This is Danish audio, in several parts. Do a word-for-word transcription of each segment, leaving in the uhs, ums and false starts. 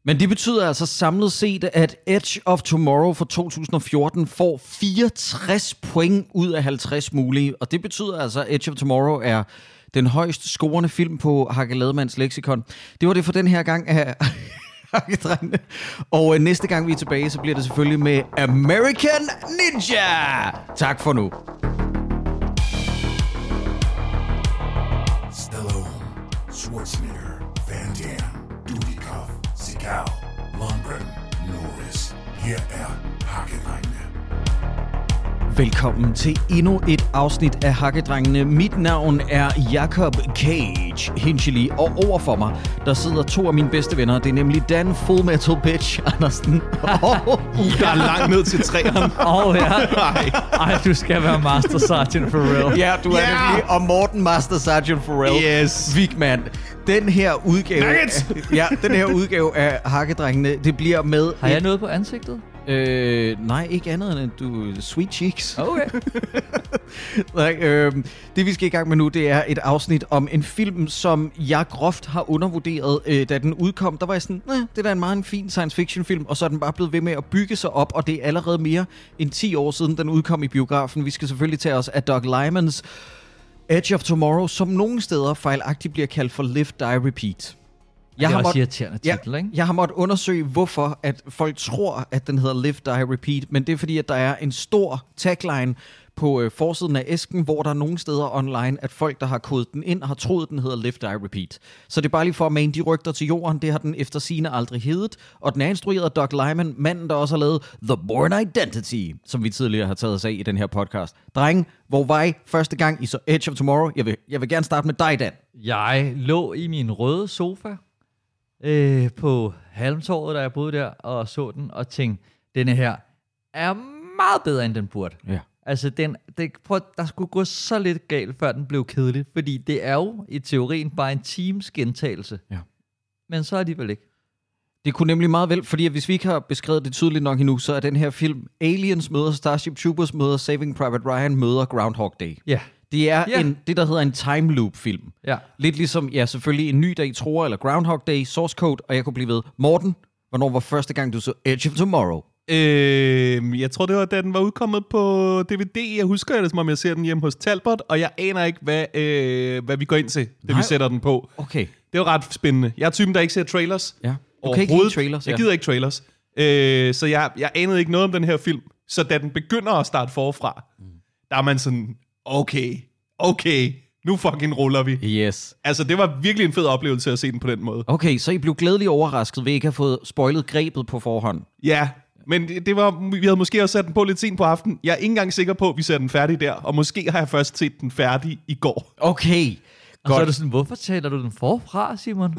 Men det betyder altså samlet set, at Edge of Tomorrow for to tusind og fjorten får fireogtres point ud af halvtreds mulige. Og det betyder altså, at Edge of Tomorrow er den højst scorende film på Hakke Lademanns leksikon. Det var det for den her gang af Hakkedrengene. Og øh, næste gang vi er tilbage, så bliver det selvfølgelig med American Ninja. Tak for nu. Stallone, Schwarzenegger, Van Damme, Dudikoff, Seagal, Lundgren, Norris. Her er Hakkedrengene. Velkommen til endnu et afsnit af Hakkedrengene. Mit navn er Jacob Cage Hinchley, og overfor mig, der sidder to af mine bedste venner. Det er nemlig Dan Full Metal Bitch Andersen. Og jeg er langt ned til træerne. Åh oh, ja. Ej, du skal være Master Sergeant for real. Ja, du er Yeah! nemlig, og Morten Master Sergeant Pharrell. Yes. Vigman. Den her udgave, Nuggets! ja, den her udgave af Hakkedrengene, det bliver med... Har jeg et, noget på ansigtet? øh, nej, ikke andet end du sweet cheeks. Okay. Nej, øh, det vi skal i gang med nu, det er et afsnit om en film, som jeg groft har undervurderet, øh, da den udkom. Der var jeg sådan, nah, det er da en meget en fin science fiction film, og så er den bare blevet ved med at bygge sig op, og det er allerede mere end ti år siden, den udkom i biografen. Vi skal selvfølgelig tage os af Doug Liman's Edge of Tomorrow, som nogle steder fejlagtigt bliver kaldt for Live, Die, Repeat. Jeg det er har også måtte, irriterende titel, ja, ikke? jeg har måttet undersøge, hvorfor at folk tror, at den hedder Live, Die, Repeat, men det er fordi, at der er en stor tagline på øh, forsiden af æsken, hvor der er nogle steder online, at folk, der har kodet den ind, har troet, den hedder Live, Die, Repeat. Så det er bare lige for at mane de rygter til jorden. Det har den efter sigende aldrig heddet, og den er instrueret af Doug Liman, manden, der også har lavet The Bourne Identity, som vi tidligere har taget os af i den her podcast. Dreng, hvor var I første gang i så Edge of Tomorrow? Jeg vil, jeg vil gerne starte med dig, Dan. Jeg lå i min røde sofa øh, på Halmtorvet, da jeg boede der, og så den, og tænkte, denne her er meget bedre, end den burde. Ja. Altså, den, det, prøv, der skulle gå så lidt galt, før den blev kedelig, fordi det er jo i teorien bare en teams gentagelse. Ja. Men så er de vel ikke. Det kunne nemlig meget vel, fordi hvis vi ikke har beskrevet det tydeligt nok endnu, så er den her film Aliens møder Starship Troopers møder Saving Private Ryan møder Groundhog Day. Ja. Det er Ja. en, det, der hedder en time loop film. Ja. Lidt ligesom, ja, selvfølgelig En ny dag tror, eller Groundhog Day, Source Code, og jeg kunne blive ved. Morten, hvornår var første gang, du så Edge of Tomorrow? Øh, jeg tror, det var, da den var udkommet på D V D. Jeg husker det, som om jeg ser den hjemme hos Talbot, og jeg aner ikke, hvad, øh, hvad vi går ind til, da Nej. vi sætter den på. Okay. Det var ret spændende. Jeg er typen, der ikke ser trailers. Ja. Du kan ikke lide Overhovedet. trailers, ja. Jeg gider ikke trailers. Øh, så jeg, jeg anede ikke noget om den her film. Så da den begynder at starte forfra, mm. der er man sådan, okay, okay, nu fucking ruller vi. Yes. Altså, det var virkelig en fed oplevelse at se den på den måde. Okay, så I blev glædeligt overrasket ved ikke at have fået spoilet grebet på forhånd. Ja, men det, det var, vi havde måske også sat den på lidt sent på aftenen. Jeg er ikke engang sikker på, at vi ser den færdig der. Og måske har jeg først set den færdig i går. Okay. Og så er det sådan, hvorfor taler du den forfra, Simon?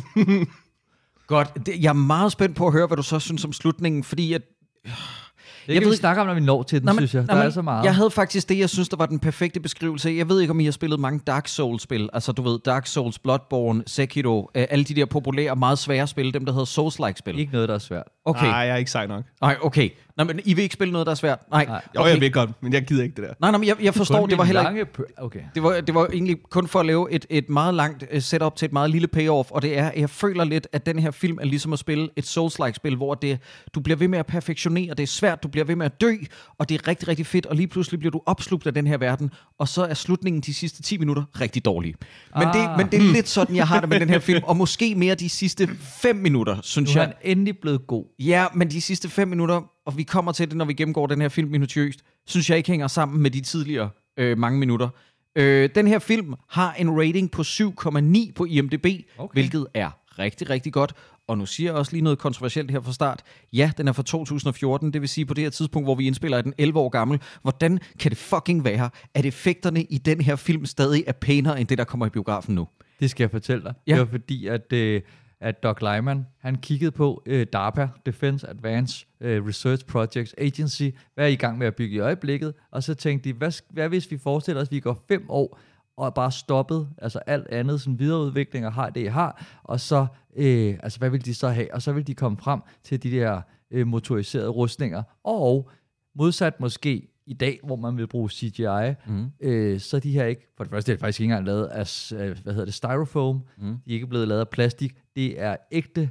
Godt. Det, jeg er meget spændt på at høre, hvad du så synes om slutningen, fordi at... Det Jeg kan ved- vi snakke om, når vi når til den, Nå, men- synes jeg. nå, Der men er så meget. Jeg havde faktisk det, jeg synes, der var den perfekte beskrivelse. Jeg ved ikke, om I har spillet mange Dark Souls-spil. Altså, du ved, Dark Souls, Bloodborne, Sekiro, øh, alle de der populære, meget svære spil, dem der hedder Souls-like-spil. Ikke noget, der er svært. Okay. Nej, jeg er ikke sej nok. Nej, okay. Nå, men I vil ikke spille noget, der er svært? Nej. Nej. Jo, Okay. jeg ved godt, men jeg gider ikke det der. Nej, nej, men jeg, jeg forstår, Kun det var min heller ikke... lange pø- Okay. Det var, det var egentlig kun for at lave et, et meget langt uh, setup til et meget lille payoff, og det er, jeg føler lidt, at den her film er ligesom at spille et Souls-like-spil, hvor det, du bliver ved med at perfektionere, det er svært, du bliver ved med at dø, og det er rigtig, rigtig fedt, og lige pludselig bliver du opslugt af den her verden, og så er slutningen de sidste ti minutter rigtig dårlig. Men, Ah. det, men det er lidt sådan, jeg har det med den her film, og måske mere de sidste fem minutter, synes Nu er jeg. han endelig blevet god. Ja, men de sidste fem minutter, og vi kommer til det, når vi gennemgår den her film minutiøst, synes jeg ikke hænger sammen med de tidligere øh, mange minutter. Øh, den her film har en rating på syv komma ni på I M D B, okay. Hvilket er rigtig, rigtig godt. Og nu siger jeg også lige noget kontroversielt her fra start. Ja, den er fra to tusind og fjorten, det vil sige på det her tidspunkt, hvor vi indspiller, er den elleve år gammel. Hvordan kan det fucking være, at effekterne i den her film stadig er pænere, end det, der kommer i biografen nu? Det skal jeg fortælle dig. Ja. Det var fordi, at, øh, at Doug Liman, han kiggede på øh, DARPA, Defense Advanced øh, Research Projects Agency, hvad er I i gang med at bygge i øjeblikket, og så tænkte de, hvad, hvad hvis vi forestiller os, at vi går fem år og bare stoppet, altså alt andet, sådan videreudvikling og har det, I har, og så, øh, altså hvad vil de så have? Og så vil de komme frem til de der øh, motoriserede rustninger, og modsat måske i dag, hvor man vil bruge C G I, mm. øh, så er de her ikke, for det første er det faktisk ikke engang lavet af, hvad hedder det, styrofoam, mm. de er ikke blevet lavet af plastik, det er ægte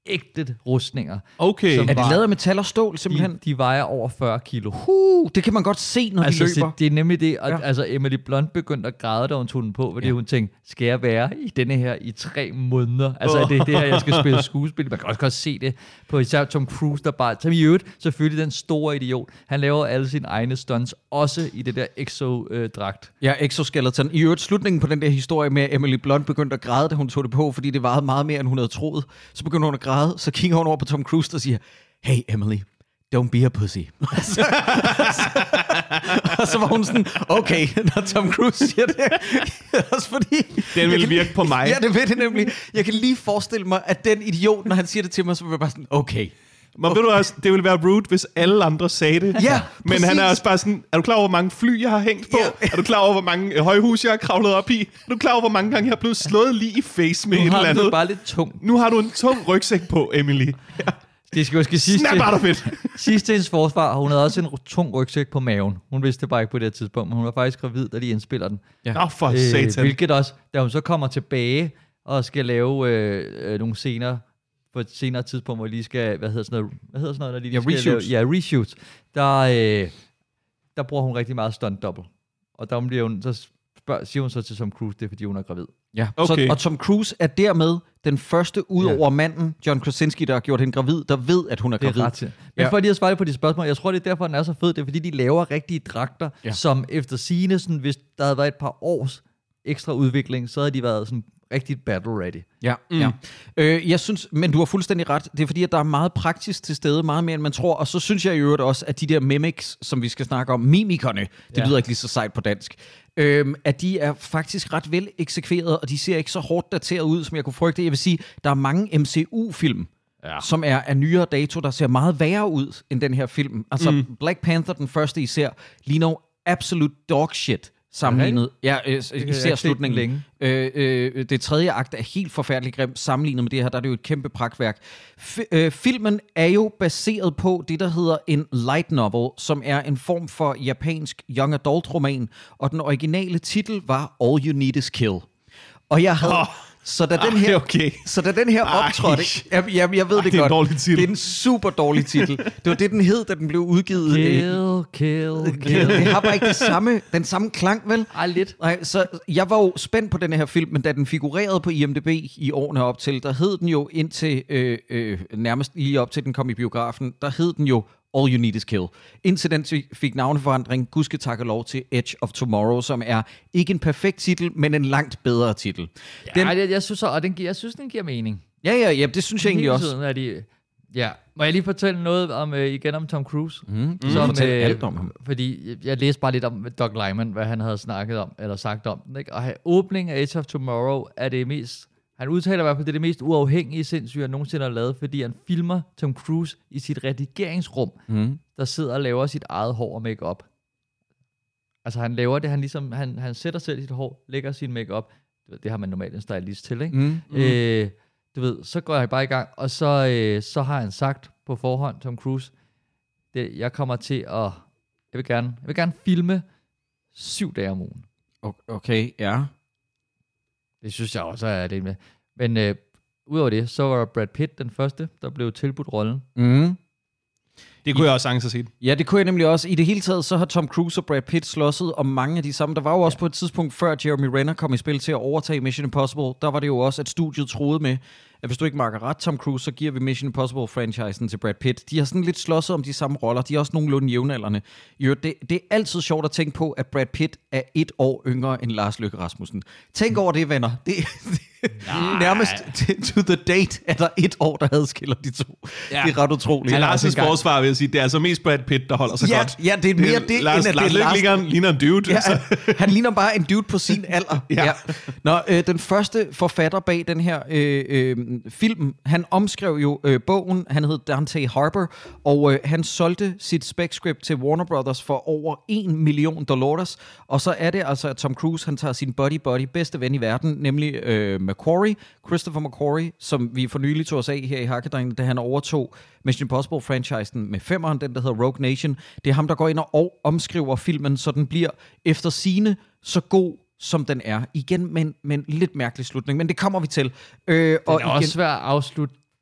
ægte rustninger. Okay. Som Er de var- lavet af metal og stål, simpelthen? De, de vejer over fyrre kilo. Uh, det kan man godt se, når Altså, de så løber. det er nemlig det, og Ja. ja. altså Emily Blunt begyndte at græde, da hun tog den på, fordi Ja. ja. hun tænkte, skal jeg være i denne her i tre måneder? Altså, er det det her, jeg skal spille skuespil? Man kan også godt se det på især Tom Cruise, der bare, som i øvrigt, selvfølgelig den store idiot. Han laver alle sine egne stunts, også i det der exo-dragt. Ja, exoskeleton. I øvrigt slutningen på den der historie med, at Emily Blunt begyndte at græde, da hun tog det på, fordi det varede meget mere, end hun havde troet. Så begyndte hun at græde, så kigger hun over på Tom Cruise og siger, hey Emily, don't be a pussy. og, så, og så var hun sådan, okay, når Tom Cruise siger det. Også fordi... Den vil virke på mig. Ja, det ved det nemlig. Jeg kan lige forestille mig, at den idiot, når han siger det til mig, så vil jeg bare sådan, okay. Men ved du også, det ville være rude, hvis alle andre sagde det. Ja, Men præcis. han er også bare sådan, er du klar over, hvor mange fly, jeg har hængt på? Ja. Er du klar over, hvor mange øh, højhus, jeg har kravlet op i? Er du klar over, hvor mange gange jeg er blevet slået lige i face med Nu et eller har andet? det bare lidt tungt. Nu har du en tung rygsæk på, Emily. Ja. Det skal jo skal sidst Snap out of it. sidst til hendes forsvar, hun havde også en tung rygsæk på maven. Hun vidste det bare ikke på det her tidspunkt, men hun var faktisk gravid, da de indspiller den. Ja. Nå, for satan. Hvilket også, da hun så kommer tilbage og skal lave øh, øh, nogle scener på et senere tidspunkt, hvor de lige skal, hvad hedder sådan noget, hvad hedder sådan noget, når de lige Ja, skal reshoots. lave, ja, reshoots, der, øh, der bruger hun rigtig meget stunt double. Og der bliver hun, så spørger, siger hun så til Tom Cruise, det er fordi hun er gravid. Ja. Okay. Så, og Tom Cruise er dermed den første ud over ja. manden, John Krasinski, der har gjort hende gravid, der ved, at hun er Det er gravid. ret til. Men Ja. for lige at svare på de spørgsmål, jeg tror, det er derfor, den er så fed. Det er, fordi de laver rigtige dragter, Ja. ja. som efter sigende, sådan, hvis der havde været et par års ekstra udvikling, så havde de været sådan rigtig battle ready. Ja, mm. ja. Øh, jeg synes, men du har fuldstændig ret. Det er fordi, at der er meget praktisk til stede, meget mere end man tror. Og så synes jeg i øvrigt også, at de der mimics, som vi skal snakke om, mimikerne, det Ja. lyder ikke lige så sejt på dansk, øhm, at de er faktisk ret vel eksekveret, og de ser ikke så hårdt dateret ud, som jeg kunne frygte. Jeg vil sige, der er mange M C U-film, ja. som er af nyere dato, der ser meget værre ud end den her film. Altså mm. Black Panther, den første især, ligner jo absolut dog shit sammenlignet. Ja, øh, især slutningen. Øh, øh, det tredje akt er helt forfærdeligt grimt sammenlignet med det her. Der er det jo et kæmpe pragtværk. F- øh, filmen er jo baseret på det, der hedder en light novel, som er en form for japansk young adult roman, og den originale titel var All You Need Is Kill. Og jeg havde... Oh. Så da, den her, okay. så da den her optrådte... Jeg, jeg, jeg ved Ej, det det er en godt. dårlig titel. Det er en super dårlig titel. Det var det, den hed, da den blev udgivet. Kill, kill, kill. Det har bare ikke det samme, den samme klang, vel? Ej, lidt. Nej, så jeg var jo spændt på den her film, men da den figurerede på I M D B i årene op til, der hed den jo indtil øh, øh, nærmest lige op til den kom i biografen, der hed den jo All You Need Is Kill. Indtil den fik navneforandring, gudske tak og lov til Edge of Tomorrow, som er ikke en perfekt titel, men en langt bedre titel. Den, ja, jeg, jeg, synes, og den, giver- jeg synes, den giver mening. Ja, ja, ja, det synes jeg egentlig Hele også. tiden er de, ja. Må jeg lige fortælle noget om, øh, igen om Tom Cruise? Mm, Som, fortæl øh, alt om ham. Fordi jeg, jeg læste bare lidt om Doug Liman, hvad han havde snakket om, eller sagt om den. Ikke? Og her, åbningen af Edge of Tomorrow er det mest... Han udtaler i hvert fald, det er det mest uafhængige sindssyge, han nogensinde har lavet, fordi han filmer Tom Cruise i sit redigeringsrum, Mm. der sidder og laver sit eget hår og make-up. Altså han laver det, han ligesom, han, han sætter selv sit hår, lægger sin make-up. Du ved, det har man normalt en stylist til, ikke? Mm. Øh, du ved, så går jeg bare i gang, og så, øh, så har han sagt på forhånd, Tom Cruise, det, jeg kommer til at, jeg vil gerne, jeg vil gerne filme syv dage om ugen. Okay, ja. Det synes jeg også er det med. Men øh, udover det, så var Brad Pitt den første, der blev tilbudt rollen. Mm. Det kunne jeg også sagtens have set. Ja, det kunne jeg nemlig også. I det hele taget, så har Tom Cruise og Brad Pitt slåsset om mange af de samme. Der var jo også ja. på et tidspunkt, før Jeremy Renner kom i spil til at overtage Mission Impossible, der var det jo også, at studiet troede med, at hvis du ikke markerer ret, Tom Cruise, så giver vi Mission Impossible-franchisen til Brad Pitt. De har sådan lidt slåsset om de samme roller. De er også nogenlunde jævnaldrende. Jo, det, det er altid sjovt at tænke på, at Brad Pitt er et år yngre end Lars Løkke Rasmussen. Tænk over det, venner. Det, det nærmest to the date er der et år, der adskiller de to. Ja. Det er ret utroligt. Til Lars' forsvar vil jeg sige, det er altså mest Brad Pitt, der holder sig ja, godt. Ja, det er mere det, det Lars, end at Lars det er Lars... ligner, ligner en dude. Ja, han ligner bare en dude på sin alder. Ja. Ja. Nå, øh, den første forfatter bag den her øh, øh, film, han omskrev jo øh, bogen, han hed Dante Harbour, og øh, han solgte sit spec-script til Warner Brothers for over en million dollars, og så er det altså, at Tom Cruise, han tager sin buddy-buddy, bedste ven i verden, nemlig øh, McQuarrie, Christopher McQuarrie, som vi for nylig tog os af her i Hakkedrengen, da han overtog Mission Impossible-franchisen med femmeren, den der hedder Rogue Nation. Det er ham, der går ind og omskriver filmen, så den bliver efter sigende så god, som den er. Igen med en, med en lidt mærkelig slutning, men det kommer vi til. Øh, Den og er igen, også svær at afslutte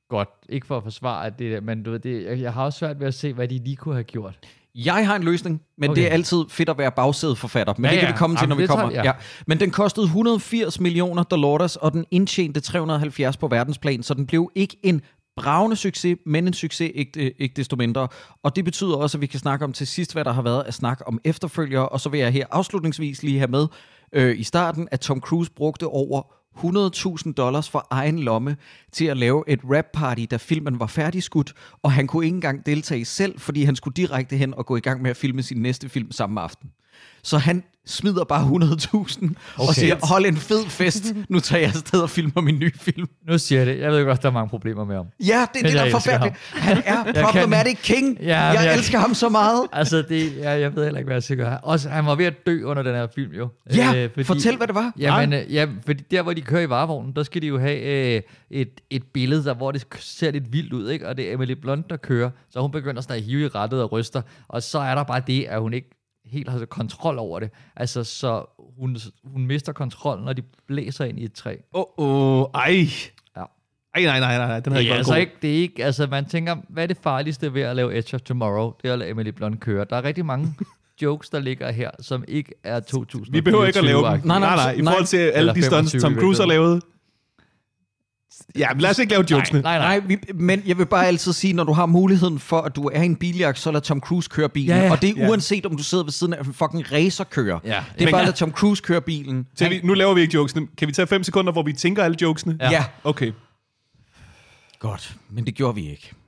godt. Ikke for at forsvare det, men du ved, det, jeg har også svært ved at se, hvad de lige kunne have gjort. Jeg har en løsning, men okay. det er altid fedt at være bagsædeforfatter. Men ja, det kan ja. vi komme til, Jamen, når vi kommer. Tager, ja. Ja. Men den kostede et hundrede og firs millioner dollars, og den indtjente tre hundrede og halvfjerds på verdensplan, så den blev ikke en bravende succes, men en succes ikke, ikke desto mindre. Og det betyder også, at vi kan snakke om til sidst, hvad der har været at snakke om efterfølgere. Og så vil jeg her afslutningsvis lige have med øh, i starten, at Tom Cruise brugte over hundrede tusind dollars for egen lomme til at lave et rap-party, da filmen var færdigskudt, og han kunne ikke engang deltage selv, fordi han skulle direkte hen og gå i gang med at filme sin næste film samme aften. Så han smider bare hundrede tusind okay. og siger, hold en fed fest, nu tager jeg afsted og filmer min nye film. Nu siger jeg det. Jeg ved godt, der er mange problemer med ham. Ja, det er det, der er forfærdeligt. Han er problematic kan... king. Ja, jeg, jeg elsker ham så meget. Altså, det, ja, jeg ved heller ikke, hvad jeg skal gøre. Også, han var ved at dø under den her film, jo. Ja, øh, fordi, fortæl, hvad det var. Jamen, øh, ja, fordi der, hvor de kører i varevognen, der skal de jo have øh, et, et billede, der, hvor det ser lidt vildt ud, ikke? Og det er Emily Blunt, der kører. Så hun begynder sådan at hive i rettet og ryster. Og så er der bare det, at hun ikke helt har kontrol over det. Altså, så hun, hun mister kontrollen, når de blæser ind i et træ. Åh, oh, oh, ej. Ja. Ej, nej, nej, nej, den har ikke været altså god. Ikke, det er ikke, altså man tænker, hvad er det farligste ved at lave Edge of Tomorrow? Det er at lade Emily Blunt køre. Der er rigtig mange jokes, der ligger her, som ikke er to tusind fireogtyve. Vi behøver ikke at lave dem. Nej, nej, nej. I forhold til alle de stunts, Tom Cruise har lavet. Ja, men lad os ikke lave jokesene. Nej, nej, nej. nej vi, men jeg vil bare altid sige, når du har muligheden for, at du er i en biljagt, så lad Tom Cruise køre bilen. Ja, ja. Og det er ja. uanset, om du sidder ved siden af en fucking racerkører. Ja. Det er men, bare, lad Tom Cruise køre bilen. Så vi, nu laver vi ikke jokesene. Kan vi tage fem sekunder, hvor vi tænker alle jokesene? Ja. ja. Okay. Godt, men det gjorde vi ikke.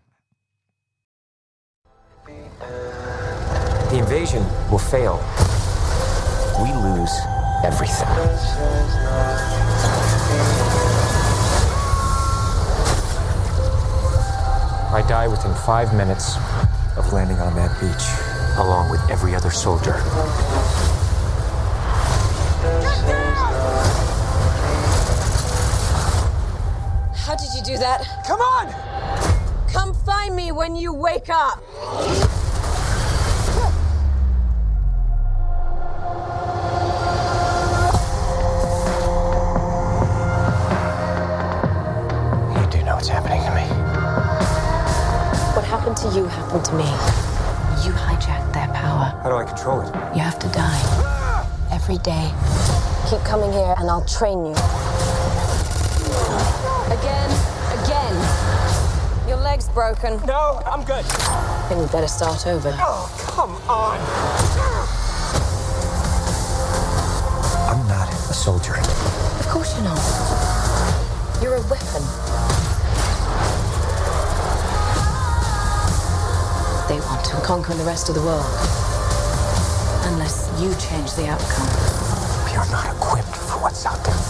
The invasion will fail. We lose everything. I die within five minutes of landing on that beach, along with every other soldier. How did you do that? Come on! Come find me when you wake up! You do know what's happening to me. What happened to you happened to me. You hijacked their power. How do I control it? You have to die. Every day. Keep coming here and I'll train you. Again, again. Your leg's broken. No, I'm good. Then we better start over. Oh, come on. I'm not a soldier. Of course you're not. You're a weapon. They want to conquer the rest of the world. Unless you change the outcome. We are not equipped for what's out there.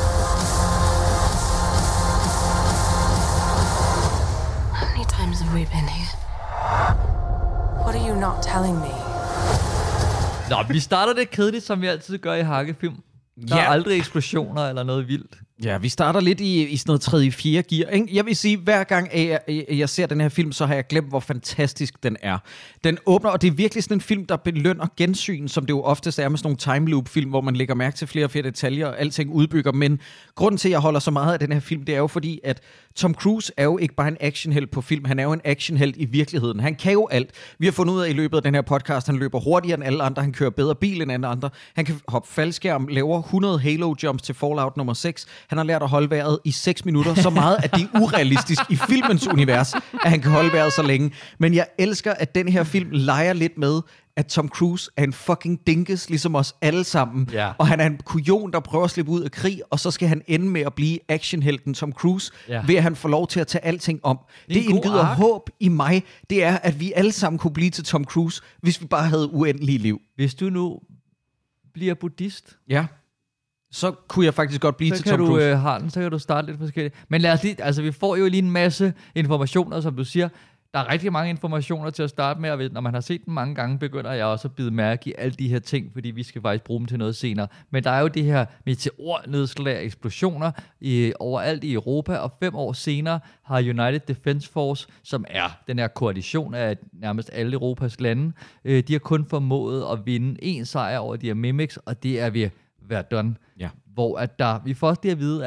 How many times have we been here? What are you not telling me? Nå, vi starter det kedeligt, som vi altid gør i hakkefilm. Der Ja. er aldrig eksplosioner eller noget vildt. Ja, vi starter lidt i, i sådan noget tredje, fjerde gear. Ikke? Jeg vil sige, hver gang at jeg, at jeg ser den her film, så har jeg glemt, hvor fantastisk den er. Den åbner, og det er virkelig sådan en film, der belønner gensyn, som det jo oftest er med sådan nogle time loop film, hvor man lægger mærke til flere og flere detaljer, og alting udbygger. Men grunden til, at jeg holder så meget af den her film, det er jo fordi, at Tom Cruise er jo ikke bare en actionhelt på film, han er jo en actionhelt i virkeligheden. Han kan jo alt. Vi har fundet ud af i løbet af den her podcast, han løber hurtigere end alle andre, han kører bedre bil end alle andre, han kan hoppe faldskærm, laver hundrede Halo jumps til Fallout nummer seks. Han har lært at holde vejret i seks minutter, så meget, at det er urealistisk i filmens univers, at han kan holde vejret så længe. Men jeg elsker, at den her film leger lidt med, at Tom Cruise er en fucking dinkes, ligesom os alle sammen. Ja. Og han er en kujon, der prøver at slippe ud af krig, og så skal han ende med at blive actionhelten Tom Cruise, Ja. ved at han får lov til at tage alting om. Det er Det en god indgyder ark. håb i mig, det er, at vi alle sammen kunne blive til Tom Cruise, hvis vi bare havde uendelige liv. Hvis du nu bliver buddhist, Ja. Så kunne jeg faktisk godt blive så til kan Tom du Cruise. øh, have den, så kan du starte lidt forskelligt. Men lad os lige, altså vi får jo lige en masse informationer, som du siger. Der er rigtig mange informationer til at starte med, og hvis- når man har set dem mange gange, begynder jeg også at bide mærke i alle de her ting, fordi vi skal faktisk bruge dem til noget senere. Men der er jo det her meteornedslag, eksplosioner i, overalt i Europa, og fem år senere har United Defense Force, som er den her koalition af nærmest alle Europas lande, øh, de har kun formået at vinde en sejr over de her Mimics, og det er ved Verdun. Ja. Hvor at der, vi får også det at vide, at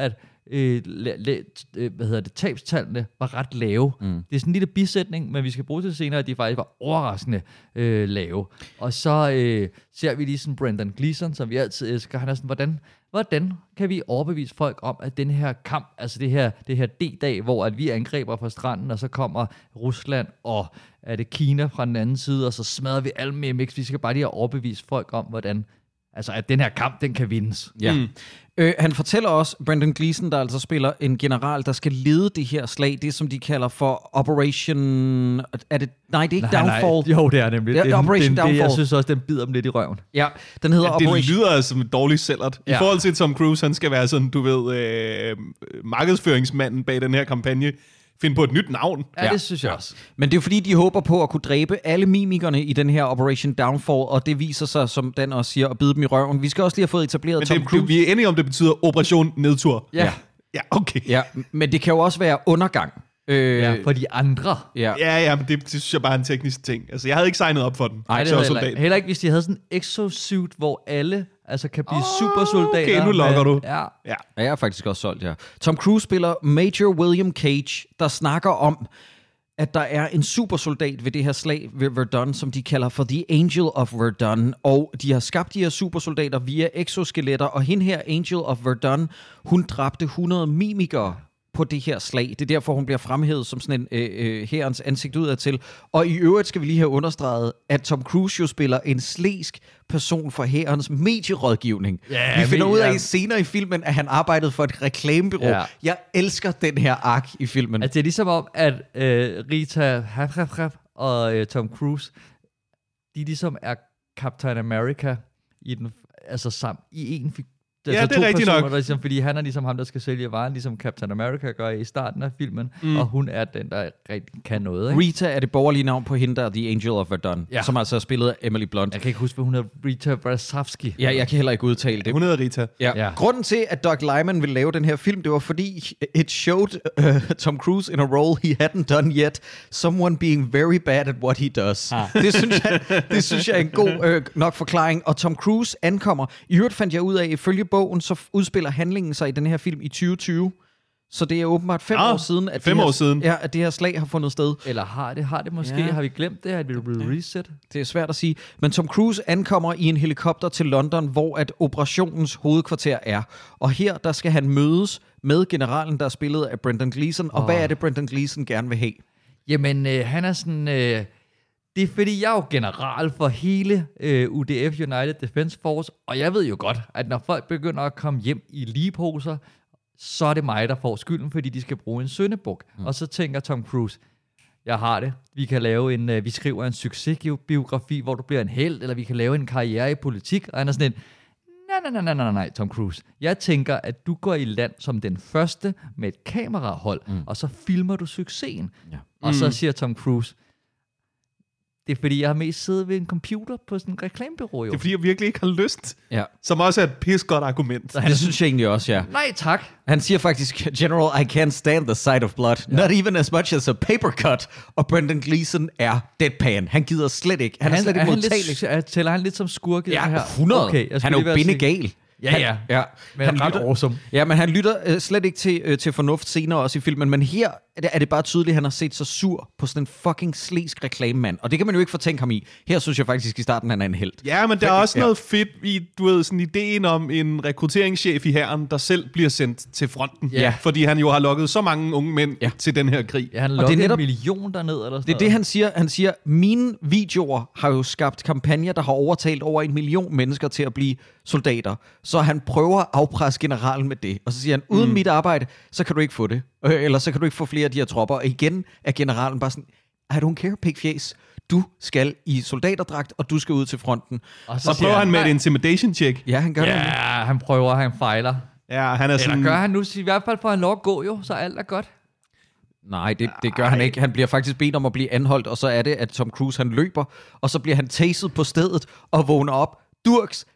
øh, la, la, øh, hvad hedder det, tabstallene var ret lave. Mm. Det er sådan en lille bisætning, men vi skal bruge til senere, at de faktisk var overraskende øh, lave. Og så øh, ser vi lige sådan Brendan Gleeson, som vi altid elsker. Han er sådan, hvordan, hvordan kan vi overbevise folk om, at den her kamp, altså det her, det her D-dag, hvor at vi angriber fra stranden, og så kommer Rusland og er det Kina fra den anden side, og så smadrer vi alle mimics. Vi skal bare lige overbevise folk om, hvordan, altså at den her kamp, den kan vindes. Ja. Mm. Øh, han fortæller også, Brendan Gleeson, der altså spiller en general, der skal lede det her slag, det som de kalder for Operation... Er det, nej, det er ikke nej, Downfall. Nej. Jo, det er nemlig. Det er, det, Operation det, Downfall. Det, jeg synes også, den bider dem lidt i røven. Ja, den hedder ja, Operation... Det lyder som en dårlig sælgert. Ja. I forhold til Tom Cruise, han skal være sådan, du ved, øh, markedsføringsmanden bag den her kampagne. Finde på et nyt navn. Ja, ja, det synes jeg også. Men det er jo fordi, de håber på at kunne dræbe alle mimikerne i den her Operation Downfall, og det viser sig, som den også siger, at bide dem i røven. Vi skal også lige have fået etableret men Tom det, Cruise. det, vi er enige om, det betyder Operation Nedtur. Ja. Ja, okay. Ja, men det kan jo også være undergang. Øh, Ja, for de andre. ja. Ja, ja, men det, det synes jeg bare er en teknisk ting. Altså, jeg havde ikke signet op for den. Nej, det Så havde soldat. heller, ikke. heller ikke, hvis de havde sådan en exosuit, hvor alle altså kan blive Oh, supersoldater. okay, nu logger du. Ja. Ja. Ja, jeg er faktisk også solgt, ja. Tom Cruise spiller Major William Cage, der snakker om, at der er en supersoldat ved det her slag ved Verdun, som de kalder for The Angel of Verdun, og de har skabt de her supersoldater via exoskeletter, og hende her, Angel of Verdun, hun dræbte hundrede mimikere på det her slag. Det er derfor, hun bliver fremhævet som sådan en øh, øh, hærens ansigt udadtil. Og i øvrigt skal vi lige have understreget, at Tom Cruise jo spiller en slæsk person for hærens medierådgivning. Ja, vi finder men- ud af ja. senere i filmen, at han arbejdede for et reklamebureau. Ja. Jeg elsker den her ark i filmen. Altså, det er ligesom om, at øh, Rita Hayworth og øh, Tom Cruise, de ligesom er Captain America i den, altså sammen i en figur. Ja, det er rigtigt nok. Der, ligesom, fordi han er ligesom ham, der skal sælge varen, ligesom Captain America gør i starten af filmen, mm. og hun er den, der rigtig kan noget. Ikke? Rita er det borgerlige navn på hende, der er The Angel of Verdun, Ja. som altså er spillet af Emily Blunt. Jeg kan ikke huske, hvad hun er. Rita Brasovsky. Ja, jeg kan heller ikke udtale det. Hun hedder Rita. Ja. Ja. Grunden til, at Doug Liman ville lave den her film, det var fordi it showed uh, Tom Cruise in a role he hadn't done yet. Someone being very bad at what he does. Ah. Det, synes jeg, det synes jeg er en god øh, nok forklaring. Og Tom Cruise ankommer. I øvrigt fandt jeg ud af, at ifølge bogen, så udspiller handlingen sig i den her film i tyve tyve. Så det er åbenbart fem Ah, år siden, at, fem det her, år siden. Ja, at det her slag har fundet sted. Eller har det, har det måske? Ja. Ja. Har vi glemt det? At vi vil reset? Det er svært at sige. Men Tom Cruise ankommer i en helikopter til London, hvor at operationens hovedkvarter er. Og her, der skal han mødes med generalen, der er spillet af Brendan Gleeson. Og oh. hvad er det, Brendan Gleeson gerne vil have? Jamen, øh, han er sådan... Øh, det er fordi, jeg er jo general for hele øh, U D F, United Defense Force, og jeg ved jo godt, at når folk begynder at komme hjem i ligeposer, så er det mig, der får skylden, fordi de skal bruge en syndebuk. Mm. Og så tænker Tom Cruise, jeg har det. Vi kan lave en, øh, vi skriver en succesbiografi, hvor du bliver en helt, eller vi kan lave en karriere i politik. Og han er sådan en, nej, nej, nej, nej, nej, nej, Tom Cruise. Jeg tænker, at du går i land som den første med et kamerahold, mm. og så filmer du succesen. Ja. Og så siger Tom Cruise, det er fordi, jeg har mest siddet ved en computer på sådan en reklamebureau. Jo. Det er fordi, jeg virkelig ikke har lyst. Ja. Som også er et pissegodt argument. Så han det synes jeg egentlig også, ja. Nej, tak. Han siger faktisk, General, I can't stand the sight of blood. Ja. Not even as much as a paper cut. Og Brendan Gleeson er deadpan. Han gider slet ikke. Han, han er slet ikke han modtagelig. lidt, er, tæller han lidt som skurke? Ja, her? hundrede. Okay, jeg han er jo bindegal. Ja, ja. ja. Men Han ret lytter, awesome. Ja, men han lytter øh, slet ikke til, øh, til fornuft senere også i filmen, men her er det, er det bare tydeligt, at han har set sig sur på sådan en fucking slæsk reklamemand. Og det kan man jo ikke fortænke ham i. Her synes jeg faktisk i starten, han er en helt. Ja, men der er også Ja. noget fedt i, du ved, sådan ideen om en rekrutteringschef i hæren, der selv bliver sendt til fronten. Ja. Fordi han jo har lokket så mange unge mænd Ja. til den her krig. Ja, han Og det er lukkede netop- en million derned, eller sådan Det er det, han siger. Han siger, mine videoer har jo skabt kampagner, der har overtalt over en million mennesker til at blive soldater. Så han prøver at afpresse generalen med det. Og så siger han, uden mm. mit arbejde, så kan du ikke få det. Øh, Eller så kan du ikke få flere af de her tropper. Og igen er generalen bare sådan, I don't care, pigfjæs. Du skal i soldaterdragt, og du skal ud til fronten. Og Så prøver han med et intimidation check. Ja, han gør Ja, det. han prøver, han fejler. Ja, han er sådan... Eller gør han nu, i hvert fald får han lov at gå jo, så alt er godt. Nej, det, det gør han ikke. Han bliver faktisk bedt om at blive anholdt, og så er det, at Tom Cruise han løber, og så bliver han taset på stedet og vågner op. Durks,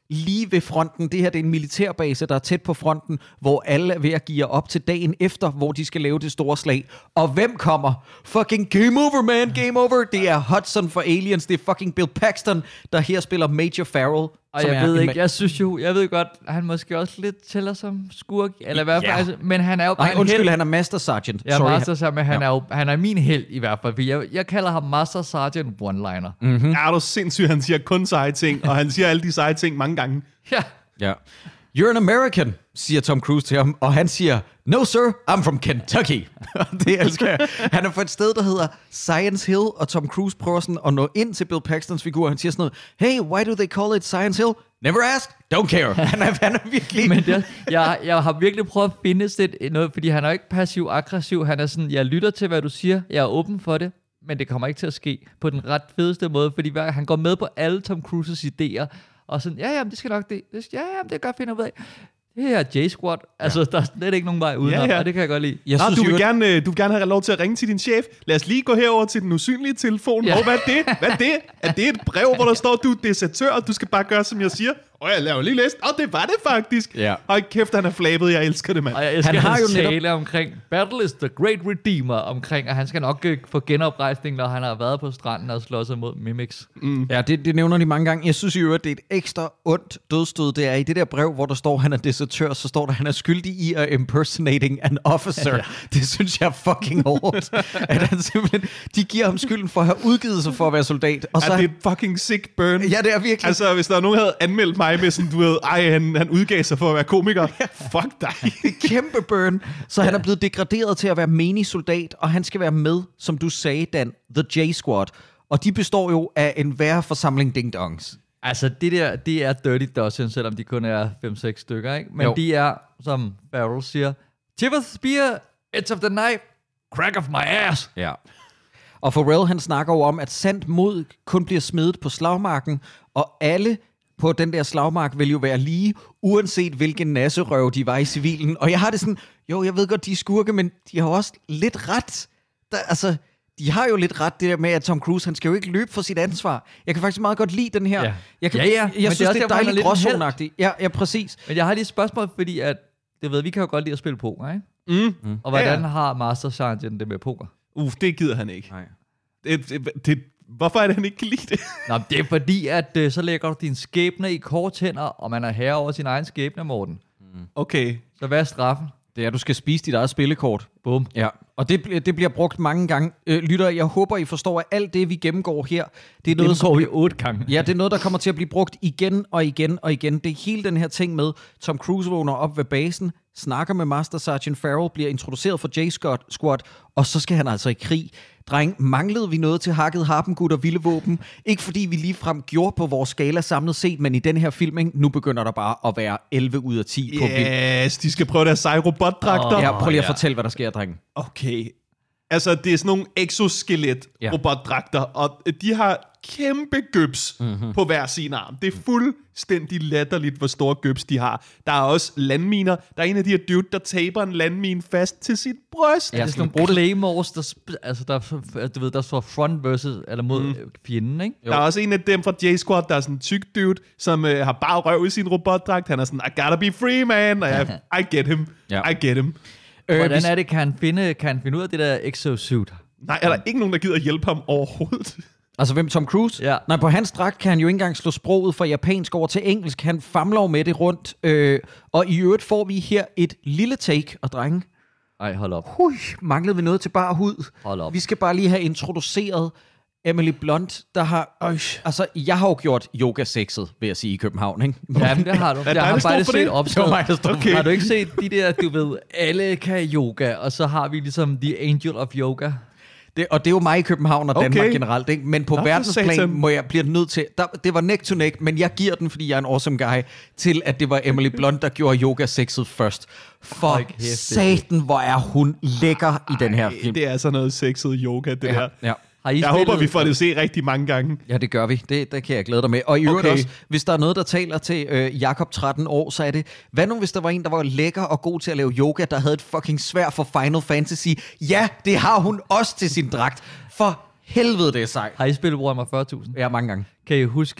lige ved fronten. Det her det er en militærbase, der er tæt på fronten, hvor alle er ved at give op til dagen efter, hvor de skal lave det store slag. Og hvem kommer? Fucking game over, man! Game over! Det er Hudson for Aliens. Det er fucking Bill Paxton, der her spiller Major Farrell. Og jeg ved ikke, jeg synes jo, jeg ved godt, han måske også lidt tæller som skurk, eller i hvert fald, ja. Men han er jo bare Nej, undskyld, han er Master Sergeant. Ja, Sorry. Master Sergeant, men han, ja. er jo, han er min held i hvert fald, jeg, jeg kalder ham Master Sergeant one-liner. Mm-hmm. Er du sindssygt, han siger kun seje ting, og han siger alle de seje ting mange gange. Ja. Ja. You're an American, siger Tom Cruise til ham, og han siger, no sir, I'm from Kentucky. Det elsker jeg. Han er fra et sted, der hedder Science Hill, og Tom Cruise prøver sådan at nå ind til Bill Paxtons figur, han siger sådan noget, hey, why do they call it Science Hill? Never ask, don't care. Han er, han er virkelig... Men det, jeg, jeg har virkelig prøvet at finde et, noget, fordi han er ikke passiv-aggressiv, han er sådan, jeg lytter til, hvad du siger, jeg er åben for det, men det kommer ikke til at ske på den ret fedeste måde, fordi hver, han går med på alle Tom Cruises idéer, og sådan, ja, ja, det skal nok det. det ja, ja, det kan jeg finde ud af. Det her J-Squad, altså, ja. Der er slet ikke nogen vej udenom, ja, ja. Og det kan jeg godt lide. Jeg Nå, synes, du, vil gerne, du vil gerne have lov til at ringe til din chef. Lad os lige gå herover til den usynlige telefon. Ja. Og hvad er det? Hvad er det? Er det et brev, hvor der står, du er desertør, og du skal bare gøre, som jeg siger? Og jeg laver lige læst. Og det var det faktisk. Ja. Og kæft, han er flabet. Jeg elsker det, mand. Og jeg elsker, han har jo tale netop... omkring, battle is the great redeemer, omkring, at han skal nok få genoprejsning, når han har været på stranden og slået sig mod mimics. Mm. Ja, det, det nævner de mange gange. Jeg synes jo, at det er et ekstra ondt dødstød. Det er i det der brev, hvor der står, han er desertør, så står der, han er skyldig i at impersonating an officer. Ja. Det synes jeg er fucking hårdt. At han simpelthen, de giver ham skylden for at have udgivet sig for at være soldat. Og så er det han... fucking sick burn? Ja, det er virkelig. Altså, hvis der er nogen, der havde anmeldt mig med sådan, du ved, ej, han, han udgav sig for at være komiker. Fuck dig. Det er kæmpe burn. Så han er blevet degraderet til at være menig soldat, og han skal være med, som du sagde, Dan, The J-Squad. Og de består jo af en værre forsamling ding-dongs. Altså, det der, det er Dirty Dozen, selvom de kun er fem seks stykker, ikke? Men jo. De er, som Farrell siger, tip of the spear, edge of the knife, crack of my ass. Ja. Og Farrell, han snakker jo om, at sandt mod kun bliver smedet på slagmarken, og alle på den der slagmark vil jo være lige, uanset hvilken nasserøv de var i civilen. Og jeg har det sådan, jo, jeg ved godt, de er skurke, men de har også lidt ret. Der, altså, de har jo lidt ret, det der med, at Tom Cruise, han skal jo ikke løbe for sit ansvar. Jeg kan faktisk meget godt lide den her. Ja, jeg kan, ja, ja. Jeg, jeg synes, det er, det er dejligt gråzonagtigt. Ja, ja, præcis. Men jeg har lige et spørgsmål, fordi at, det ved, vi kan jo godt lide at spille poker, ikke? Mm. Mm. Og hvordan ja, ja. har Master Sergeant det med poker? Uff, det gider han ikke. Nej. Det, det, det, hvorfor er det, han ikke kan lide det? Nå, det er fordi, at øh, så lægger du din skæbne i kort hænder, og man er herre over sin egen skæbne, Morten. Mm. Okay. Så hvad er straffen? Det er, at du skal spise dit eget spillekort. Bum. Ja, og det, det bliver brugt mange gange. Øh, lytter, jeg håber, I forstår, at alt det, vi gennemgår her, det er noget, gennemgår vi otte gange. Ja, det er noget, der kommer til at blive brugt igen og igen og igen. Det er hele den her ting med, Tom Cruise vågner op ved basen, snakker med Master Sergeant Farrell, bliver introduceret for J-Squad, og så skal han altså i krig. Dreng, manglede vi noget til hakket harpengud og vilde våben? Ikke fordi vi ligefrem gjorde på vores skala samlet set, men i den her filming, nu begynder der bare at være elleve ud af ti på vildt. Yes, de skal prøve deres seje robotdragter. Oh, ja, prøv lige at ja. fortælle, hvad der sker, dreng. Okay. Altså, det er sådan nogle exoskelet-robotdragter, ja. Og de har kæmpe gøbs mm-hmm. på hver sin arm. Det er fuldstændig latterligt, hvor store gøbs de har. Der er også landminer. Der er en af de her dude, der taber en landmine fast til sit bryst. Ja, det er sådan nogle claymores, der, altså der, du ved, der står front versus, eller mod mm. fjenden, ikke? Jo. Der er også en af dem fra J-Squad, der er sådan en tyk dude, som øh, har bare røv i sin robotdragt. Han er sådan, I gotta be free, man. Og jeg, I get him. Ja. I get him. Hvordan er det, kan han finde, kan han finde ud af det der exosuit? Nej, er der ikke nogen, der gider hjælpe ham overhovedet? Altså, hvem? Tom Cruise? Ja. Nej, på hans dragt kan han jo ikke engang slå sproget fra japansk over til engelsk. Han famler med det rundt. Øh, og i øvrigt får vi her et lille take, og drenge. Ej, hold op. Hui, manglede vi noget til bare hud. Hold op. Vi skal bare lige have introduceret Emily Blunt, der har... Øh, altså, jeg har jo gjort yoga-sexet, vil jeg sige, i København, ikke? Ja, men det har du. Jeg har bare set opslaget. Okay. Har du ikke set de der, du ved, alle kan yoga, og så har vi ligesom The Angel of Yoga. Det, og det er jo mig i København og Danmark okay. generelt, ikke? Men på Nå, verdensplan må jeg blive nødt til... Der, det var neck to neck, men jeg giver den, fordi jeg er en awesome guy, til at det var Emily Blunt, der gjorde yoga-sexet først. For oh, satan, hvor er hun lækker i den her film. Det er sådan noget sexet yoga, det ja, her. Ja. Jeg spillet? håber, vi får det se rigtig mange gange. Ja, det gør vi. Det, det kan jeg glæde dig med. Og i øvrigt okay. også, hvis der er noget, der taler til øh, Jakob tretten år, så er det, hvad nu hvis der var en, der var lækker og god til at lave yoga, der havde et fucking svær for Final Fantasy? Ja, det har hun også til sin dragt. For helvede, det er sejt. Har I spillet Warhammer fyrre tusind? Ja, mange gange. Kan I huske,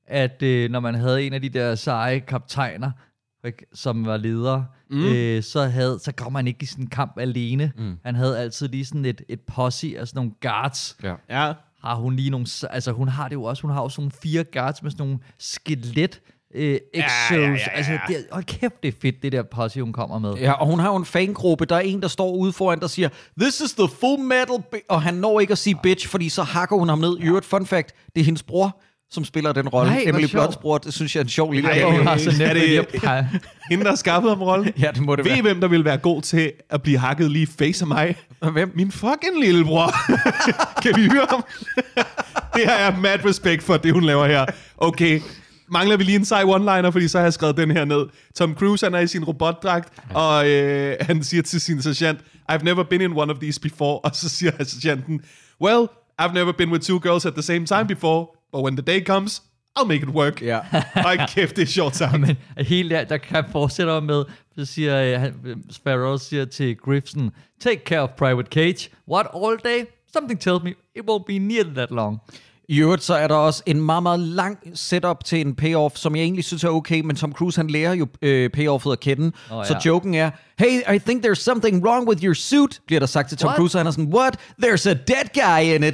at øh, når man havde en af de der seje kaptajner, ikke, som var leder, mm. øh, så, havde, så kom man ikke i sådan en kamp alene. Mm. Han havde altid lige sådan et, et posse af sådan nogle guards. Ja. ja. Har hun lige nogle, altså hun har det jo også, hun har jo sådan nogle fire guards med sådan nogle skelet øh, exos. Ja, ja, ja, ja. Altså, det, hold kæft, det er fedt, det der posse, hun kommer med. Ja, og hun har jo en fangruppe, der er en, der står ude foran, der siger, this is the full metal, og han når ikke at sige bitch, fordi så hakker hun ham ned. I øvrigt, fun fact, det er hendes bror, som spiller den rolle. Nej, Emily Blunts bror, det synes jeg er en sjov lille... Ej, Ej, er, det, er det hende, der har skaffet ham rollen? Ja, det må det Ved være. I, hvem der vil være god til at blive hakket lige face af mig? Hvem? Min fucking lillebror. Kan vi høre ham? Det har jeg mad respekt for, det hun laver her. Okay, mangler vi lige en sej one-liner, fordi så har jeg skrevet den her ned. Tom Cruise, han er i sin robotdragt, og øh, han siger til sin sergeant, I've never been in one of these before. Og så siger sergeanten, well, I've never been with two girls at the same time before, but when the day comes, I'll make it work. Ja. Ej, kæft, det er sjovt sagt. Men helt der, der kan fortsætte med, så siger uh, Sparrow siger til Griffson, take care of Private Cage. What, all day? Something tells me it won't be nearly that long. I øvrigt, så er der også en meget, meget lang setup til en payoff, som jeg egentlig synes er okay, men Tom Cruise, han lærer jo øh, payoffet at kende. Oh, så ja. Joken er, hey, I think there's something wrong with your suit, bliver der sagt til Tom What? Cruise, og han er sådan, what? There's a dead guy in it.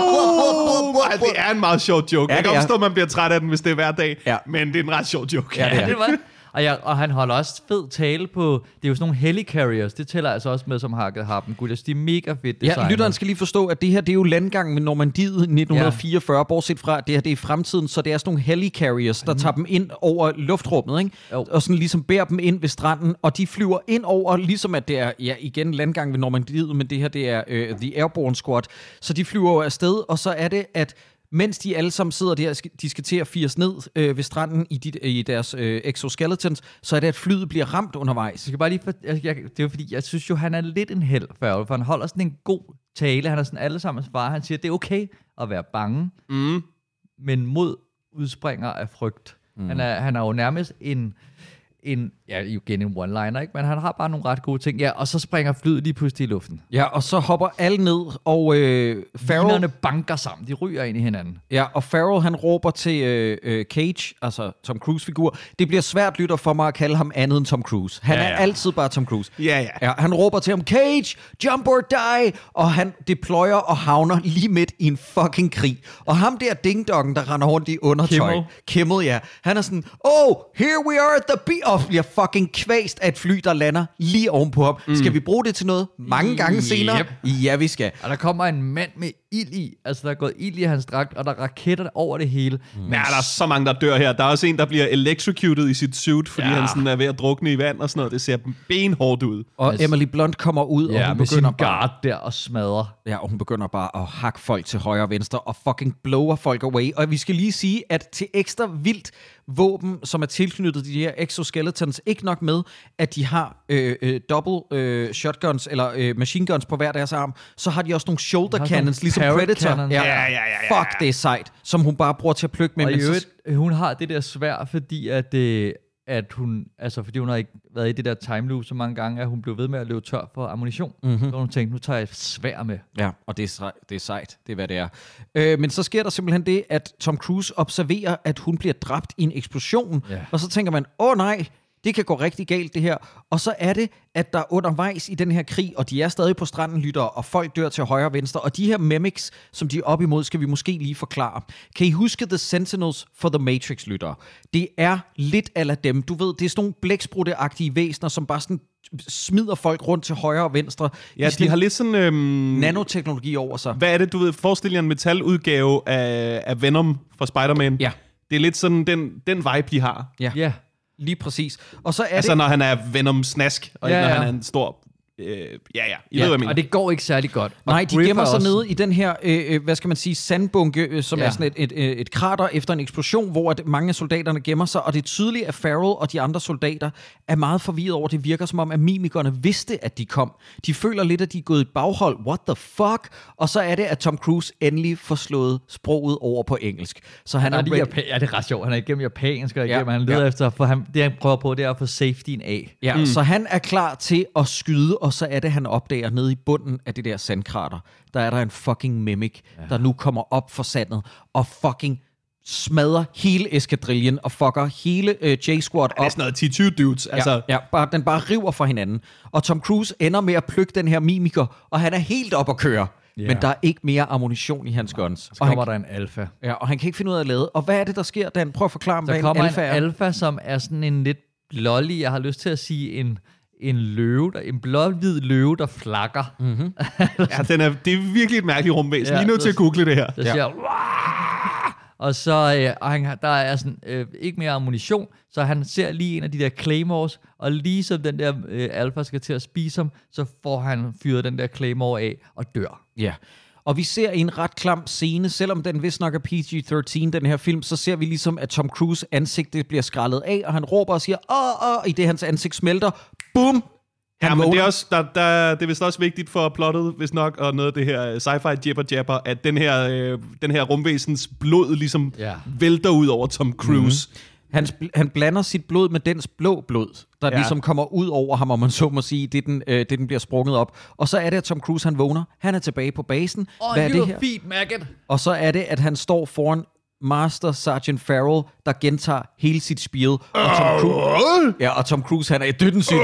Oh, det er en meget sjov joke. Ja, jeg kan godt forstå, at man bliver træt af den, hvis det er hver dag, ja. Men det er en ret sjov joke. Ja, det er. det var. Og, ja, og han holder også fed tale på, det er jo sådan nogle helicarriers, det tæller altså også med som hakket harpen. Gud, de er mega fedt designet. Ja, lytteren skal lige forstå, at det her, det er jo landgangen med Normandiet i nitten fireogfyrre, ja. Bortset fra, det her, det er i fremtiden, så det er sådan nogle helicarriers, der mm. tager dem ind over luftrummet, ikke? Og sådan ligesom bærer dem ind ved stranden, og de flyver ind over, ligesom at det er, ja, igen landgang ved Normandiet, men det her, det er uh, The Airborne Squad, så de flyver jo afsted, og så er det, at mens de alle sammen sidder der, de skal til at fires ned øh, ved stranden i, de, i deres øh, exoskeletons, så er det, at flyet bliver ramt undervejs. Jeg skal bare lige for, jeg, jeg, det er fordi, jeg synes jo, han er lidt en held, for han holder sådan en god tale. Han er sådan alle sammen far. Han siger, det er okay at være bange, mm. men mod udspringer af frygt. Mm. Han, er, han er jo nærmest en... en, ja, igen en one-liner, ikke? Men han har bare nogle ret gode ting. Ja, og så springer flyet lige pludselig i luften. Ja, og så hopper alle ned, og øh, Farrell... Linerne banker sammen, de ryger ind i hinanden. Ja, og Farrell, han råber til øh, øh, Cage, altså Tom Cruise-figur. Det bliver svært, lytter, for mig at kalde ham andet end Tom Cruise. Han ja, ja. er altid bare Tom Cruise. Ja, ja. ja. Han råber til ham, Cage, jump or die! Og han deployer og havner lige midt i en fucking krig. Og ham der ding-dongen, der render rundt i undertøj. Kimmel. Kimmel, ja. Han er sådan, oh, here we are at the beach. Og bliver fucking kvæst af et fly, der lander lige ovenpå ham. Mm. Skal vi bruge det til noget mange gange senere? Yep. Ja, vi skal. Og der kommer en mand med ild i. Altså, der er gået ild i hans dragt, og der er raketter over det hele. Mm. Men ja, der er så mange, der dør her. Der er også en, der bliver electrocuted i sit suit, fordi ja. han sådan er ved at drukne i vand og sådan noget. Det ser benhårdt ud. Og altså, Emily Blunt kommer ud, ja, og hun med begynder sin guard der og smadrer. Ja, og hun begynder bare at hakke folk til højre og venstre, og fucking blower folk away. Og vi skal lige sige, at til ekstra vildt våben, som er tilknyttet de her exoskeletons, ikke nok med, at de har øh, øh, double øh, shotguns, eller øh, machine guns på hver deres arm, så har de også nogle shoulder cannons, ligesom Predator. Cannon. Ja. Ja, ja, ja, ja, Fuck, det er sejt, som hun bare bruger til at plukke med. Og men i øvrigt, så... hun har det der svær, fordi at, øh, at hun, altså fordi hun har ikke været i det der time loop så mange gange, at hun blev ved med at løbe tør for ammunition. Mm-hmm. Så hun tænkte, nu tager jeg et svær med. Ja, og det er, sej, det er sejt, det er hvad det er. Øh, men så sker der simpelthen det, at Tom Cruise observerer, at hun bliver dræbt i en eksplosion, ja. Og så tænker man, åh nej, det kan gå rigtig galt det her. Og så er det, at der undervejs i den her krig, og de er stadig på stranden, lytter, og folk dør til højre og venstre, og de her mimics, som de er op imod, skal vi måske lige forklare. Kan I huske The Sentinels for The Matrix, lytter? Det er lidt ala dem. Du ved, det er sådan nogle blæksprutteagtige væsener, som bare sådan smider folk rundt til højre og venstre. Ja, de har lidt sådan... Øhm, nanoteknologi over sig. Hvad er det, du ved? Forestil jer en metaludgave af, af Venom fra Spider-Man. Ja. Det er lidt sådan den, den vibe, de har. Ja. Ja. Lige præcis. Og så er altså, det... når han er Venom-snask, og ja, ikke når ja. han er en stor... Øh, ja, ja, I ja, ved, hvad jeg mener. Og det går ikke særlig godt. Og nej, de Griff gemmer sig også... nede i den her, øh, hvad skal man sige, sandbunke, øh, som ja. er sådan et, et, et krater efter en eksplosion, hvor at mange af soldaterne gemmer sig, og det er tydeligt, at Farrell og de andre soldater er meget forvirret over, det virker som om, at mimikerne vidste, at de kom. De føler lidt, at de er gået i et baghold. What the fuck? Og så er det, at Tom Cruise endelig får slået sproget over på engelsk. Så han, han er, er Japan- ja, det er ret sjovt. Han er igennem japansk, og igennem, ja. han leder ja. efter, for han, det han prøver på, det er at få safetyen af. Ja, mm. så han er klar til at skyde, og så er det, han opdager nede i bunden af det der sandkrater. Der er der en fucking mimic, ja. der nu kommer op for sandet, og fucking smadrer hele eskadrillen og fucker hele øh, J-Squad op. Det er sådan noget ti tyve dudes. Altså. Ja, ja bare, den bare river fra hinanden. Og Tom Cruise ender med at plukke den her mimiker, og han er helt op at køre. Yeah. Men der er ikke mere ammunition i hans guns. Så kommer der en alfa. Ja, og han kan ikke finde ud af at lade. Og hvad er det, der sker, Dan? Prøv at forklare mig, hvad en alfa er. Der kommer en alfa, som er sådan en lidt blålig, jeg har lyst til at sige, en, en løve, der, en blåhvid løve, der flakker. Mm-hmm. ja, den er, det er virkelig et mærkeligt rumvæsen. Ja, I er nødt til at google det her. Der siger, ja. Og så øh, og han, der er sådan øh, ikke mere ammunition, så han ser lige en af de der claymores, og lige som den der øh, alfa skal til at spise ham, så får han fyret den der claymore af og dør. Ja, og vi ser en ret klam scene, selvom den vist nok er P G tretten, den her film, så ser vi ligesom, at Tom Cruise ansigt det bliver skrællet af, og han råber og siger, åh, åh, i det hans ansigt smelter, bum! Ja, men det er, også, der, der, det er vist også vigtigt for plottet, hvis nok, og noget af det her sci-fi jabber jabber, at den her, øh, den her rumvæsens blod ligesom yeah. vælter ud over Tom Cruise. Mm-hmm. Han, han blander sit blod med dens blå blod, der ja. ligesom kommer ud over ham, om man så må sige, det den, øh, det den bliver sprunget op. Og så er det, at Tom Cruise han vågner, han er tilbage på basen. Oh, Hvad er det her? Feet, maggot. Og så er det, at han står foran Master Sergeant Farrell, der gentager hele sit spil. Og Tom Cruise, ja, og Tom Cruise, han er i dytten syg.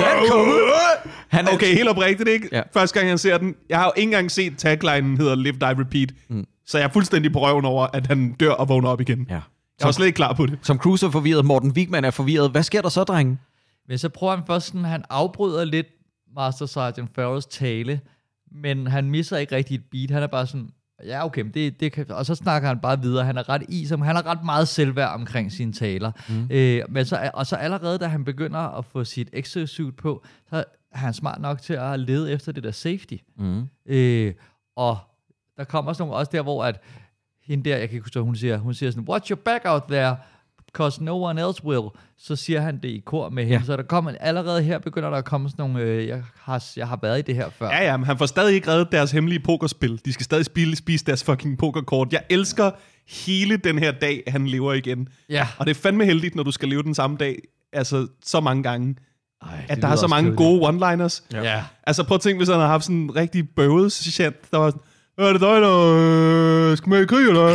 Han er okay, helt oprigtigt, ikke? Ja. Første gang, jeg ser den, jeg har jo ikke engang set taglinen hedder Live, Die, Repeat. Mm. Så jeg er fuldstændig på røven over, at han dør og vågner op igen. Ja. Jeg var slet ikke klar på det. Tom Cruise er forvirret, Morten Wigman er forvirret. Hvad sker der så, drenge? Men så prøver han først sådan, han afbryder lidt Master Sergeant Farrells tale, men han misser ikke rigtig et beat. Han er bare sådan, ja okay, det, det kan, og så snakker han bare videre. Han er ret i, som han har ret meget selvværd omkring sine taler. Mm. Øh, men så, og så allerede, da han begynder at få sit exosuit på, så er han smart nok til at lede efter det der safety. Mm. Øh, og der kommer også nogle, også der, hvor at hende der, jeg kan ikke huske, hun siger, hun siger sådan, watch your back out there, because no one else will. Så siger han det i kor med hende. Ja. Så der kommer, allerede her begynder der at komme sådan nogle, øh, jeg, har, jeg har været i det her før. Ja, ja, men han får stadig ikke reddet deres hemmelige pokerspil. De skal stadig spille, spise deres fucking pokerkort. Jeg elsker hele den her dag, han lever igen. Ja. Og det er fandme heldigt, når du skal leve den samme dag, altså så mange gange. Ej, at der er så mange gode one-liners. Ja. Ja. Altså prøv at tænke, hvis han har haft sådan en rigtig bøvet sergeant, der var sådan, er det dig, der øh, skal med i krig, eller?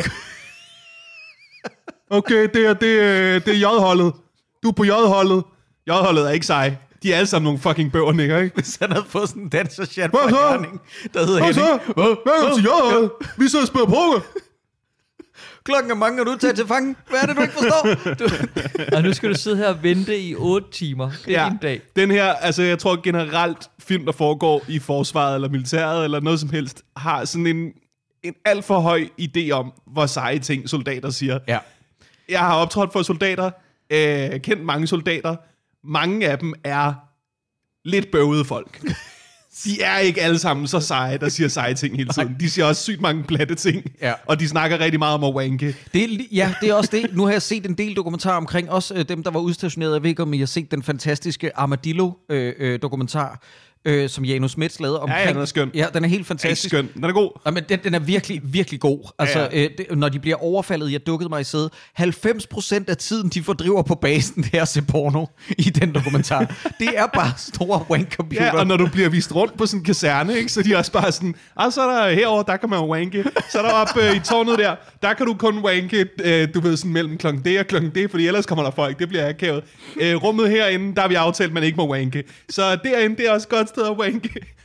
Okay, det er, det er, det er J-holdet. Du er på J-holdet. J-holdet er ikke sej. De er alle sammen nogle fucking bøvernikker, ikke? Hvis han havde fået sådan en danserchat fra Herning, der hedder Henning. Hvad så? Hvad til J-holdet? Vi sidder og spiller poker. Klokken er mange, og du tager til fange. Hvad er det, du ikke forstår? Du... og nu skal du sidde her og vente i otte timer. Det er ja, din dag. Den her, altså jeg tror generelt, film, der foregår i forsvaret eller militæret eller noget som helst, har sådan en, en alt for høj idé om, hvor seje ting soldater siger. Ja. Jeg har optrådt for soldater, øh, kendt mange soldater. Mange af dem er lidt bøvede folk. De er ikke alle sammen så seje, der siger seje ting hele tiden. De siger også sygt mange platte ting, ja. Og de snakker rigtig meget om at wanke. Det er, ja, det er også det. Nu har jeg set en del dokumentarer omkring, også øh, dem, der var udstationeret. Jeg ved ikke, om I har set den fantastiske Armadillo-dokumentar, øh, øh, som Janus Smits lavede omkring. Ja, ja, den er skøn. Ja, den er helt fantastisk. Den er skøn. Den er god. Ja, men den, den er virkelig, virkelig god. Altså, ja, ja. Øh, det, når de bliver overfaldet, jeg dukkede mig i sæde, halvfems procent af tiden, de fordriver på basen, det er at se porno i den dokumentar. Det er bare store wank-computer. Ja, og når du bliver vist rundt på sådan en kaserne, ikke, så de er også bare sådan, ah, så er der herover, der kan man wanke. Så er der oppe øh, i tårnet der, der kan du kun wanke, øh, du ved, sådan mellem klokken D og klokken D, fordi ellers kommer der folk, det bliver akavet. Øh, rummet herinde, der har vi aftalt, man ikke må wanke. Så derinde, det er også et godt sted at wanke.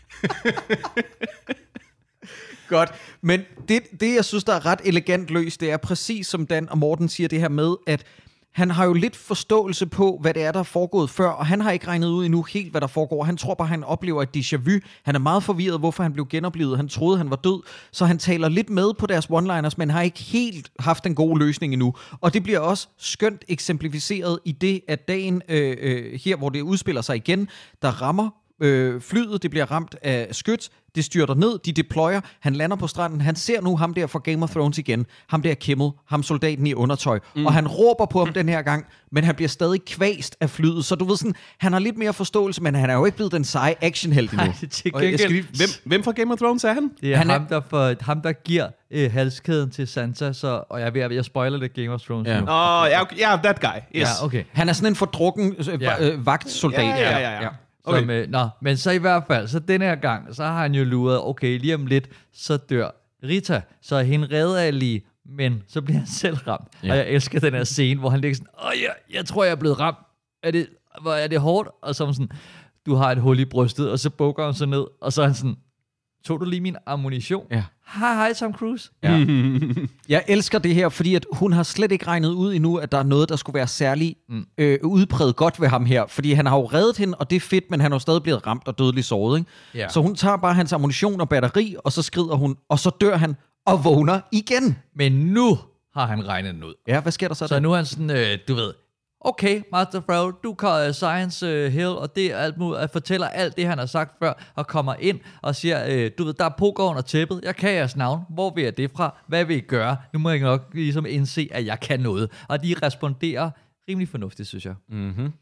Godt, men det, det, jeg synes, der er ret elegant løst, det er præcis som Dan og Morten siger det her med, at han har jo lidt forståelse på, hvad det er, der er foregået før, og han har ikke regnet ud endnu helt, hvad der foregår. Han tror bare, han oplever et déjà vu. Han er meget forvirret, hvorfor han blev genoplevet. Han troede, han var død, så han taler lidt med på deres one-liners, men har ikke helt haft en god løsning endnu. Og det bliver også skønt eksemplificeret i det, at dagen øh, øh, her, hvor det udspiller sig igen, der rammer øh, flyet, det bliver ramt af skyts, det styrter ned, de deployer, han lander på stranden, han ser nu ham der fra Game of Thrones igen, ham der Kimmel, ham soldaten i undertøj, mm. og han råber på ham den her gang, men han bliver stadig kvæst af flyet, så du ved sådan, han har lidt mere forståelse, men han er jo ikke blevet den seje actionhelt endnu. Nej, lige, hvem, hvem fra Game of Thrones er han? Det er han ham, der for, ham, der giver øh, halskæden til Sansa, så, og jeg, jeg, jeg spoiler lidt Game of Thrones yeah. nu. Åh, oh, ja, yeah, that guy, yes. Ja, okay. Han er sådan en fordrukken øh, yeah. øh, vagtsoldat. Ja, ja, ja, ja. ja. Okay. Som, øh, nå, men så i hvert fald, så den her gang, så har han jo luret, okay, lige om lidt, så dør Rita. Så hende redder jeg lige, men så bliver han selv ramt. Ja. Og jeg elsker den her scene, hvor han ligger sådan, åh, jeg, jeg tror, jeg er blevet ramt. Er det, hvor er det hårdt? Og så er sådan, du har et hul i brystet, og så bukker han så ned, og så er han sådan, tog du lige min ammunition? Ja. Hej, hej, Tom Cruise. Ja. Jeg elsker det her, fordi at hun har slet ikke regnet ud endnu, at der er noget, der skulle være særlig mm. øh, udpræget godt ved ham her. Fordi han har jo reddet hende, og det er fedt, men han er jo stadig blevet ramt og dødeligt såret. Ikke? Ja. Så hun tager bare hans ammunition og batteri, og så skrider hun, og så dør han og vågner igen. Men nu har han regnet den ud. Ja, hvad sker der så? Så der? nu er han sådan, øh, du ved, okay, Master Farrell, du kan uh, Science uh, Hill, og det er alt muligt, at fortæller alt det, han har sagt før, og kommer ind og siger, øh, du ved, der er poker under tæppet, jeg kan jeres navn, hvor vil jeg det fra, hvad vil I gøre? Nu må jeg nok ligesom indse, at jeg kan noget. Og de responderer rimelig fornuftigt, synes jeg. Mm-hmm.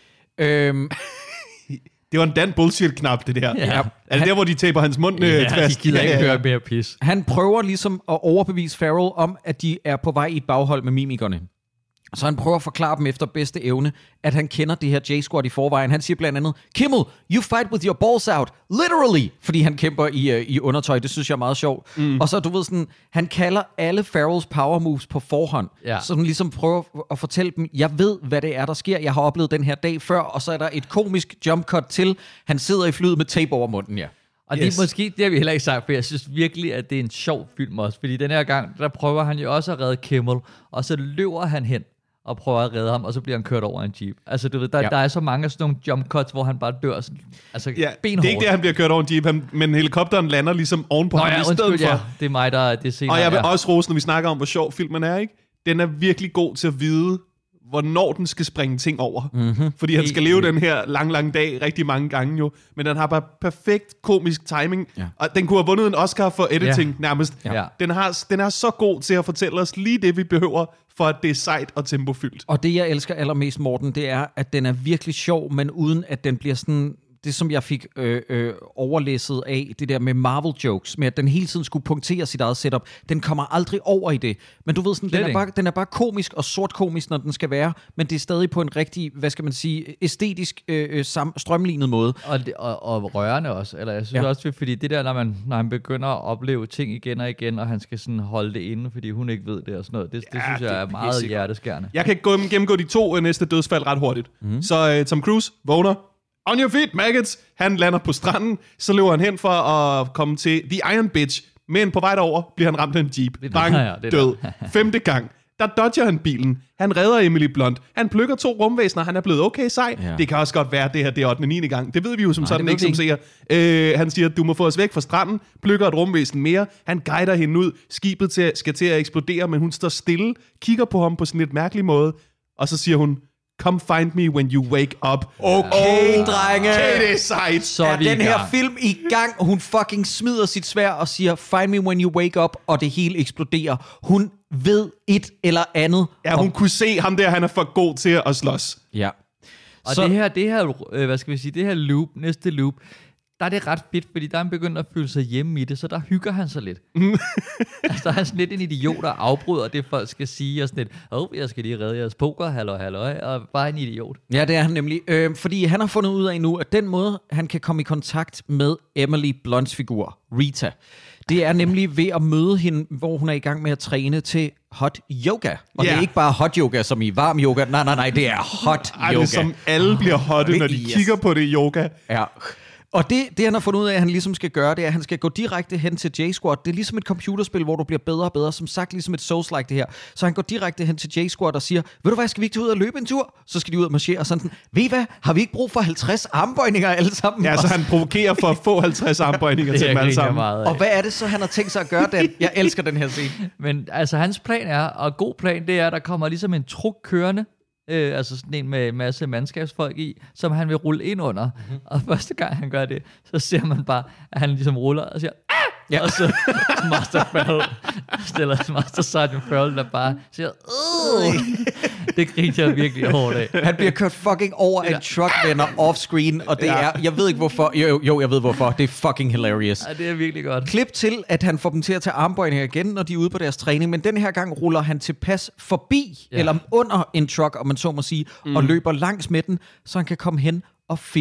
Øhm... Det var en Dan bullshit-knap, det der. Ja. Er det der, hvor de taber hans mund øh, Ja, fast? de gider ikke ja, ja. høre mere pis. Han prøver ligesom at overbevise Farrell om, at de er på vej i et baghold med mimikerne. Så han prøver at forklare dem efter bedste evne, at han kender det her J-Squad i forvejen. Han siger blandt andet, Kimmel, you fight with your balls out, literally, fordi han kæmper i, uh, i undertøj. Det synes jeg er meget sjovt. Mm. Og så, du ved sådan, han kalder alle Farrells power moves på forhånd. Ja. Så han ligesom prøver at fortælle dem, jeg ved, hvad det er, der sker. Jeg har oplevet den her dag før, og så er der et komisk jump cut til. Han sidder i flyet med tape over munden, ja. Og yes. Det er måske, det har vi heller ikke sagt, for jeg synes virkelig, at det er en sjov film også. Fordi den her gang, der prøver han jo også at redde Kimmel, og så løber han hen og prøver at redde ham, og så bliver han kørt over en jeep. Altså, du ved, der, ja. der er så mange af sådan nogle jump cuts, hvor han bare dør sådan, altså ja, benhårdt. Det er ikke det, han bliver kørt over en jeep, han, men helikopteren lander ligesom ovenpå Nå, ham ja, i stedet undskyld, for. Ja, det er mig, der det senere. Og jeg vil ja. også rose, når vi snakker om, hvor sjov filmen er, ikke? Den er virkelig god til at vide, hvornår den skal springe ting over. Mm-hmm. Fordi han skal leve den her lang, lang dag rigtig mange gange jo. Men den har bare perfekt komisk timing. Ja. Og den kunne have vundet en Oscar for editing ja. nærmest. Ja. Den, har, den er så god til at fortælle os lige det, vi behøver, for at det er sejt og tempofyldt. Og det, jeg elsker allermest, Morten, det er, at den er virkelig sjov, men uden at den bliver sådan... Det, som jeg fik øh, øh, overlæsset af, det der med Marvel jokes, med at den hele tiden skulle punktere sit eget setup, den kommer aldrig over i det. Men du ved sådan, den er, bare, den er bare komisk og sort komisk, når den skal være, men det er stadig på en rigtig, hvad skal man sige, æstetisk øh, sam, strømlignet måde. Og, det, og, og rørende også. Eller jeg synes ja. også, fordi det der, når, man, når han begynder at opleve ting igen og igen, og han skal sådan holde det inde, fordi hun ikke ved det og sådan noget, det, det ja, synes jeg er meget hjerteskærende. Jeg kan gå, gennemgå de to øh, næste dødsfald ret hurtigt. Mm. Så øh, Tom Cruise vågner. On your feet, maggots! Han lander på stranden, så løber han hen for at komme til The Iron Bitch, men på vej derover bliver han ramt af en jeep. Bang, ja, død. Femte gang, der dodger han bilen. Han redder Emily Blunt. Han plukker to rumvæsener, han er blevet okay sej. Ja. Det kan også godt være, det her det er ottende niende gang. Det ved vi jo som Nej, sådan ikke, som ser. Øh, han siger, du må få os væk fra stranden, plukker et rumvæsen mere. Han guider hende ud. Skibet til, skal til at eksplodere, men hun står stille, kigger på ham på sådan et mærkelig måde, og så siger hun, come find me when you wake up. Okay, oh, drenge. Okay, det er sejt. Så er den her film i gang. Hun fucking smider sit sværd og siger, find me when you wake up, og det hele eksploderer. Hun ved et eller andet. Ja, hun om... kunne se ham der, han er for god til at slås. Ja. Og så... det her, det her, øh, hvad skal vi sige, det her loop, næste loop, der er det ret fedt, fordi der er han begyndt at føle sig hjemme i det, så der hygger han sig lidt. Altså, der er han sådan lidt en idiot, der afbryder det, folk skal sige, og sådan lidt, åh, oh, jeg skal lige redde jeres poker, halløj, halløj, og bare en idiot. Ja, det er han nemlig. Øh, fordi han har fundet ud af nu, at den måde, han kan komme i kontakt med Emily Blunts figur, Rita, det er nemlig ved at møde hende, hvor hun er i gang med at træne til hot yoga. Og yeah. det er ikke bare hot yoga, som i varm yoga. Nej, nej, nej, det er hot Ej, yoga. Det er som alle bliver hotte, når de yes. kigger på det yoga. Ja. Og det, det, han har fundet ud af, at han ligesom skal gøre, det er, at han skal gå direkte hen til J-Squad. Det er ligesom et computerspil, hvor du bliver bedre og bedre. Som sagt, ligesom et Souls-like det her. Så han går direkte hen til J-Squad og siger, ved du hvad, skal vi ikke tage ud og løbe en tur? Så skal de ud og marchere og sådan, ved I hvad, har vi ikke brug for halvtreds armbøjninger alle sammen? Ja, så han provokerer for at få halvtreds armbøjninger til dem alle sammen. Meget, og hvad er det så, han har tænkt sig at gøre, Dan? Jeg elsker den her scene. Men altså, hans plan er, og god plan, det er, at der kommer ligesom en truk kørende, Øh, altså sådan en med en masse mandskabsfolk i, som han vil rulle ind under. Mm-hmm. Og første gang han gør det, så ser man bare, at han ligesom ruller og siger, ah! Ja. Og så Master Farrell stiller Master Sergeant Farrell, der bare siger, åh! Det griner jeg virkelig hårdt af. Han bliver kørt fucking over ja. en truck, venner off-screen, og det ja. er, jeg ved ikke hvorfor, jo, jo, jeg ved hvorfor, det er fucking hilarious. Ja, det er virkelig godt. Klip til, at han får dem til at tage armbøjninger igen, når de er ude på deres træning, men den her gang ruller han tilpas forbi, ja. eller under en truck, om man så må sige, mm. og løber langs med den, så han kan komme hen og finde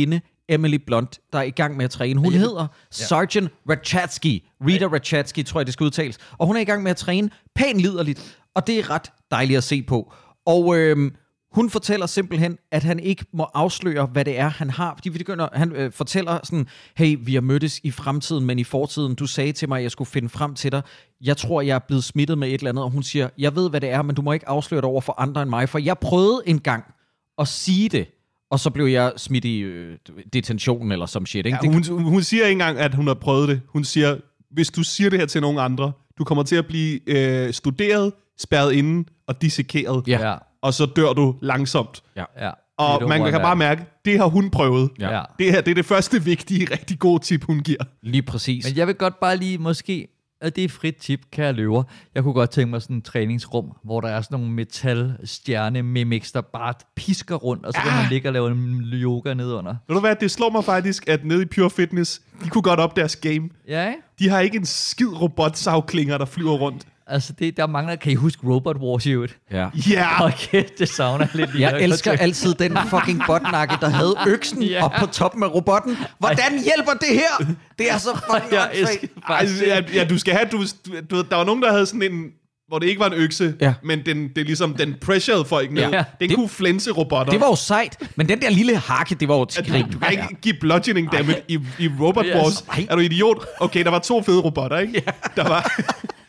Emily Blunt, der er i gang med at træne. Hun hedder Sergeant Rachatsky. Rita Rachatsky, tror jeg, det skal udtales. Og hun er i gang med at træne pænt liderligt. Og det er ret dejligt at se på. Og øhm, hun fortæller simpelthen, at han ikke må afsløre, hvad det er, han har. Fordi vi begynder, han øh, fortæller sådan, hey, vi har mødtes i fremtiden, men i fortiden, du sagde til mig, at jeg skulle finde frem til dig. Jeg tror, jeg er blevet smittet med et eller andet. Og hun siger, jeg ved, hvad det er, men du må ikke afsløre det over for andre end mig. For jeg prøvede engang at sige det, og så blev jeg smidt i øh, detentionen eller som shit. Ikke? Ja, hun, hun siger ikke engang, at hun har prøvet det. Hun siger, hvis du siger det her til nogen andre, du kommer til at blive øh, studeret, spærret inde og dissekeret. Ja. Og så dør du langsomt. Ja. Ja. Og man kan bare mærke, det har hun prøvet. Ja. Det her det er det første vigtige, rigtig gode tip, hun giver. Lige præcis. Men jeg vil godt bare lige måske, at det er frit tip, kære løver. Jeg kunne godt tænke mig sådan et træningsrum, hvor der er sådan nogle metal-stjerne-mimics, der bare pisker rundt, og så kan Ja. man ligge og lave en yoga nedunder. Ved du hvad, det slår mig faktisk, at nede i Pure Fitness, de kunne godt op deres game. Ja, ikke? De har ikke en skid robotsavklinger, der flyver rundt. Altså, det, der mangler, kan I huske Robot Wars i øvrigt? Ja. Ja! Okay, det savner jeg lidt. Jeg elsker altid den fucking botnakke, der havde øksen Ja. op på toppen af robotten. Hvordan hjælper det her? Det er så fucking Jeg åndssvagt. elsker Ej, faktisk. ja, ja, du skal have, du, du ved, der var nogen, der havde sådan en, hvor det ikke var en økse, Ja. men den, det er ligesom, den pressurede folk ned. Ja. Den Det- kunne flænse robotter. Det var jo sejt, men den der lille hakke, det var jo til grin. Du kan ikke give bludgeoning damage i, i Robot Yes. Wars. Ej. Er du idiot? Okay, der var to fede robotter, ikke? Der var...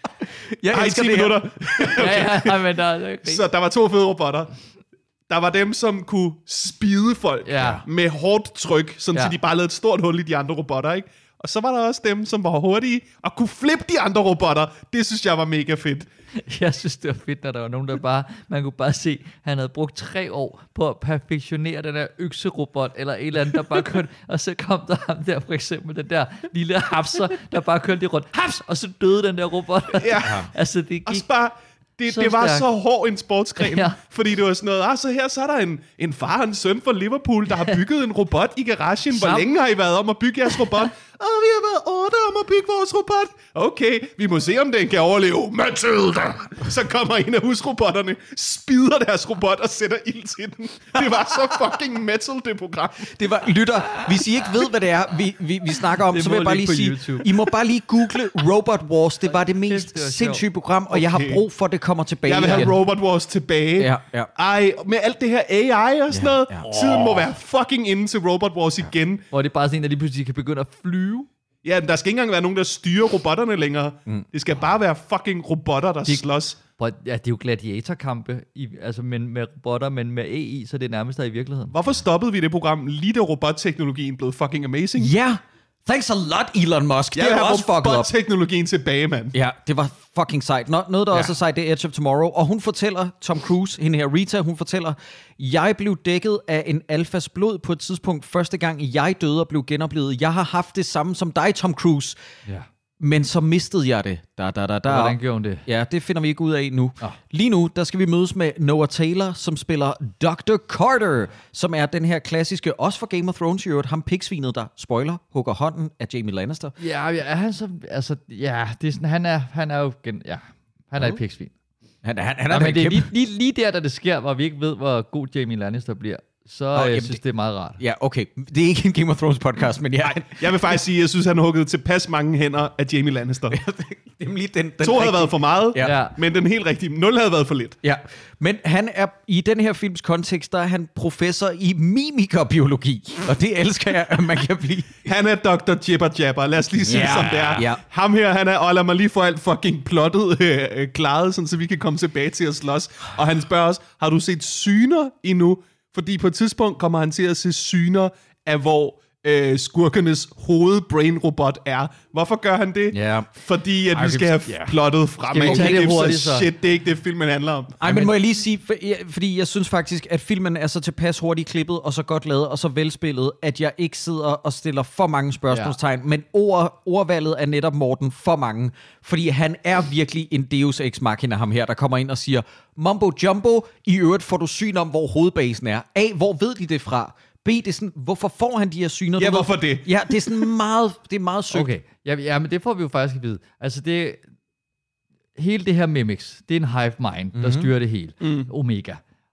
Jeg Ej, elsker ti det her. minutter. Ja, ja, men der er okay. Så der var to fede robotter. Der var dem, som kunne spide folk Ja. med hårdt tryk, sådan Ja. så de bare lavede et stort hul i de andre robotter, ikke? Og så var der også dem, som var hurtige og kunne flippe de andre robotter. Det synes jeg var mega fedt. Jeg synes, det var fedt, når der var nogen, der bare... Man kunne bare se, at han havde brugt tre år på at perfektionere den der økserobot, eller et eller andet, der bare kørte... Og så kom der ham der, for eksempel, den der lille hapser, der bare kørte lige rundt. Haps! Og så døde den der robot. Ja. Altså, det gik... Også bare... Det, Så det var stærkt. så hård en sportsgren, Ja. ja. Fordi det var sådan noget, ah, så her så er der en, en far og en søn fra Liverpool, der har bygget en robot i garagen. Hvor Sam- længe har I været om at bygge jeres robot? Åh, vi har været otte om at bygge vores robot. Okay, vi må se, om den kan overleve. Mathilda! Så kommer en af husrobotterne, spider deres robot og sætter ild til den. Det var så fucking metal, det program. Det var, lytter, hvis I ikke ved, hvad det er, vi, vi, vi snakker om, Det så må vil jeg bare ligge lige på sige, YouTube. I må bare lige google Robot Wars. Det var det mest Kæft, det var sindssyge sjovt. program, og jeg har Okay. brug for, at det kommer tilbage Jeg vil have igen. Robot Wars tilbage. Ja, ja. Ej, med alt det her A I og sådan noget. ja. Tiden må være fucking inde til Robot Wars igen. Hvor det er bare sådan en, der lige pludselig kan begynde at flyve. Ja, der skal ikke engang være nogen, der styrer robotterne længere. Mm. Det skal bare være fucking robotter, der De- slås. Prøv, at- ja, det er jo gladiatorkampe, i, altså men med robotter, men med A I, så det er nærmest der i virkeligheden. Hvorfor stoppede vi det program, lige da robotteknologien blev fucking amazing? Ja, thanks a lot, Elon Musk. Jeg Det vil er have også fucket op. robotteknologien tilbage, mand. Ja, det var fucking sejt. Nå, noget, der ja. også er sejt, det er Edge of Tomorrow. Og hun fortæller, Tom Cruise, hende her Rita, hun fortæller, jeg blev dækket af en alfas blod på et tidspunkt, første gang jeg døde og blev genoplevet. Jeg har haft det samme som dig, Tom Cruise. Ja. Men så mistede jeg det. Da, da, da, da. Hvordan gjorde hun det? Ja, det finder vi ikke ud af nu. Oh. Lige nu, der skal vi mødes med Noah Taylor, som spiller doktor Carter, som er den her klassiske, også for Game of Thrones i øvrigt, ham pigsvinet, der, spoiler, hugger hånden af Jaime Lannister. Ja, ja, er han så, altså, ja, det er sådan, han er, han er jo, gen, ja, han er et pigsvin. Han, han, han Ja, er men det er kæmpe... lige, lige, lige der, da det sker, hvor vi ikke ved, hvor god Jaime Lannister bliver, så Nå, oh, jeg jamen, synes, det- det er meget rart. Ja, okay. Det er ikke en Game of Thrones podcast, men ja, Jeg vil faktisk sige, at jeg synes, han har hugget tilpas mange hænder af Jamie Lannister. det er lige den, den To havde rigtige- været for meget, Ja. Ja. men den helt rigtige nul havde været for lidt. Ja, men han er i den her films kontekst, der er han professor i mimikerbiologi, og det elsker jeg, at man kan blive. Han er doktor Jibber Jabber. Lad os lige sige Ja, det, som det er. ja. Ham her, han er, og lad mig lige få alt fucking plottet øh, øh, klaret, sådan, så vi kan komme tilbage til at slås. Og han spørger os, har du set syner endnu? Fordi på et tidspunkt kommer han til at se syner af, hvor øh, skurkernes hovedbrain-robot er. Hvorfor gør han det? Ja. Fordi at Ej, vi skal have ja. plottet fremad. vi tage det Gives a hurtigt, så? Shit, det er ikke det, filmen handler om. Ej, men må jeg lige sige, for, ja, fordi jeg synes faktisk, at filmen er så tilpas hurtigt klippet, og så godt lavet, og så velspillet, at jeg ikke sidder og stiller for mange spørgsmålstegn, ja. men ord, ordvalget er netop Morten for mange, fordi han er virkelig en deus ex machina, ham her, der kommer ind og siger, mumbo jumbo, i øvrigt får du syn om, hvor hovedbasen er. A, hvor ved de det fra? B, det er sådan, hvorfor får han de her syner? Ja, Du ved- hvorfor det? Ja, det er sådan meget, det er meget søgt. Okay, ja, ja, men det får vi jo faktisk at vide. Altså det, hele det her mimics, det er en hive mind, mm-hmm. der styrer det hele. Mm. Omega.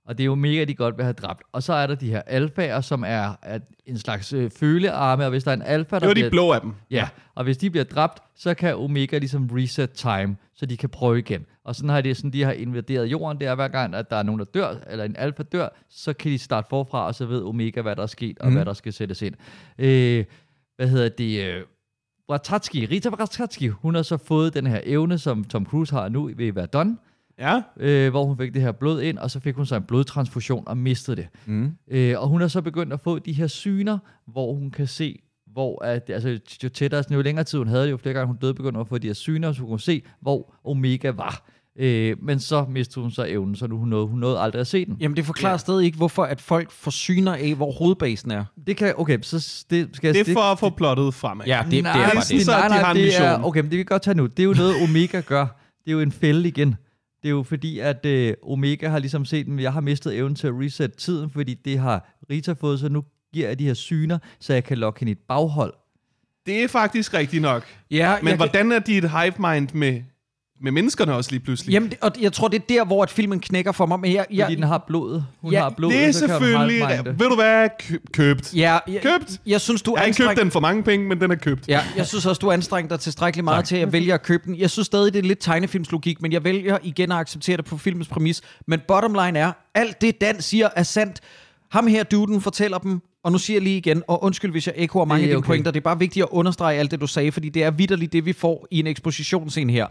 Og det er jo mega, de godt vil have dræbt. Og så er der de her alfaer, som er, er en slags øh, følearme, og hvis der er en alfa, der Det var bliver... de blå af dem. Ja, og hvis de bliver dræbt, så kan Omega ligesom reset time, så de kan prøve igen. Og sådan har de, sådan de har invaderet jorden, det er hver gang, at der er nogen, der dør, eller en alfa dør, så kan de starte forfra, og så ved Omega, hvad der er sket, og mm. hvad der skal sættes ind. Øh, hvad hedder det... Øh, Ratatski, Rita Ratatski, hun har så fået den her evne, som Tom Cruise har nu ved Verdun, Ja. øh, hvor hun fik det her blod ind, og så fik hun så en blodtransfusion og mistede det. Mm. Øh, og hun har så begyndt at få de her syner, hvor hun kan se, hvor at, altså, jo tættere, jo længere tid hun havde det, jo flere gange hun døde, begyndte at få de her syner, så hun kunne se, hvor Omega var. Øh, men så mistede hun så evnen, så nu hun nåede, hun nåede aldrig at se den. Jamen, det forklarer ja. stadig ikke, hvorfor at folk får syner af, hvor hovedbasen er. Det kan, okay, så det skal Det er jeg... for at få plottet fremad. Ja, det, nej, det er bare det. det. Så nej, de nej, har en det er, mission. okay, men det vi kan godt tage nu. Det er jo noget, Omega gør. Det er jo en fælde igen. Det er jo fordi, at øh, Omega har ligesom set, at jeg har mistet evnen til at reset tiden, fordi det har Rita fået, så nu giver jeg de her syner, så jeg kan lokke hende i et baghold. Det er faktisk rigtigt nok. Ja, Men jeg hvordan er de et hive mind med, med menneskerne også lige pludselig? Jamen, det, og jeg tror, det er der, hvor at filmen knækker for mig. Men jeg, jeg, Fordi den har blodet. Hun Ja, har blodet, det er så kan hun selvfølgelig... hive minde. Ved du hvad? Kø- købt. ja, jeg, Købt. Jeg, jeg synes, du Jeg har ikke købt anstreng- den for mange penge, men den er købt. Ja, jeg synes også, du anstrenger dig tilstrækkeligt meget tak. til at vælge at købe den. Jeg synes stadig, det er lidt tegnefilmslogik, men jeg vælger igen at acceptere det på filmens præmis. Men bottom line er, alt det Dan siger er sandt. Ham her, duden, fortæller dem, og nu siger jeg lige igen, og undskyld, hvis jeg ekkoer mange af dine okay. pointer, det er bare vigtigt at understrege alt det, du sagde, fordi det er vitterligt det, vi får i en ekspositionsscene her.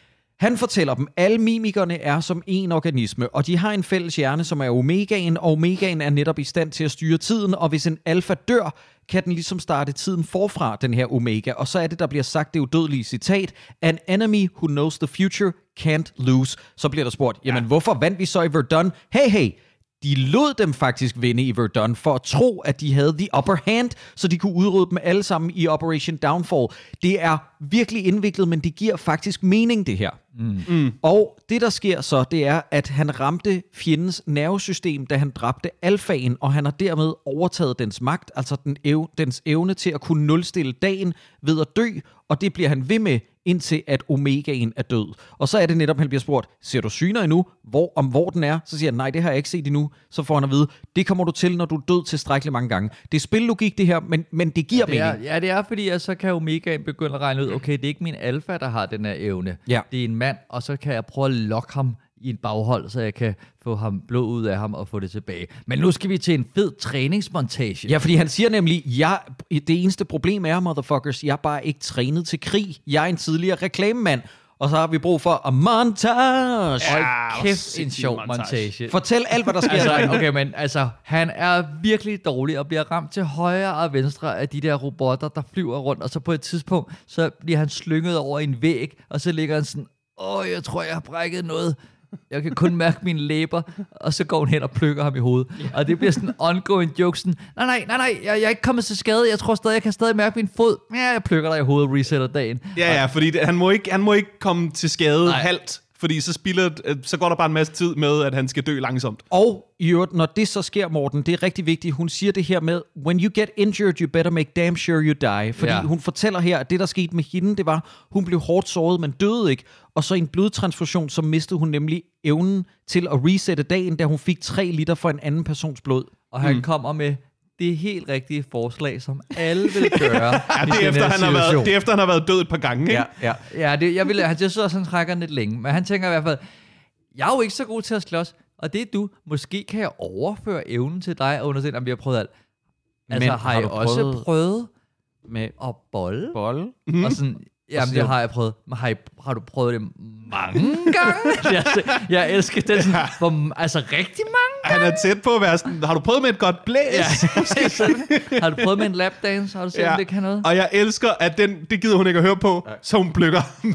Han fortæller dem, alle mimikerne er som en organisme, og de har en fælles hjerne, som er Omegaen, og Omegaen er netop i stand til at styre tiden, og hvis en alfa dør, kan den ligesom starte tiden forfra, den her Omega. Og så er det, der bliver sagt det udødelige citat, an enemy who knows the future can't lose. Så bliver der spurgt, jamen ja. hvorfor vandt vi så i Verdun? Hey, hey! De lod dem faktisk vinde i Verdun for at tro, at de havde the upper hand, så de kunne udrydde dem alle sammen i Operation Downfall. Det er virkelig indviklet, men det giver faktisk mening, det her. Mm. Mm. Og det, der sker så, det er, at han ramte fjendens nervesystem, da han dræbte alfaen, og han har dermed overtaget dens magt, altså den ev- dens evne til at kunne nulstille dagen ved at dø, og det bliver han ved med, indtil at Omegaen er død. Og så er det netop, han bliver spurgt, ser du syner endnu? Hvor, om hvor den er? Så siger han, nej, det har jeg ikke set endnu. Så får han at vide, det kommer du til, når du er død tilstrækkeligt mange gange. Det er spillogik, det her, men, men det giver Ja, det er, mening. ja, det er fordi, at så kan Omegaen begynde at regne ud, okay, det er ikke min alfa, der har den her evne. Ja. Det er en mand, og så kan jeg prøve at lokke ham i en baghold, så jeg kan få ham blod ud af ham og få det tilbage. Men nu skal vi til en fed træningsmontage. Ja, fordi han siger nemlig, jeg, det eneste problem er, motherfuckers, jeg er bare ikke trænet til krig. Jeg er en tidligere reklamemand. Og så har vi brug for a montage. Ja, Hold kæft, en en sjov montage. montage. Fortæl alt, hvad der sker. Altså, okay, men altså, han er virkelig dårlig og bliver ramt til højre og venstre af de der robotter, der flyver rundt. Og så på et tidspunkt, så bliver han slynget over en væg, og så ligger han sådan, åh, jeg tror, jeg har brækket noget. Jeg kan kun mærke mine læber, og så går hun hen og plukker ham i hovedet. Og det bliver sådan en ongoing joke, sådan, nej, nej, nej, nej, jeg, jeg er ikke kommet til skade, jeg tror stadig, jeg kan stadig mærke min fod. Ja, jeg plukker dig i hovedet og resetter dagen. Ja, ja, fordi det, han, må ikke, han må ikke komme til skade Nej. halvt, fordi så, spilder, så går der bare en masse tid med, at han skal dø langsomt. Og i øvrigt, når det så sker, Morten, det er rigtig vigtigt, hun siger det her med, when you get injured, you better make damn sure you die. Fordi Ja. hun fortæller her, at det, der skete med hende, det var, hun blev hårdt såret, men døde ikke. Og så i en blodtransfusion, så mistede hun nemlig evnen til at resette dagen, da hun fik tre liter for en anden persons blod. Og han mm. kommer med det helt rigtige forslag, som alle vil gøre Ja, i det, er den efter, her han har været, situation. det er efter, han har været død et par gange, ikke? ja. Ja, det, jeg, vil, jeg synes også, han trækker den lidt længe. Men han tænker i hvert fald, jeg er jo ikke så god til at slås, og det er du. Måske kan jeg overføre evnen til dig, og undersøge, om vi har prøvet alt. Altså, Men har, har jeg du også prøvet- prøvet Med at bolle? bolle. Mm. Og sådan, jamen, siger det du- har jeg prøvet. Men har, I, har du prøvet det mange gange? jeg, jeg elsker det sådan, hvor, altså rigtig mange Han er tæt på at være sådan, har du prøvet med et godt blæs? gange. Sådan. Har du prøvet med en lapdance? Har du set, ja. om det kan noget? Og jeg elsker, at den, det gider hun ikke at høre på, ja. Så hun plukker ham.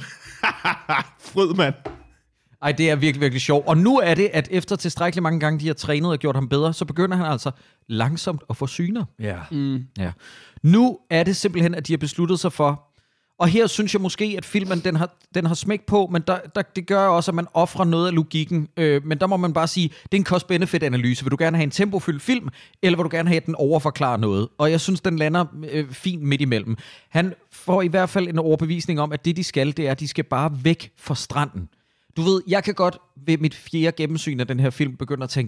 Fryd, mand. Ej, det er virkelig, virkelig sjovt. Og nu er det, at efter tilstrækkeligt mange gange, de har trænet og gjort ham bedre, så begynder han altså langsomt at få syner. Ja. Mm. Ja. Nu er det simpelthen, at de har besluttet sig for, og her synes jeg måske, at filmen den har, den har smæk på, men der, der, det gør også, at man offrer noget af logikken. Øh, men der må man bare sige, det er en cost-benefit-analyse. Vil du gerne have en tempofyldt film, eller vil du gerne have, at den overforklarer noget? Og jeg synes, den lander øh, fint midt imellem. Han får i hvert fald en overbevisning om, at det, de skal, det er, at de skal bare væk fra stranden. Du ved, jeg kan godt ved mit fjerde gennemsyn af den her film begynde at tænke,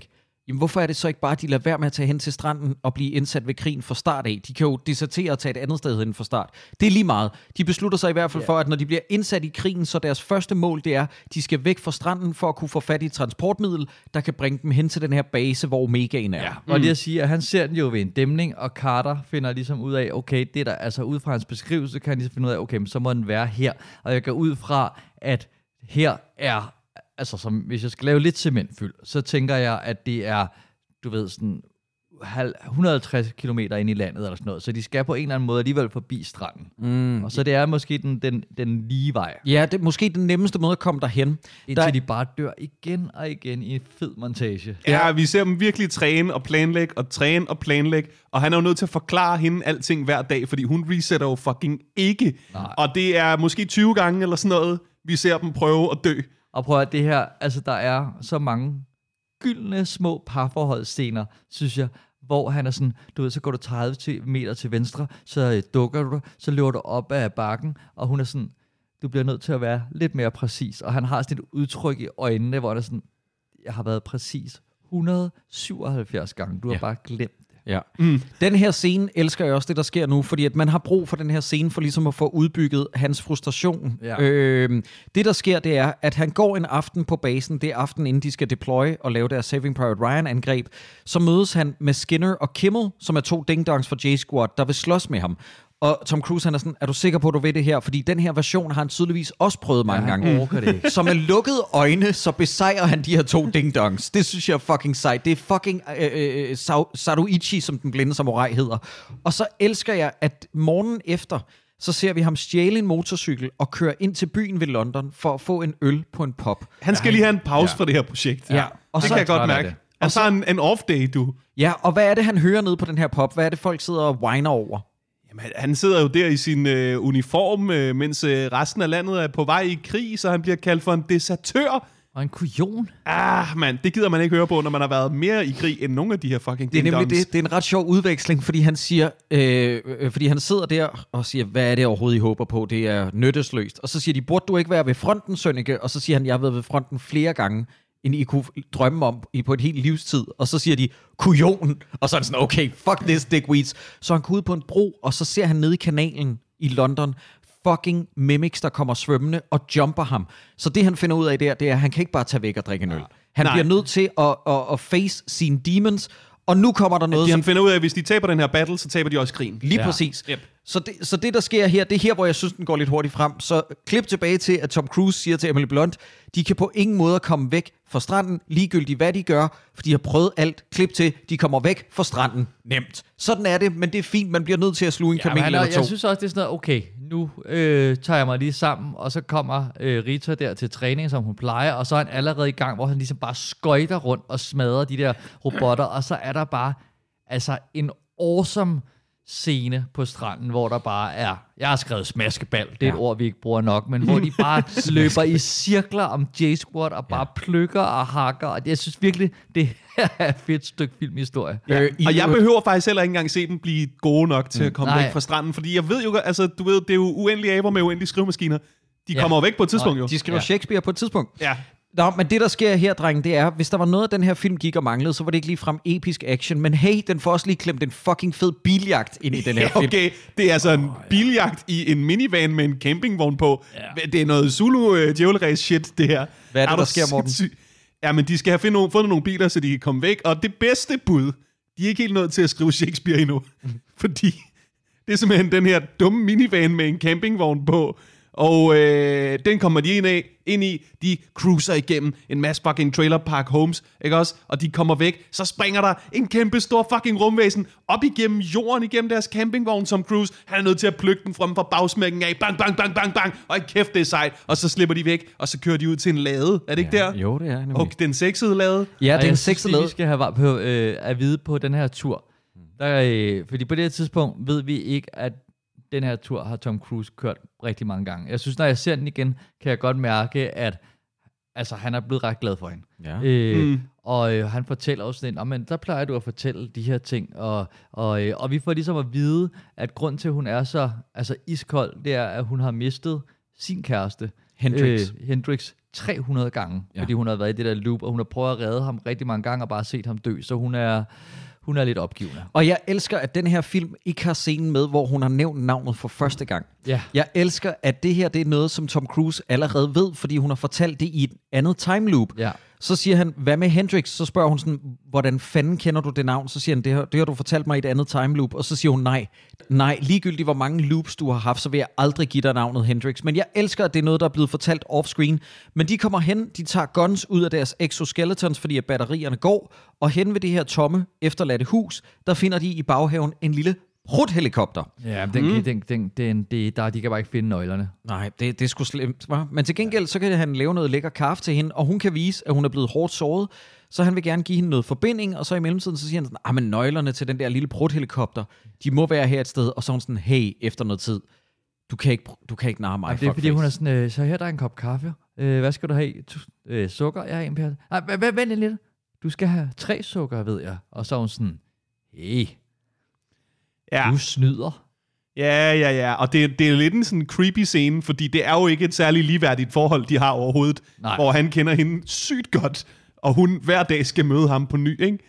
jamen hvorfor er det så ikke bare, at de lader være med at tage hen til stranden og blive indsat ved krigen fra start af? De kan jo desertere og tage et andet sted hen fra start. Det er lige meget. De beslutter sig i hvert fald yeah. for, at når de bliver indsat i krigen, så deres første mål, det er, at de skal væk fra stranden for at kunne få fat i et transportmiddel, der kan bringe dem hen til den her base, hvor Omegaen er. Ja, og mm. det at sige, at han ser den jo ved en dæmning, og Carter finder ligesom ud af, okay, det der, altså ud fra hans beskrivelse, kan han ligesom finde ud af, okay, men så må den være her. Og jeg går ud fra, at her er, altså som, hvis jeg skal lave lidt cementfyld, så tænker jeg, at det er, du ved, sådan et hundrede og halvtreds kilometer ind i landet eller sådan noget, så de skal på en eller anden måde alligevel forbi stranden. Mm. Og så det er måske den, den, den lige vej. Ja, det er måske den nemmeste måde at komme derhen. Indtil Der... de bare dør igen og igen i en fed montage. Ja, vi ser dem virkelig træne og planlægge og træne og planlægge, og han er jo nødt til at forklare hende alting hver dag, fordi hun resetter jo fucking ikke. Nej. Og det er måske tyve gange eller sådan noget, vi ser dem prøve at dø. Og prøv at det her, altså der er så mange gyldne små parforholdsscener, synes jeg, hvor han er sådan, du ved, så går du tredive meter til venstre, så øh, dukker du dig, så løber du op ad bakken, og hun er sådan, du bliver nødt til at være lidt mere præcis, og han har sådan et udtryk i øjnene, hvor der er sådan, jeg har været præcis et hundrede og syvoghalvfjerds gange, du har ja. bare glemt. Ja. Mm. Den her scene elsker jeg også, det der sker nu, fordi at man har brug for den her scene for ligesom at få udbygget hans frustration. Ja. Øh, det der sker, det er, at han går en aften på basen, det er aften inden de skal deploye og lave deres Saving Private Ryan angreb, så mødes han med Skinner og Kimmel, som er to ding-dongs fra J-Squad, der vil slås med ham. Og Tom Cruise, han er sådan, er du sikker på, at du ved det her? Fordi den her version har han tydeligvis også prøvet mange ja, gange. Det. Så med lukkede øjne, så besejrer han de her to ding-dongs. Det synes jeg er fucking sejt. Det er fucking øh, øh, Saruichi, som den blinde samurai hedder. Og så elsker jeg, at morgenen efter, så ser vi ham stjæle en motorcykel og køre ind til byen ved London for at få en øl på en pub. Han skal ja, lige have en pause ja. for det her projekt. Ja. Og det så, kan jeg godt mærke. Og så en, en off-day, du. Ja, og hvad er det, han hører nede på den her pub? Hvad er det, folk sidder og whiner over? Han sidder jo der i sin øh, uniform, øh, mens øh, resten af landet er på vej i krig, så han bliver kaldt for en desertør. Og en kujon. Ah, mand, det gider man ikke høre på, når man har været mere i krig end nogle af de her fucking det er nemlig det, det er en ret sjov udveksling, fordi han siger, øh, øh, fordi han sidder der og siger, hvad er det overhovedet, I håber på? Det er nyttesløst. Og så siger de, burde du ikke være ved fronten, Sønneke? Og så siger han, jeg har været ved fronten flere gange, end I kunne drømme om i på et helt livstid. Og så siger de, kujon. Og så er han sådan, okay, fuck this dickweeds. Så han går ud på en bro, og så ser han nede i kanalen i London, fucking mimics, der kommer svømmende og jumper ham. Så det, han finder ud af der, det er, at han kan ikke bare tage væk og drikke en øl. Han Nej. bliver nødt til at, at, at face sine demons, og nu kommer der noget... De, han finder ud af, at hvis de taber den her battle, så taber de også krigen. Lige ja. præcis. Yep. Så, det, så det, der sker her, det er her, hvor jeg synes, den går lidt hurtigt frem. Så klip tilbage til, at Tom Cruise siger til Emily Blunt, de kan på ingen måde komme væk fra stranden, ligegyldigt hvad de gør, for de har prøvet alt. Klip til, de kommer væk fra stranden. Nemt. Sådan er det, men det er fint, man bliver nødt til at sluge en ja, kamel eller to. Jeg synes også, det er sådan noget, okay, nu øh, tager jeg mig lige sammen, og så kommer øh, Rita der til træning, som hun plejer, og så er han allerede i gang, hvor han ligesom bare skøjter rundt og smadrer de der robotter, og så er der bare altså en awesome scene på stranden, hvor der bare er, jeg har skrevet smaskebal, det er ja. et ord, vi ikke bruger nok, men hvor de bare løber i cirkler om J-Squad og bare ja. plukker og hakker, og jeg synes virkelig, det her er et fedt stykke filmhistorie. Ja. Øh, og jeg behøver faktisk heller ikke engang se dem blive gode nok til mm. at komme Nej. væk fra stranden, fordi jeg ved jo, altså du ved, det er jo uendelige aber med uendelige skrivemaskiner. De ja. kommer væk på et tidspunkt jo. De skriver ja. Shakespeare på et tidspunkt. Ja. Nå, men det, der sker her, drenge, det er, hvis der var noget af den her film gik og manglede, så var det ikke ligefrem episk action, men hey, den får også lige klemt en fucking fed biljagt ind i den her film. Okay, det er altså en oh, ja. biljagt i en minivan med en campingvogn på. Ja. Det er noget Zulu uh, djævleræs shit, det her. Hvad er det, er der sker, Morten? Sindssyg? Ja, men de skal have fundet, fundet nogle biler, så de kan komme væk, og det bedste bud, de er ikke helt nødt til at skrive Shakespeare endnu, mm. fordi det er simpelthen den her dumme minivan med en campingvogn på, og øh, den kommer de ind, af, ind i, de cruiser igennem en masse fucking trailer park homes, ikke også? Og de kommer væk, så springer der en kæmpe stor fucking rumvæsen op igennem jorden, igennem deres campingvogn som Cruise. Han er nødt til at plukke den frem fra bagsmækken af, bang, bang, bang, bang, bang, og kæft, det er sejt. Og så slipper de væk, og så kører de ud til en lade. Er det ikke ja, der? Jo, det er. Nemlig. Og den sexede lade? Ja, det er en sexede lade. Vi skal have på, øh, at vide på den her tur. Der, øh, fordi på det her tidspunkt ved vi ikke, at den her tur har Tom Cruise kørt rigtig mange gange. Jeg synes, når jeg ser den igen, kan jeg godt mærke, at altså, han er blevet ret glad for hende. Ja. Øh, mm. Og øh, han fortæller også sådan, men der plejer du at fortælle de her ting. Og, og, øh, og vi får ligesom at vide, at grund til, at hun er så altså, iskold, det er, at hun har mistet sin kæreste. Hendrix. Øh, Hendrix tre hundrede gange, ja. fordi hun har været i det der loop, og hun har prøvet at redde ham rigtig mange gange, og bare set ham dø, så hun er, hun er lidt opgivende. Og jeg elsker, at den her film ikke har scenen med, hvor hun har nævnt navnet for første gang. Ja. Jeg elsker, at det her det er noget, som Tom Cruise allerede ved, fordi hun har fortalt det i et andet time loop. Ja. Så siger han, hvad med Hendrix? Så spørger hun sådan, hvordan fanden kender du det navn? Så siger han, det har, det har du fortalt mig i et andet time loop. Og så siger hun, nej, nej, ligegyldigt hvor mange loops du har haft, så vil jeg aldrig give dig navnet Hendrix. Men jeg elsker, at det er noget, der er blevet fortalt off-screen. Men de kommer hen, de tager guns ud af deres exoskeletons, fordi at batterierne går. Og hen ved det her tomme, efterladte hus, der finder de i baghaven en lille ruthelikopter. Ja, den, mm. den, den, den, det, der, de kan bare ikke finde nøglerne. Nej, det, det er sgu slemt. Hva? Men til gengæld, så kan han lave noget lækker kaffe til hende, og hun kan vise, at hun er blevet hårdt såret, så han vil gerne give hende noget forbinding, og så i mellemtiden, så siger han sådan, ah, men nøglerne til den der lille bruthelikopter, de må være her et sted, og så er hun sådan, hey, efter noget tid, du kan ikke, du kan ikke narre mig. Ja, det er fordi, hun er sådan, øh, så her der er en kop kaffe, øh, hvad skal du have? Øh, sukker? Jeg har en pære. Nej, vent lidt. Du skal have tre sukker, ved jeg. Og så er hun sådan, hey, ja. Du snyder. Ja, ja, ja. Og det, det er lidt en sådan creepy scene, fordi det er jo ikke et særligt ligeværdigt forhold, de har overhovedet. Nej. Hvor han kender hende sygt godt, og hun hver dag skal møde ham på ny, ikke?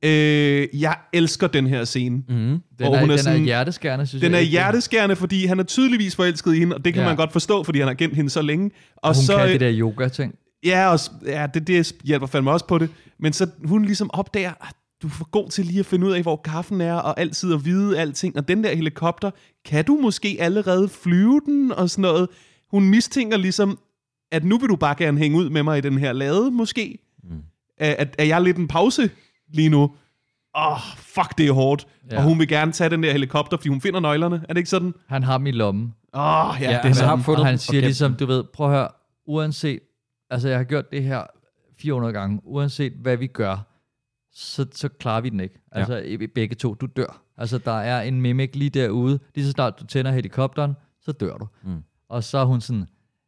Øh, jeg elsker den her scene. Mm. Den, er, hun er, er, den sådan, er hjerteskærende, synes den jeg. Den er hjerteskærende, fordi han er tydeligvis forelsket i hende, og det kan ja. man godt forstå, fordi han har kendt hende så længe. Og, og hun så, kan det der yoga-ting. Ja, og, ja det, det hjælper fandme også på det. Men så hun ligesom opdager, at du er for god til lige at finde ud af, hvor kaffen er, og altid at vide alting. Og den der helikopter, kan du måske allerede flyve den, og sådan noget. Hun mistænker ligesom, at nu vil du bare gerne hænge ud med mig i den her lade, måske. Mm. At, er jeg lidt en pause lige nu? Åh, oh, fuck, det er hårdt. Ja. Og hun vil gerne tage den der helikopter, fordi hun finder nøglerne. Er det ikke sådan? Han har dem i lommen. Åh, oh, ja. ja det han, har fundet, og han siger okay. ligesom, du ved, prøv at høre, uanset, altså jeg har gjort det her fire hundrede gange, uanset hvad vi gør, så, så klarer vi den ikke. Altså ja. begge to, du dør. Altså der er en mimic lige derude, lige så snart du tænder helikopteren, så dør du. Mm. Og så er hun sådan,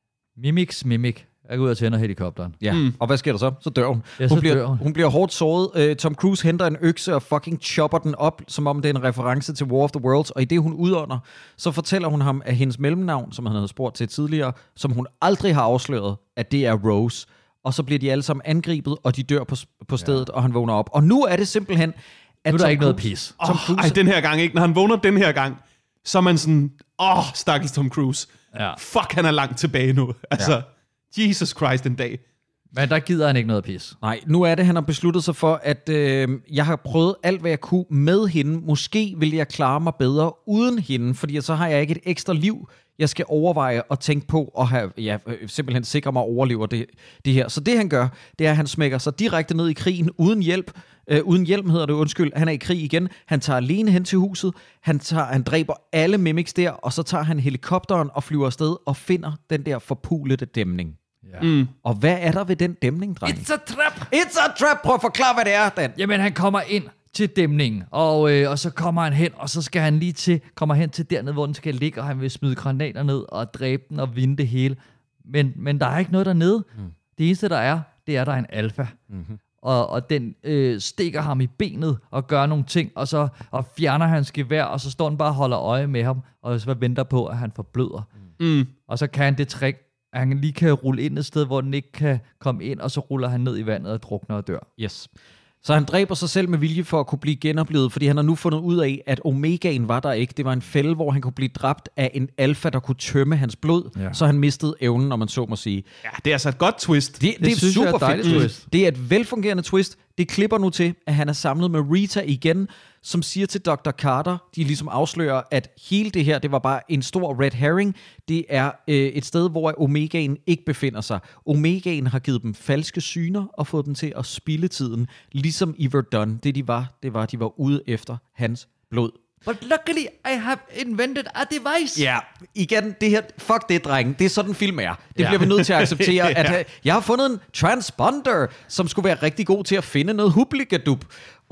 mimics mimic, jeg går ud og tænder helikopteren. Ja, mm. og hvad sker der så? Så dør hun. Ja, hun, så bliver, dør hun. hun bliver hårdt såret. Uh, Tom Cruise henter en økse og fucking chopper den op, som om det er en reference til War of the Worlds, og i det hun udånder, så fortæller hun ham, at hendes mellemnavn, som han havde spurgt til tidligere, som hun aldrig har afsløret, at det er Rose. Og så bliver de alle sammen angrebet, og de dør på, på stedet, ja. og han vågner op. Og nu er det simpelthen, at nu er der Tom ikke Cruise, noget pis. Tom Cruise... Oh, ej, den her gang ikke. Når han vågner den her gang, så er man sådan, åh, oh, stakkels Tom Cruise. Ja. Fuck, han er langt tilbage nu. Altså, ja. Jesus Christ en dag. Men der gider han ikke noget pis. Nej, nu er det, han har besluttet sig for, at øh, jeg har prøvet alt, hvad jeg kunne med hende. Måske vil jeg klare mig bedre uden hende, fordi så har jeg ikke et ekstra liv, jeg skal overveje og tænke på og have, ja, simpelthen sikre mig at overleve det, det her. Så det han gør, det er, at han smækker sig direkte ned i krigen uden hjælp. Øh, uden hjælp hedder det, undskyld. Han er i krig igen. Han tager alene hen til huset. Han, tager, han dræber alle mimics der, og så tager han helikopteren og flyver afsted og finder den der forpulede dæmning. Ja. Mm. Og hvad er der ved den dæmning, dreng? It's a trap! It's a trap! Prøv at forklare, hvad det er, Dan. Jamen, han kommer ind til dæmningen, og, øh, og så kommer han hen, og så skal han lige til, kommer hen til dernede, hvor den skal ligge, og han vil smide granater ned og dræbe den og vinde det hele. Men, men der er ikke noget dernede. Mm. Det eneste, der er, det er, der er en alfa. Mm-hmm. Og, og den øh, stikker ham i benet og gør nogle ting, og så og fjerner hans gevær, og så står han bare og holder øje med ham, og så venter på, at han forbløder. Mm. Og så kan han det trick, at han lige kan rulle ind et sted, hvor den ikke kan komme ind, og så ruller han ned i vandet og drukner og dør. Yes. Så han dræber sig selv med vilje for at kunne blive genoplevet, fordi han har nu fundet ud af, at Omegaen var der ikke. Det var en fælde, hvor han kunne blive dræbt af en alfa, der kunne tømme hans blod, ja. Så han mistede evnen, når man så må sige. Ja, det er altså et godt twist. Det, det, det er synes super jeg er fedt twist. Det er et velfungerende twist. Det klipper nu til, at han er samlet med Rita igen, som siger til doktor Carter, de ligesom afslører, at hele det her, det var bare en stor red herring. Det er øh, et sted, hvor Omegaen ikke befinder sig. Omegaen har givet dem falske syner og fået dem til at spilde tiden, ligesom i Verdun. Det de var, det var, de var ude efter hans blod. But luckily, I have invented a device. Ja, igen, det her, fuck det, drenge. Det er sådan, film er. Det ja. bliver vi nødt til at acceptere. ja. At jeg har fundet en transponder, som skulle være rigtig god til at finde noget hubligadub.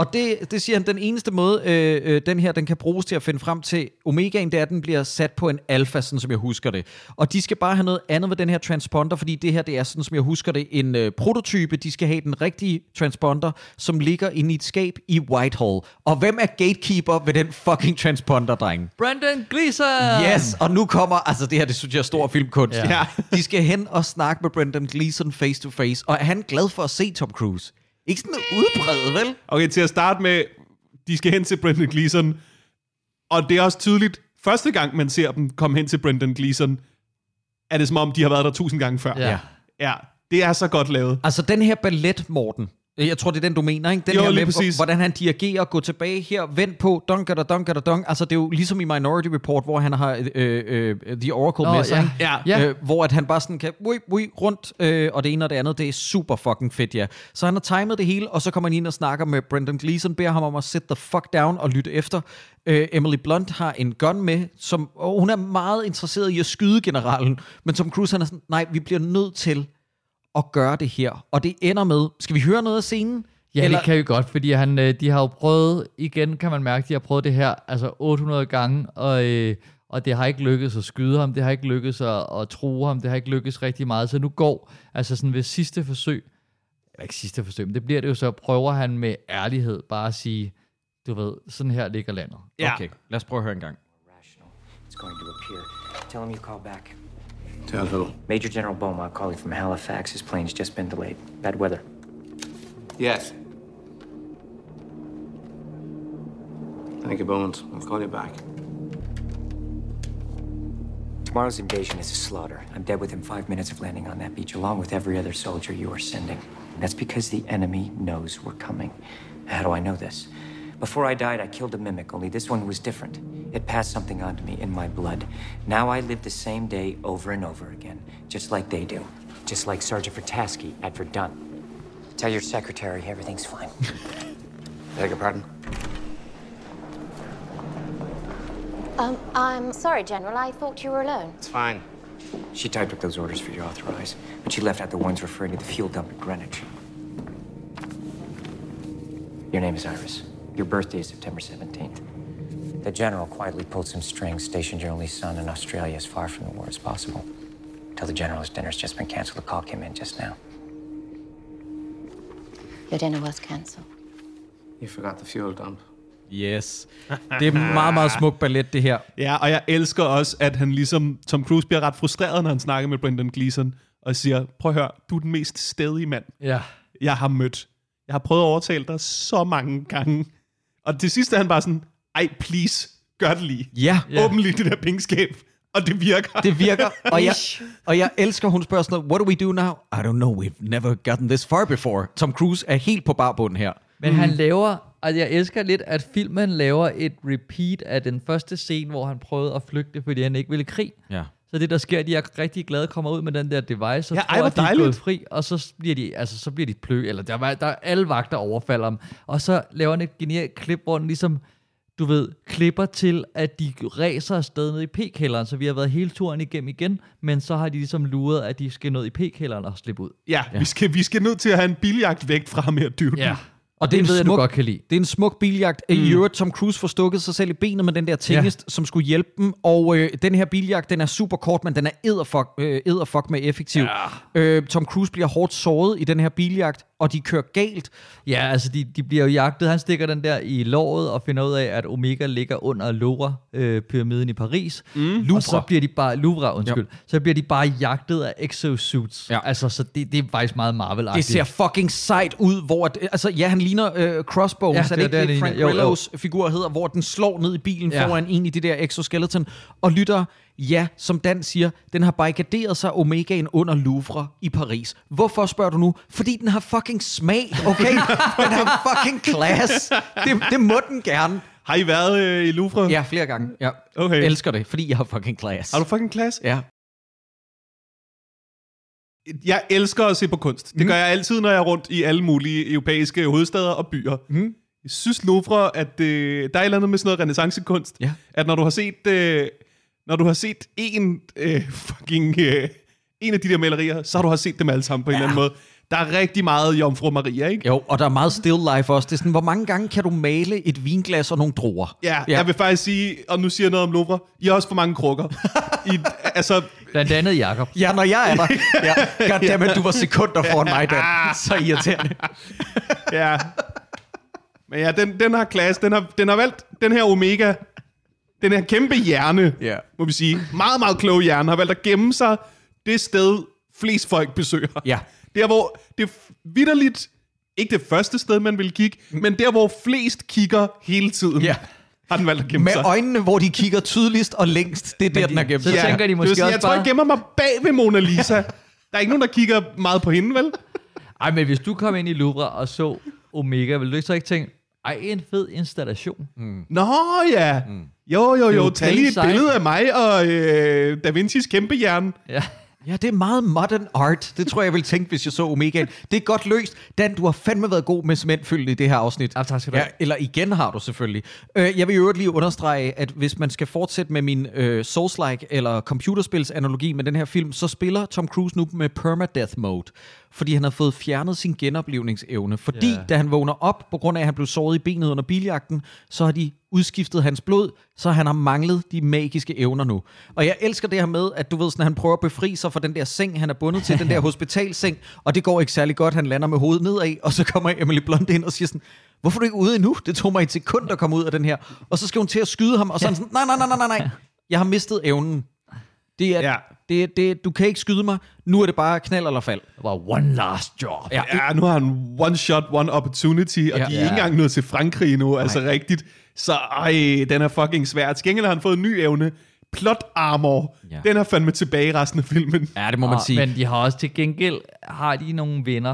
Og det, det siger han, den eneste måde, øh, øh, den her den kan bruges til at finde frem til Omegaen, det er, at den bliver sat på en alfa, sådan som jeg husker det. Og de skal bare have noget andet ved den her transponder, fordi det her, det er sådan som jeg husker det, en øh, prototype. De skal have den rigtige transponder, som ligger inde i et skab i Whitehall. Og hvem er gatekeeper ved den fucking transponder, dreng? Brendan Gleeson! Yes, og nu kommer, altså det her, det synes jeg er stor filmkunst. Ja. Ja. De skal hen og snakke med Brendan Gleeson face to face, og er han glad for at se Tom Cruise? Ikke sådan udbredt, vel? Okay, til at starte med, de skal hen til Brendan Gleeson, og det er også tydeligt, første gang man ser dem komme hen til Brendan Gleeson, er det som om, de har været der tusind gange før. Ja. Ja, det er så godt lavet. Altså den her ballet, Morten, jeg tror, det er den, du mener, ikke? Den Jo, her lige med, præcis. hvordan han dirigerer, gå tilbage her, vend på, dunker der, dunker der, dunk. Altså, det er jo ligesom i Minority Report, hvor han har øh, øh, The Oracle Nå, med sig, ja. ikke? Ja. Øh, hvor at han bare sådan kan, ui, ui, rundt, øh, og det ene og det andet, det er super fucking fedt, ja. Så han har timet det hele, og så kommer han ind og snakker med Brendan Gleeson, beder ham om at sit the fuck down og lytte efter. Øh, Emily Blunt har en gun med, som, og hun er meget interesseret i at skyde generalen, men Tom Cruise, han er sådan, nej, vi bliver nødt til at gøre det her. Og det ender med, skal vi høre noget af scenen? Ja, Eller- det kan vi godt, fordi han, øh, de har jo prøvet, igen kan man mærke, de har prøvet det her altså otte hundrede gange, og, øh, og det har ikke lykkedes at skyde ham, det har ikke lykkedes at, at true ham, det har ikke lykkedes rigtig meget, så nu går, altså sådan ved sidste forsøg, eller ikke sidste forsøg, men det bliver det jo så, prøver han med ærlighed bare at sige, du ved, sådan her ligger landet. Ja. Okay, lad os prøve at høre en gang. Rational. It's going to appear. Tell him you call back. Tell who? Major General Beaumont calling from Halifax. His plane's just been delayed. Bad weather. Yes. Thank you, Bones. I'll call you back. Tomorrow's invasion is a slaughter. I'm dead within five minutes of landing on that beach, along with every other soldier you are sending. That's because the enemy knows we're coming. How do I know this? Before I died, I killed a mimic, only this one was different. It passed something on to me in my blood. Now I live the same day over and over again, just like they do. Just like Sergeant Vertasky at Verdun. Tell your secretary everything's fine. Beg your pardon? Um, I'm sorry, General. I thought you were alone. It's fine. She typed up those orders for you to authorize, but she left out the ones referring to the fuel dump at Greenwich. Your name is Iris. Your birthday is September seventeenth. The General quietly pulled some strings, stationed your only son in Australia as far from the war as possible. Tell the General his dinner's just been canceled. The call came in just now. Your dinner was cancelled. You forgot the fuel dump. Yes. Det er meget, meget smuk ballet, det her. Ja, og jeg elsker også, at han ligesom, Tom Cruise bliver ret frustreret, når han snakker med Brendan Gleeson, og siger, prøv at høre, du er den mest stædige mand, Ja. jeg har mødt. Jeg har prøvet at overtale dig så mange gange. Og til sidst er han bare sådan, ej, please, gør det lige. Ja. Ja. Åbn lige det der pengeskab, og det virker. Det virker, og jeg, og jeg elsker, hun spørger sådan noget, what do we do now? I don't know, we've never gotten this far before. Tom Cruise er helt på barbunden her. Men mm. han laver, altså jeg elsker lidt, at filmen laver et repeat af den første scene, hvor han prøvede at flygte, fordi han ikke ville krig. Ja. Så det, der sker, de er rigtig glade, kommer ud med den der device, og Ja, tror, ej, hvor at de er dejligt. gået fri, og så bliver de, altså, så bliver de plø, eller der, var- der er alle vagter overfalder dem. Og så laver han et genialt klip, hvor den ligesom, du ved, klipper til, at de ræser afsted ned i p-kælderen, så vi har været hele turen igennem igen, men så har de ligesom luret, at de skal ned i p-kælderen og slippe ud. Ja, ja. Vi, skal, vi skal nødt til at have en biljagt væk fra ham her, dude. Ja. Og det en ved jeg, du smuk- godt kan lide. Det er en smuk biljagt. Mm. I øvrigt, Tom Cruise får stukket sig selv i benet med den der tingest, ja. som skulle hjælpe dem. Og øh, den her biljagt, den er super kort, men den er edderfuck, øh, edderfuck med effektiv. Ja. Øh, Tom Cruise bliver hårdt såret i den her biljagt, og de kører galt. Ja, altså de, de bliver jo jagtet. Han stikker den der i låret og finder ud af, at Omega ligger under Louvre-pyramiden øh, i Paris. Mm. Og Louvre. så bliver de bare, Louvre, undskyld, Ja. så bliver de bare jagtet af exosuits. Ja. Altså, så det, det er faktisk meget Marvel-agtigt. Det ser fucking sejt ud, hvor... At, altså, ja, han ligner øh, Crossbones, Ja, ja, det det er er det ikke det, det, han Frank ligner. Jo, jo. Grillos figur hedder, hvor den slår ned i bilen Ja. foran en i det der exoskeleton. Og lytter, ja, som Dan siger, den har barrikaderet sig Omegaen under Louvre i Paris. Hvorfor spørger du nu? Fordi den har fucking smag, okay? Den har fucking class. Det, det må den gerne. Har I været øh, i Louvre? Ja, flere gange. Ja. Okay. Elsker det, fordi jeg har fucking class. Har du fucking klasse? Ja. Jeg elsker at se på kunst. Det Mm. gør jeg altid, når jeg er rundt i alle mulige europæiske hovedsteder og byer. Mm. Jeg synes, Louvre, at øh, der er et eller andet med sådan noget renæssancekunst. Ja. At når du har set, øh, når du har set en, øh, fucking, øh, en af de der malerier, så har du har set dem alle sammen på en Ja. eller anden måde. Der er rigtig meget Jomfru Maria, ikke? Jo, og der er meget still life også. Det er sådan, hvor mange gange kan du male et vinglas og nogle druer? Ja, ja. Jeg vil faktisk sige, og nu siger jeg noget om Louvre, I har også for mange krukker. I, altså... Blandt andet Jacob. Ja, når jeg er der. Ja. Goddammit, du var sekunder foran mig, Dan. Så irriterende. Ja. Men ja, den, den har klasse. Den har, den har valgt den her Omega, den her kæmpe hjerne, yeah. må vi sige. Meget, meget klog hjerne har valgt at gemme sig det sted, flest folk besøger. Ja. Der, hvor det er vitterligt, ikke det første sted, man vil kigge, men der, hvor flest kigger hele tiden. Ja. Har den valgt at gemme med sig. Med øjnene, hvor de kigger tydeligst og længst. Det er der, de, den er gemt. Så ja. tænker de måske sige, også jeg bare... tror, jeg gemmer mig bag ved Mona Lisa. Der er ikke nogen, der kigger meget på hende, vel? Ej, men hvis du kom ind i Louvre og så Omega, ville du ikke så ikke tænke, ej, en fed installation. Mm. Nå ja. Mm. Jo, jo, jo. Tag lige et sejt. billede af mig og øh, Da Vincis kæmpe hjerne. Ja. Ja, det er meget modern art. Det tror jeg, jeg ville tænke, hvis jeg så Omega. Det er godt løst. Dan, du har fandme været god med cementfylden i det her afsnit. Ja, tak skal du ja, eller igen har du selvfølgelig. Øh, jeg vil jo lige understrege, at hvis man skal fortsætte med min øh, Souls-like eller computerspils-analogi med den her film, så spiller Tom Cruise nu med permadeath mode. Fordi han har fået fjernet sin genoplevningsevne. Fordi yeah. da han vågner op, på grund af at han blev såret i benet under biljagten, så har de udskiftet hans blod, så han har manglet de magiske evner nu. Og jeg elsker det her med, at du ved, sådan, han prøver at befri sig fra den der seng, han er bundet til, den der hospitalseng, og det går ikke særlig godt. Han lander med hovedet nedad, og så kommer Emily Blunt ind og siger sådan, hvorfor er du ikke ude endnu? Det tog mig et sekund at komme ud af den her. Og så skal hun til at skyde ham, og så er han sådan, nej, nej, nej, nej, nej, jeg har mistet evnen. Det er, ja. det, det, du kan ikke skyde mig. Nu er det bare knald eller fald. Det var one last job. Ja, ja, nu har han one shot, one opportunity, og ja. de er ja. ikke engang nået til Frankrig nu, Nej. altså rigtigt. Så ej, den er fucking svær. Til gengæld har han fået en ny evne. Plot armor. Ja. Den er fandme tilbage i resten af filmen. Ja, det må man og, sige. Men de har også til gengæld, har de nogle venner,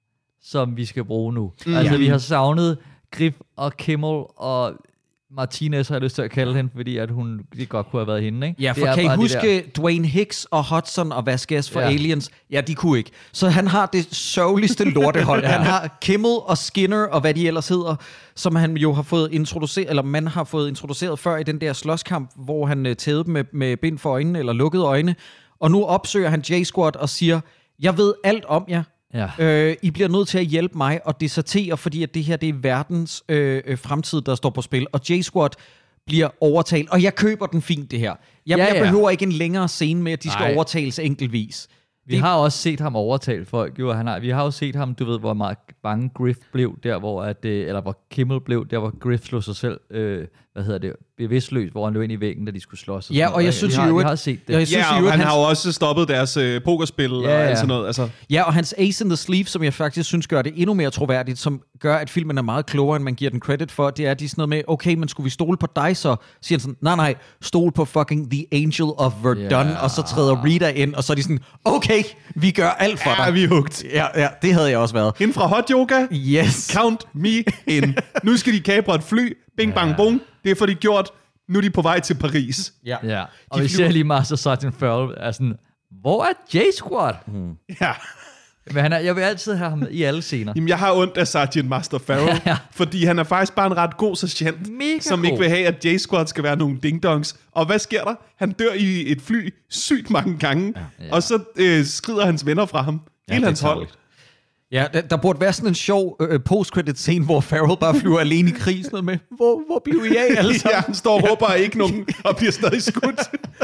som vi skal bruge nu. Mm. Altså, ja. vi har savnet Griff og Kimmel og Martinez, har jeg lyst til at kalde hende, fordi at hun det godt kunne have været hende, ikke? Ja, for kan I huske Dwayne Hicks og Hudson og Vasquez for ja. Aliens? Ja, de kunne ikke. Så han har det sørgeligste lortehold. ja. Han har Kimmel og Skinner og hvad de ellers hedder, som han jo har fået introduceret, eller man har fået introduceret før i den der slåskamp, hvor han uh, tævede dem med, med bind for øjnene, eller lukkede øjne. Og nu opsøger han J-Squad og siger, jeg ved alt om jer. Ja. Øh, I bliver nødt til at hjælpe mig og desertere, fordi at det her det er verdens øh, fremtid, der står på spil. Og J-Squad bliver overtalt, og jeg køber den fint, det her. Jeg, ja, ja. jeg behøver ikke en længere scene med, at de skal Ej. overtales enkeltvis. Vi det... har også set ham overtale folk. Jo, han har, vi har jo set ham, du ved, hvor meget bange Griff blev, der hvor, at, eller hvor Kimmel blev, der hvor Griff slog sig selv, øh, hvad hedder det, bevidstløs, hvor han løb ind i væggen, da de skulle slås. Og ja, og jeg synes vi har, jo, vi har set det. Jeg synes, ja, og jo, han hans... har jo også stoppet deres øh, pokerspil ja, og alt sådan noget. Altså. Ja, og hans ace in the sleeve, som jeg faktisk synes gør det endnu mere troværdigt, som gør, at filmen er meget klogere, end man giver den credit for, det er, de sådan noget med, okay, men skulle vi stole på dig så? Siger han sådan, nej, nej, stol på fucking The Angel of Verdun, yeah. og så træder Rita ind, og så er de sådan, okay, vi gør alt for dig. Ja, vi er hugt. Ja, ja, det havde jeg også været. Hende fra Hot Yoga, yes. count me in. Nu skal de kapre et fly, bing, bang, bong, det får de gjort. Nu er de på vej til Paris. Ja. ja. Og de vi flyver... ser lige Master Sergeant Farrell er sådan, hvor er J-Squad? Hmm. Ja. Men han er, jeg vil altid have ham med i alle scener. Jamen, jeg har ondt af Sergeant Master Farrell, ja. fordi han er faktisk bare en ret god sergeant, Mega som god. ikke vil have, at J-Squad skal være nogle ding-dongs. Og hvad sker der? Han dør i et fly sygt mange gange, ja. Ja. og så øh, skrider hans venner fra ham. Ja, hele hans hold. Ja, der, der burde være sådan en sjov øh, post-credit-scene, hvor Farrell bare flyver alene i krisen med, hvor, hvor bliver I af alle sammen? Ja, han står og råber ikke nogen, og bliver stadig skudt.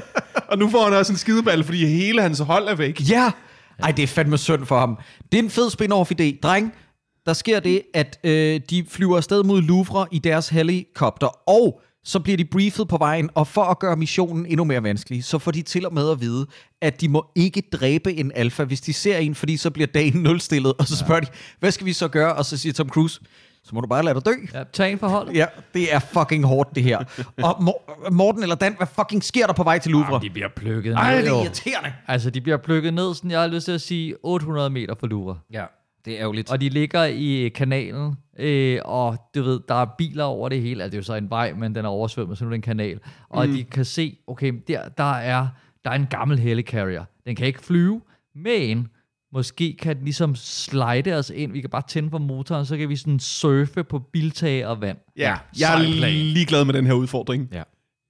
Og nu får han også en skideball, fordi hele hans hold er væk. Ja, ej, det er fandme synd for ham. Det er en fed spin-off-idé. Dreng, der sker det, at øh, de flyver afsted mod Louvre i deres helikopter, og så bliver de briefet på vejen, og for at gøre missionen endnu mere vanskelig, så får de til og med at vide, at de må ikke dræbe en alfa, hvis de ser en, fordi så bliver dagen nulstillet, og så spørger de, hvad skal vi så gøre? Og så siger Tom Cruise, så må du bare lade dig dø. Ja, tag en forhold. Ja, det er fucking hårdt, det her. Og Morten eller Dan, hvad fucking sker der på vej til Louvre? Jamen, de bliver plukket ned. Ej, det er irriterende. Altså, de bliver plukket ned, sådan jeg har lyst til at sige, otte hundrede meter fra Louvre. Ja, det er ærgerligt. Og de ligger i kanalen, øh, og du ved, der er biler over det hele. Altså, det er jo så en vej, men den er oversvømmet, så nu er det en kanal. Og mm. de kan se, okay, der, der, er, der er en gammel helicarrier. Den kan ikke flyve, men måske kan den ligesom slide os ind. Vi kan bare tænde på motoren, så kan vi sådan surfe på biltage og vand. Ja, jeg er ligeglad med den her udfordring. Ja.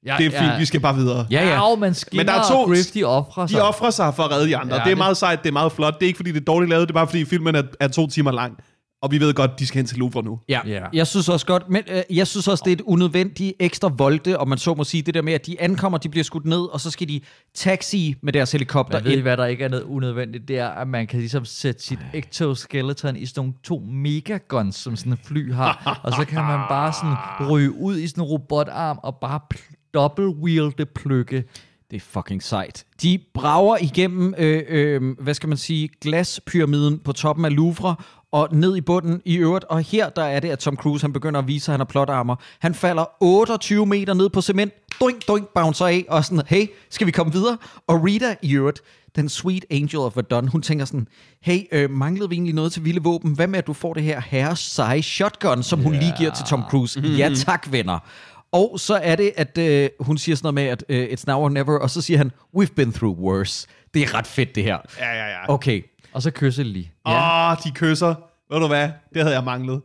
Ja, det er fint, ja. Vi skal bare videre. Ja, ja. Men, men der er to, Griff, de offrer sig. De offrer sig for at redde de andre. Ja, det er det... meget sejt, det er meget flot. Det er ikke, fordi det er dårligt lavet, det er bare, fordi filmen er, er to timer lang. Og vi ved godt, de skal hen til Louvre nu. Ja, yeah. jeg synes også godt, men øh, jeg synes også, det er et unødvendigt ekstra volde, og man så må sige det der med, at de ankommer, de bliver skudt ned, og så skal de taxi med deres helikopter. Men ved I, hvad der ikke er noget unødvendigt? Det er, at man kan ligesom sætte sit ectoskeleton i sådan nogle to megaguns, som sådan et fly har, og så kan man bare sådan ryge ud i sådan en robotarm, og bare double-wielde pløkke. Det er fucking sejt. De brager igennem, øh, øh, hvad skal man sige, glaspyramiden på toppen af Louvre, og ned i bunden i øvrigt. Og her der er det, at Tom Cruise han begynder at vise, at han har plotarmer. Han falder otteogtyve meter ned på cement, doink, doink, bouncer af, og sådan, hey, skal vi komme videre? Og Rita i øvrigt, den sweet angel of Verdun, hun tænker sådan, hey, øh, manglede vi egentlig noget til vilde våben? Hvad med, at du får det her herres seje shotgun, som hun yeah. lige giver til Tom Cruise? Mm-hmm. Ja tak, venner. Og så er det, at øh, hun siger sådan noget med, at øh, it's now or never, og så siger han, we've been through worse. Det er ret fedt, det her. Ja, ja, ja. Okay. Og så kysser de lige. Åh, ja. oh, de kysser. Ved du hvad? Det havde jeg manglet.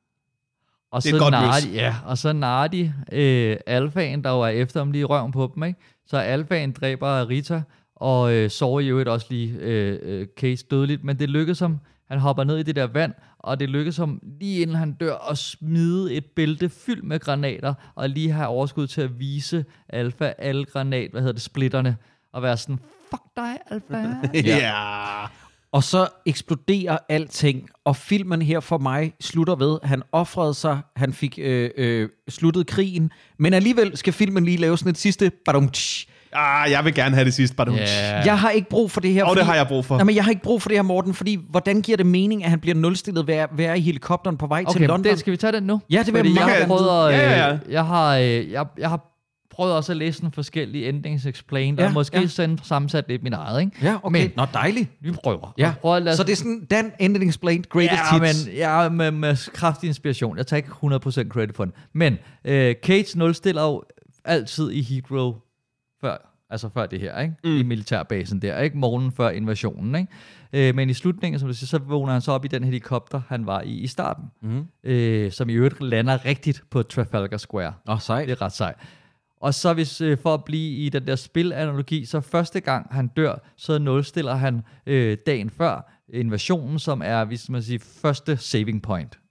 Og det så narer de, ja, og så narer de øh, alfaen, der jo er efter om lige røven på dem, ikke? Så alfaen dræber Rita, og øh, sover i øvrigt også lige øh, øh, Case dødeligt, men det lykkes ham. Han hopper ned i det der vand, og det lykkes ham lige inden han dør at smide et bælte fyldt med granater, og lige have overskud til at vise Alfa alle granat, hvad hedder det, splitterne, og være sådan, fuck dig, Alfa. Ja. yeah. Og så eksploderer alting, og filmen her for mig slutter ved, han offrede sig, han fik øh, øh, sluttet krigen, men alligevel skal filmen lige lave sådan et sidste badumtsch. Ah, jeg vil gerne have det sidste badumtsch. Yeah. Jeg har ikke brug for det her. Og fordi, det har jeg brug for. Nej, men jeg har ikke brug for det her, Morten, fordi hvordan giver det mening, at han bliver nulstillet ved at være i helikopteren på vej okay, til London? Okay, skal vi tage den nu? Ja, det vil jeg jeg prøvet at, ja, ja, ja. Jeg har, jeg, jeg har prøvet også at læse nogle forskellige endings explained, ja, og måske ja. Sådan sammensat lidt mit eget, ikke? Ja, okay. Men, nå, dejligt. Vi prøver. Ja. prøver lade... Så det er sådan, Dan ending explained, greatest ja, hits. Men, ja, med, med kraftig inspiration. Jeg tager ikke hundrede procent credit for den. Men øh, Cage nulstiller jo altid i Heathrow før, altså før det her, ikke? Mm. I militærbasen der, ikke? Morgen før invasionen, ikke? Øh, men i slutningen, som du siger, så vågner han så op i den helikopter, han var i i starten. Mm. Øh, som i øvrigt lander rigtigt på Trafalgar Square. Åh, oh, sejt. Det er ret sejt. Og så hvis, øh, for at blive i den der spilanalogi, så første gang han dør, så nulstiller han øh, dagen før invasionen, som er, hvis man siger, første saving point.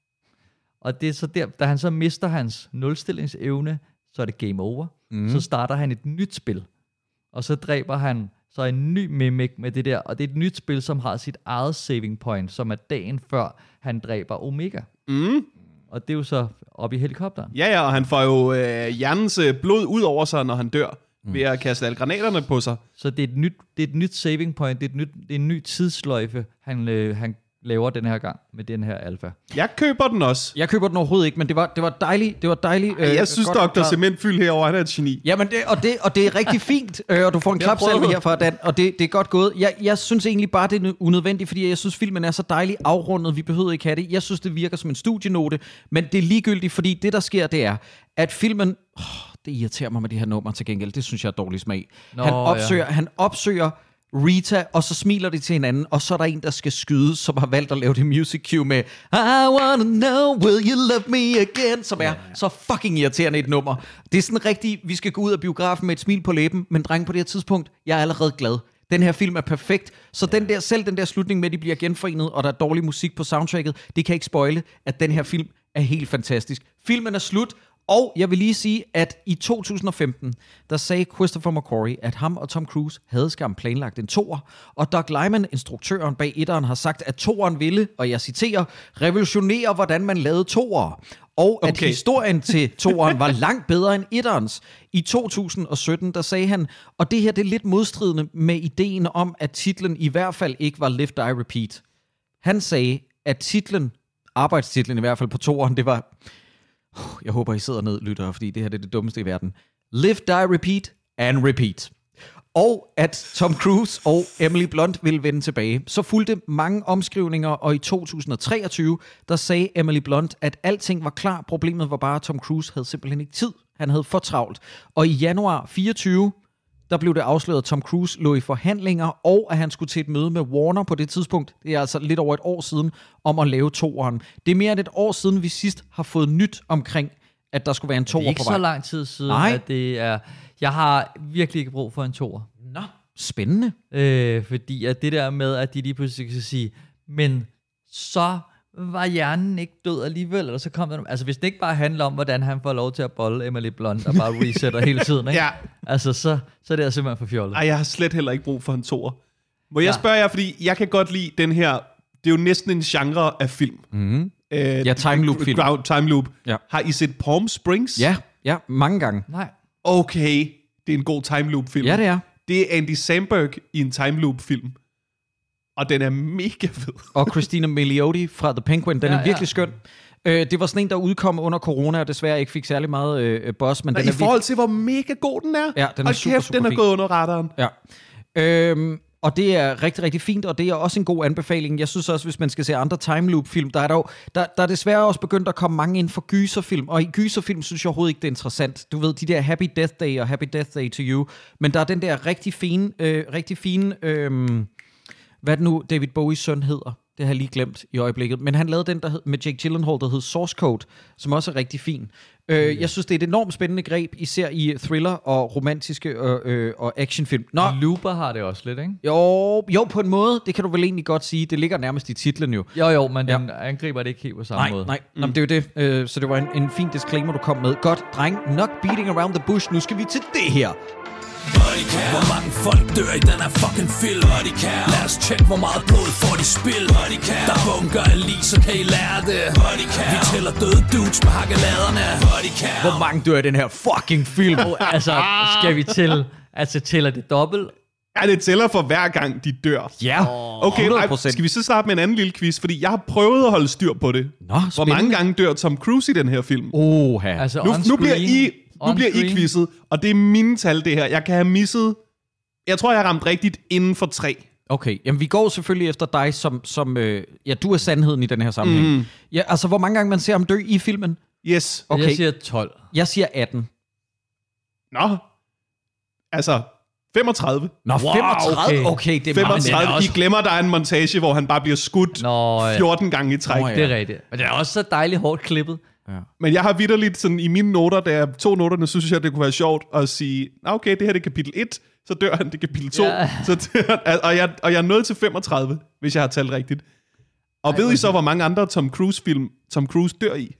Og det er så der, da han så mister hans nulstillingsevne, så er det game over. Mm. Så starter han et nyt spil. Og så dræber han så en ny mimic med det der, og det er et nyt spil, som har sit eget saving point, som er dagen før han dræber Omega. Mm. Og det er jo så oppe i helikopteren. Ja, ja, og han får jo øh, hjernens øh, blod ud over sig, når han dør, mm. ved at kaste alle granaterne på sig. Så det er et nyt, det er et nyt saving point, det er, et nyt, det er en ny tidsløjfe, han, øh, han laver den her gang med den her alfa. Jeg køber den også. Jeg køber den overhovedet ikke, men det var, det var dejligt. Det var dejligt. Øh, jeg synes, doktor Cementfyld herovre, han er et geni. Ja, men det, og, det, og det er rigtig fint, øh, og du får en klapsalve herfra, Dan, og det, det er godt gået. Jeg, jeg synes egentlig bare, det er unødvendigt, fordi jeg synes, filmen er så dejligt afrundet, vi behøver ikke have det. Jeg synes, det virker som en studienote, men det er ligegyldigt, fordi det, der sker, det er, at filmen... Oh, det irriterer mig med det her nummer til gengæld. Det synes jeg er dårlig smag. Nå, han opsøger... Ja. Han opsøger Rita, og så smiler de til hinanden, og så er der en, der skal skyde, som har valgt at lave det music cue med I wanna know, will you love me again, som er ja, ja. så fucking irriterende et nummer. Det er sådan rigtigt, vi skal gå ud af biografen med et smil på læben, men dreng, på det her tidspunkt, jeg er allerede glad. Den her film er perfekt, så ja. den der, selv den der slutning med, at de bliver genforenet, og der er dårlig musik på soundtracket, det kan ikke spoile, at den her film er helt fantastisk. Filmen er slut, og jeg vil lige sige, at i to tusind og femten, der sagde Christopher McQuarrie, at ham og Tom Cruise havde skam planlagt en toer, og Doug Liman, instruktøren bag etteren, har sagt, at toeren ville, og jeg citerer, revolutionere, hvordan man lavede toer. Og at okay. historien til toeren var langt bedre end etterens. I to tusind og sytten, der sagde han, og det her det er lidt modstridende med ideen om, at titlen i hvert fald ikke var Live, Die, Repeat. Han sagde, at titlen, arbejdstitlen i hvert fald på toeren, det var... Jeg håber, I sidder ned, lyttere, fordi det her det er det dummeste i verden. Live, Die, Repeat and Repeat. Og at Tom Cruise og Emily Blunt ville vende tilbage. Så fulgte mange omskrivninger, og i to tusind og treogtyve, der sagde Emily Blunt, at alting var klar. Problemet var bare, at Tom Cruise havde simpelthen ikke tid. Han havde for travlt. Og i januar fireogtyve, der blev det afsløret, at Tom Cruise lå i forhandlinger, og at han skulle til et møde med Warner på det tidspunkt. Det er altså lidt over et år siden, om at lave toeren. Det er mere end et år siden, vi sidst har fået nyt omkring at der skulle være en toer på vej. Det er ikke så lang tid siden, Nej. at det er... Jeg har virkelig ikke brug for en toer. Nå, spændende. Øh, fordi at det der med, at de lige pludselig kan sige, men så var hjernen ikke død alligevel, eller så kom der... Altså, hvis det ikke bare handler om, hvordan han får lov til at bolle Emily Blunt, og bare resetter hele tiden, ikke? Ja. Altså, så, så er det simpelthen for fjollet. Ej, jeg har slet heller ikke brug for en toer. Må jeg ja. spørge jer, fordi jeg kan godt lide den her... Det er jo næsten en genre af film. Mm. Øh, ja, time loop film. Ground, time loop. Ja. Har I set Palm Springs? Ja, ja, mange gange. Nej. Okay, det er en god time loop film. Ja, det er. Det er Andy Samberg i en time loop film. Og den er mega fed. Og Christina Milioti fra The Penguin, den ja, er virkelig ja. skøn. Øh, det var sådan en, der udkom under corona, og desværre ikke fik særlig meget øh, buzz. Men Nå, den i er forhold til, hvor mega god den er. Ja, den er og super, kæft, super den er fin. gået under radaren. Ja. Øhm, og det er rigtig, rigtig fint, og det er også en god anbefaling. Jeg synes også, hvis man skal se andre time loop film, der er der, der, der er desværre også begyndt at komme mange ind for gyserfilm, og i gyserfilm synes jeg overhovedet ikke, det er interessant. Du ved, de der Happy Death Day og Happy Death Day to You, men der er den der rigtig fine, øh, rigtig fine, øh, hvad det nu David Bowies søn hedder. Det har jeg lige glemt i øjeblikket. Men han lavede den der hed, med Jake Gyllenhaal, der hed Source Code, som også er rigtig fin. Øh, mm. Jeg synes, det er et enormt spændende greb, især i thriller og romantiske og, øh, og actionfilm. Nå, Looper har det også lidt, ikke? Jo, jo, på en måde. Det kan du vel egentlig godt sige. Det ligger nærmest i titlen jo. Jo, jo, men den ja. angriber det ikke helt på samme nej, måde. Nej, nej. Mm. Det er jo det. Øh, så det var en, en fin disclaimer, du kom med. Godt, dreng. Not beating around the bush. Nu skal vi til det her. Bodycam. Hvor mange folk dør i den her fucking film? Bodycam. Lad os tjekke, hvor meget blod får de spil. Bodycam. Der bunker af lig, så kan I lære det. Bodycam. Vi tæller døde dudes med hakkeladerne. Bodycam. Hvor mange dør i den her fucking film? Oh, altså, skal vi til... Altså, tæller det dobbelt? Ja, det tæller for hver gang, de dør. Ja, okay, ej, skal vi så starte med en anden lille quiz? Fordi jeg har prøvet at holde styr på det. Nå, hvor mange gange dør Tom Cruise i den her film? Oha. Altså, nu, nu bliver I... Nu bliver I quizzet, og det er mine tal, det her. Jeg kan have misset... Jeg tror, jeg har ramt rigtigt inden for tre. Okay, jamen vi går selvfølgelig efter dig, som... som øh, ja, du er sandheden i den her sammenhæng. Mm. Ja, altså, hvor mange gange man ser ham dø i filmen? Yes. Okay. Jeg siger tolv. Jeg siger atten. Nå. Altså, femogtredive. Nå, wow, femogtredive? Okay, okay det er femogtredive. meget. I glemmer, der er en montage, hvor han bare bliver skudt Nå, ja. fjorten gange i træk. Nå, ja. Det er rigtigt. Men det er også så dejligt hårdt klippet. Ja. Men jeg har vitterligt sådan i mine noter, da jeg tog noterne, synes jeg, det kunne være sjovt at sige, okay, det her det er kapitel et, så dør han, det er kapitel to, ja. så dør, og, jeg, og jeg er nået til femogtredive, hvis jeg har talt rigtigt. Og Ej, ved I så, hvor mange andre Tom Cruise-film Tom Cruise dør i?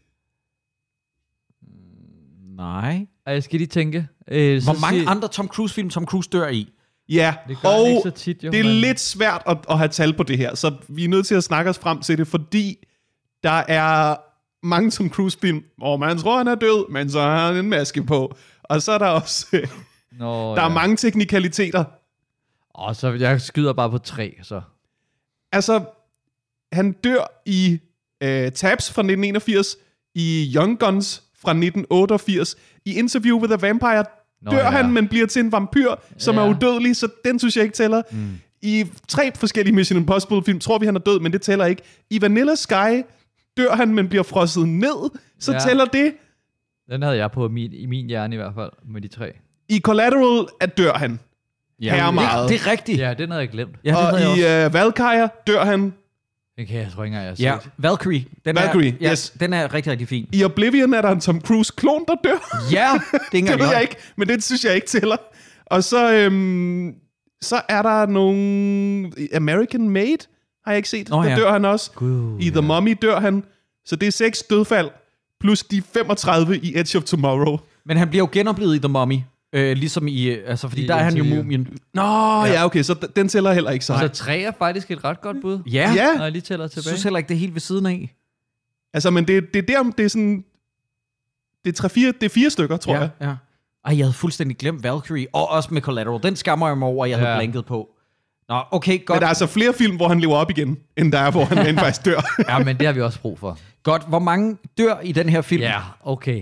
Nej. Jeg skal lige tænke. Øh, hvor mange sig... andre Tom Cruise-film Tom Cruise dør i? Ja, det og ikke så tit, jo, det er men... lidt svært at, at have tal på det her, så vi er nødt til at snakke os frem til det, fordi der er... mange Tom Cruise-film, hvor man tror, han er død, men så har han en maske på. Og så er der også... Nå, der ja. er mange teknikaliteter. Og så jeg skyder bare på tre, så. Altså, han dør i uh, Tabs fra nitten enogfirs, i Young Guns fra nitten otteogfirs, i Interview with a Vampire Nå, dør ja. han, men bliver til en vampyr, som ja. er udødelig, så den synes jeg ikke tæller. Mm. I tre forskellige Mission Impossible-film tror vi, han er død, men det tæller ikke. I Vanilla Sky dør han, men bliver frosset ned, så ja. tæller det. Den havde jeg på min, i min hjerne i hvert fald, med de tre. I Collateral at dør han. Ja, her meget. Det er rigtigt. Ja, den havde jeg glemt. Ja, og i uh, Valkyrie dør han. Den kan jeg tror ikke engang, jeg har set. Ja, Valkyrie. Den Valkyrie, er, yes. Ja, den er rigtig, rigtig fin. I Oblivion er der en Tom Cruise-klon, der dør. Ja, det, det ved jeg ikke, men det synes jeg ikke tæller. Og så, øhm, så er der nogle... American Made har jeg ikke set. Oh, der ja. dør han også. God, I The ja. Mummy dør han. Så det er seks dødfald, plus de femogtredive i Edge of Tomorrow. Men han bliver jo genoplevet i The Mummy. Øh, ligesom i, altså fordi I der er han jo mumien. Nå, ja, ja okay, så d- den tæller heller ikke så. Så tre er faktisk et ret godt bud. Ja, ja. Når jeg lige tæller tilbage. Jeg synes heller ikke, det er helt ved siden af. Altså, men det, det er der, det er sådan, det er, tre, fire, det er fire stykker, tror ja, jeg. Ja. Ej, jeg havde fuldstændig glemt Valkyrie, og også med Collateral. Den skammer jeg mig over, jeg ja. havde blanket på. Nå, okay, godt. Men der er altså flere film, hvor han lever op igen, end der er, hvor han rent faktisk dør. Ja, men det har vi også brug for. Godt, hvor mange dør i den her film? Ja, okay.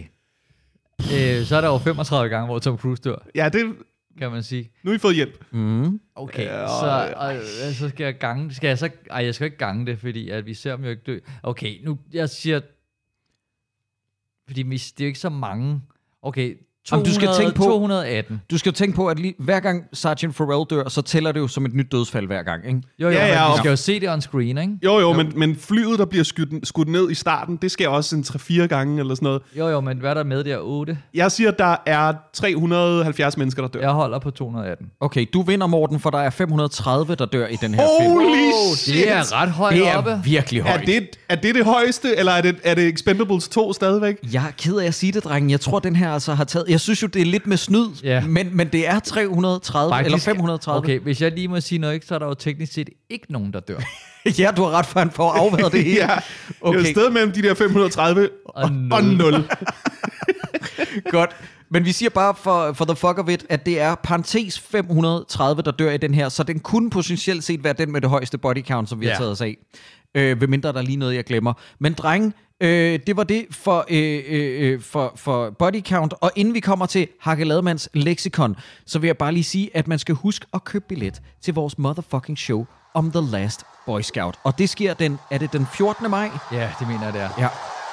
Øh, så er der jo femogtredive gange, hvor Tom Cruise dør. Ja, det kan man sige. Nu har I fået hjælp. Mm. Okay, ja, så, og, så skal jeg gange... Skal jeg så... Ej, jeg skal ikke gange det, fordi at vi ser dem jo ikke dø. Okay, nu... Jeg siger... Fordi det er jo ikke så mange... Okay, to hundrede, du skal tænke på, to hundrede og atten. Du skal jo tænke på, at lige, hver gang Sergeant Farrell dør, så tæller det jo som et nyt dødsfald hver gang, ikke? Jo, jo, ja, ja, men vi og... skal jo se det on screen, ikke? Jo, jo, jo. Men, men flyet, der bliver skudt, skudt ned i starten, det sker også en tre-fire gange eller sådan noget. Jo, jo, men hvad er der med der? otte? Jeg siger, at der er tre hundrede og halvfjerds mennesker, der dør. Jeg holder på to hundrede og atten. Okay, du vinder, Morten, for der er fem hundrede og tredive, der dør i den her Holy film. Holy shit! Det er ret højt Det er oppe. virkelig højt. Er det, er det det højeste, eller er det, er det Expendables to stadigvæk? Jeg er ked af at sige det, drengen. Jeg tror, den her altså har taget... Jeg synes jo, det er lidt med snyd, Ja. men, men det er tre hundrede og tredive Faktisk, eller fem hundrede og tredive. Okay, hvis jeg lige må sige noget, ikke, så er der jo teknisk set ikke nogen, der dør. Ja, du har ret for, han får afværet det hele. Ja, Okay. det er et sted mellem de der fem hundrede og tredive og, Og nul. og nul. Godt. Men vi siger bare for, for the fuck of it, at det er parentes fem hundrede og tredive, der dør i den her, så den kunne potentielt set være den med det højeste body count, som vi Ja. har taget os af. Øh, ved mindre der er lige noget, jeg glemmer. Men drenge, øh, det var det for, øh, øh, for, for body count. Og inden vi kommer til Hakke Lademanns leksikon, så vil jeg bare lige sige, at man skal huske at købe billet til vores motherfucking show om The Last Boy Scout. Og det sker den, er det den fjortende maj? Ja, det mener jeg, det er. Ja.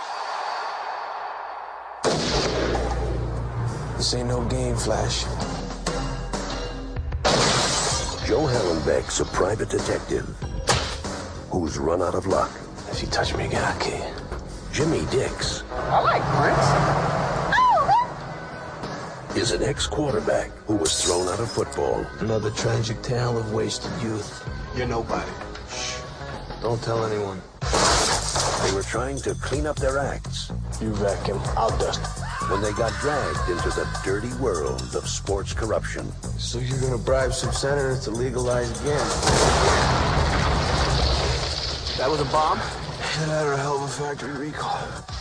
This ain't no game, Flash. Joe Hallenbeck's a private detective who's run out of luck. If you touch me again, I'll kill you. Jimmy Dix I like Prince. is an ex-quarterback who was thrown out of football. Another tragic tale of wasted youth. You're nobody. Shh. Don't tell anyone. They were trying to clean up their acts You wreck him, I'll dust him. when they got dragged into the dirty world of sports corruption. So you're gonna bribe some senators to legalize again? That was a bomb? Either that or a hell of a factory recall.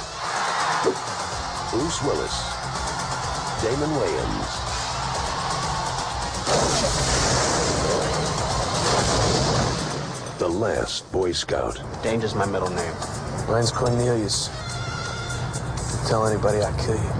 Bruce Willis, Damon Wayans, The Last Boy Scout. Danger's my middle name. Mine's Cornelius. Tell anybody I kill you.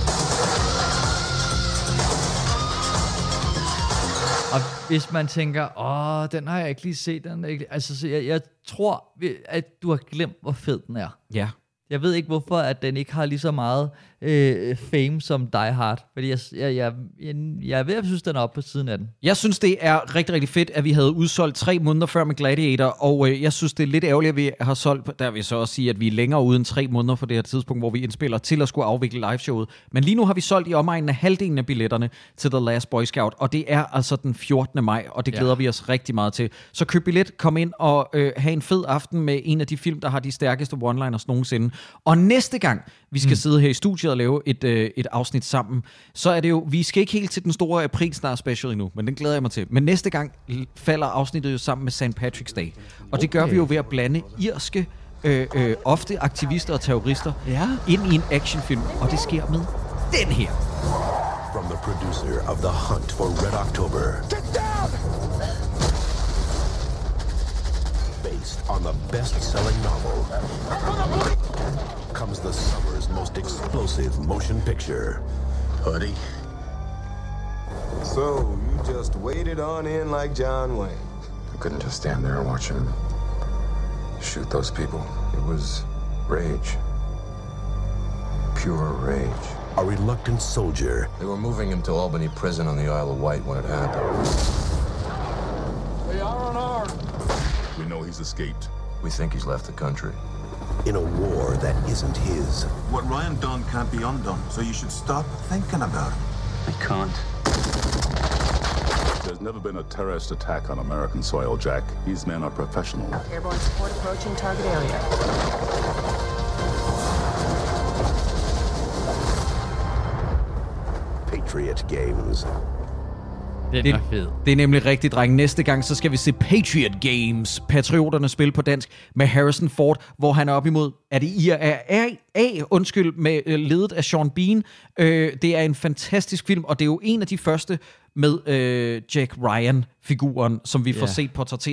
Og hvis man tænker, åh, den har jeg ikke lige set, den er ikke... altså, så jeg, jeg tror, at du har glemt, hvor fed den er. Ja. Jeg ved ikke, hvorfor at den ikke har lige så meget øh, fame som Die Hard. Fordi jeg, jeg, jeg, jeg, jeg er ved at synes, den er oppe på siden af den. Jeg synes, det er rigtig, rigtig fedt, at vi havde udsolgt tre måneder før med Gladiator, og øh, jeg synes, det er lidt ærgerligt, at vi har solgt, der vil jeg så også sige, at vi er længere uden tre måneder på det her tidspunkt, hvor vi indspiller til at skulle afvikle liveshowet. Men lige nu har vi solgt i omegnen af halvdelen af billetterne til The Last Boy Scout, og det er altså den fjortende maj, og det glæder ja. vi os rigtig meget til. Så køb billet, kom ind og øh, have en fed aften med en af de film, der har de stærkeste one-liners nogensinde. Og næste gang, vi skal mm. sidde her i studiet og lave et, øh, et afsnit sammen, så er det jo, vi skal ikke helt til den store april snart special endnu, men den glæder jeg mig til. Men næste gang falder afsnittet jo sammen med Saint Patrick's Day. Og det gør okay. vi jo ved at blande irske, øh, øh, ofte aktivister og terrorister, ja. ind i en actionfilm, og det sker med den her. From the producer of The Hunt for Red October. Get down! Based on the best-selling novel, comes the summer's most explosive motion picture. Buddy. So, you just waited on in like John Wayne. I couldn't just stand there and watch him shoot those people. It was rage. Pure rage. A reluctant soldier. They were moving him to Albany Prison on the Isle of Wight when it happened. They are unarmed. We know he's escaped. We think he's left the country. In a war that isn't his. What Ryan done can't be undone, so you should stop thinking about it. I can't. There's never been a terrorist attack on American soil, Jack. These men are professional. Airborne support approaching target area. Patriot Games. Den det, er fed. Det er nemlig rigtigt, dreng. Næste gang, så skal vi se Patriot Games. Patrioterne spil på dansk med Harrison Ford, hvor han er op imod, er det I R A A, undskyld, med øh, ledet af Sean Bean. Øh, det er en fantastisk film, og det er jo en af de første med øh, Jack Ryan-figuren, som vi får Ja. set portrætteret.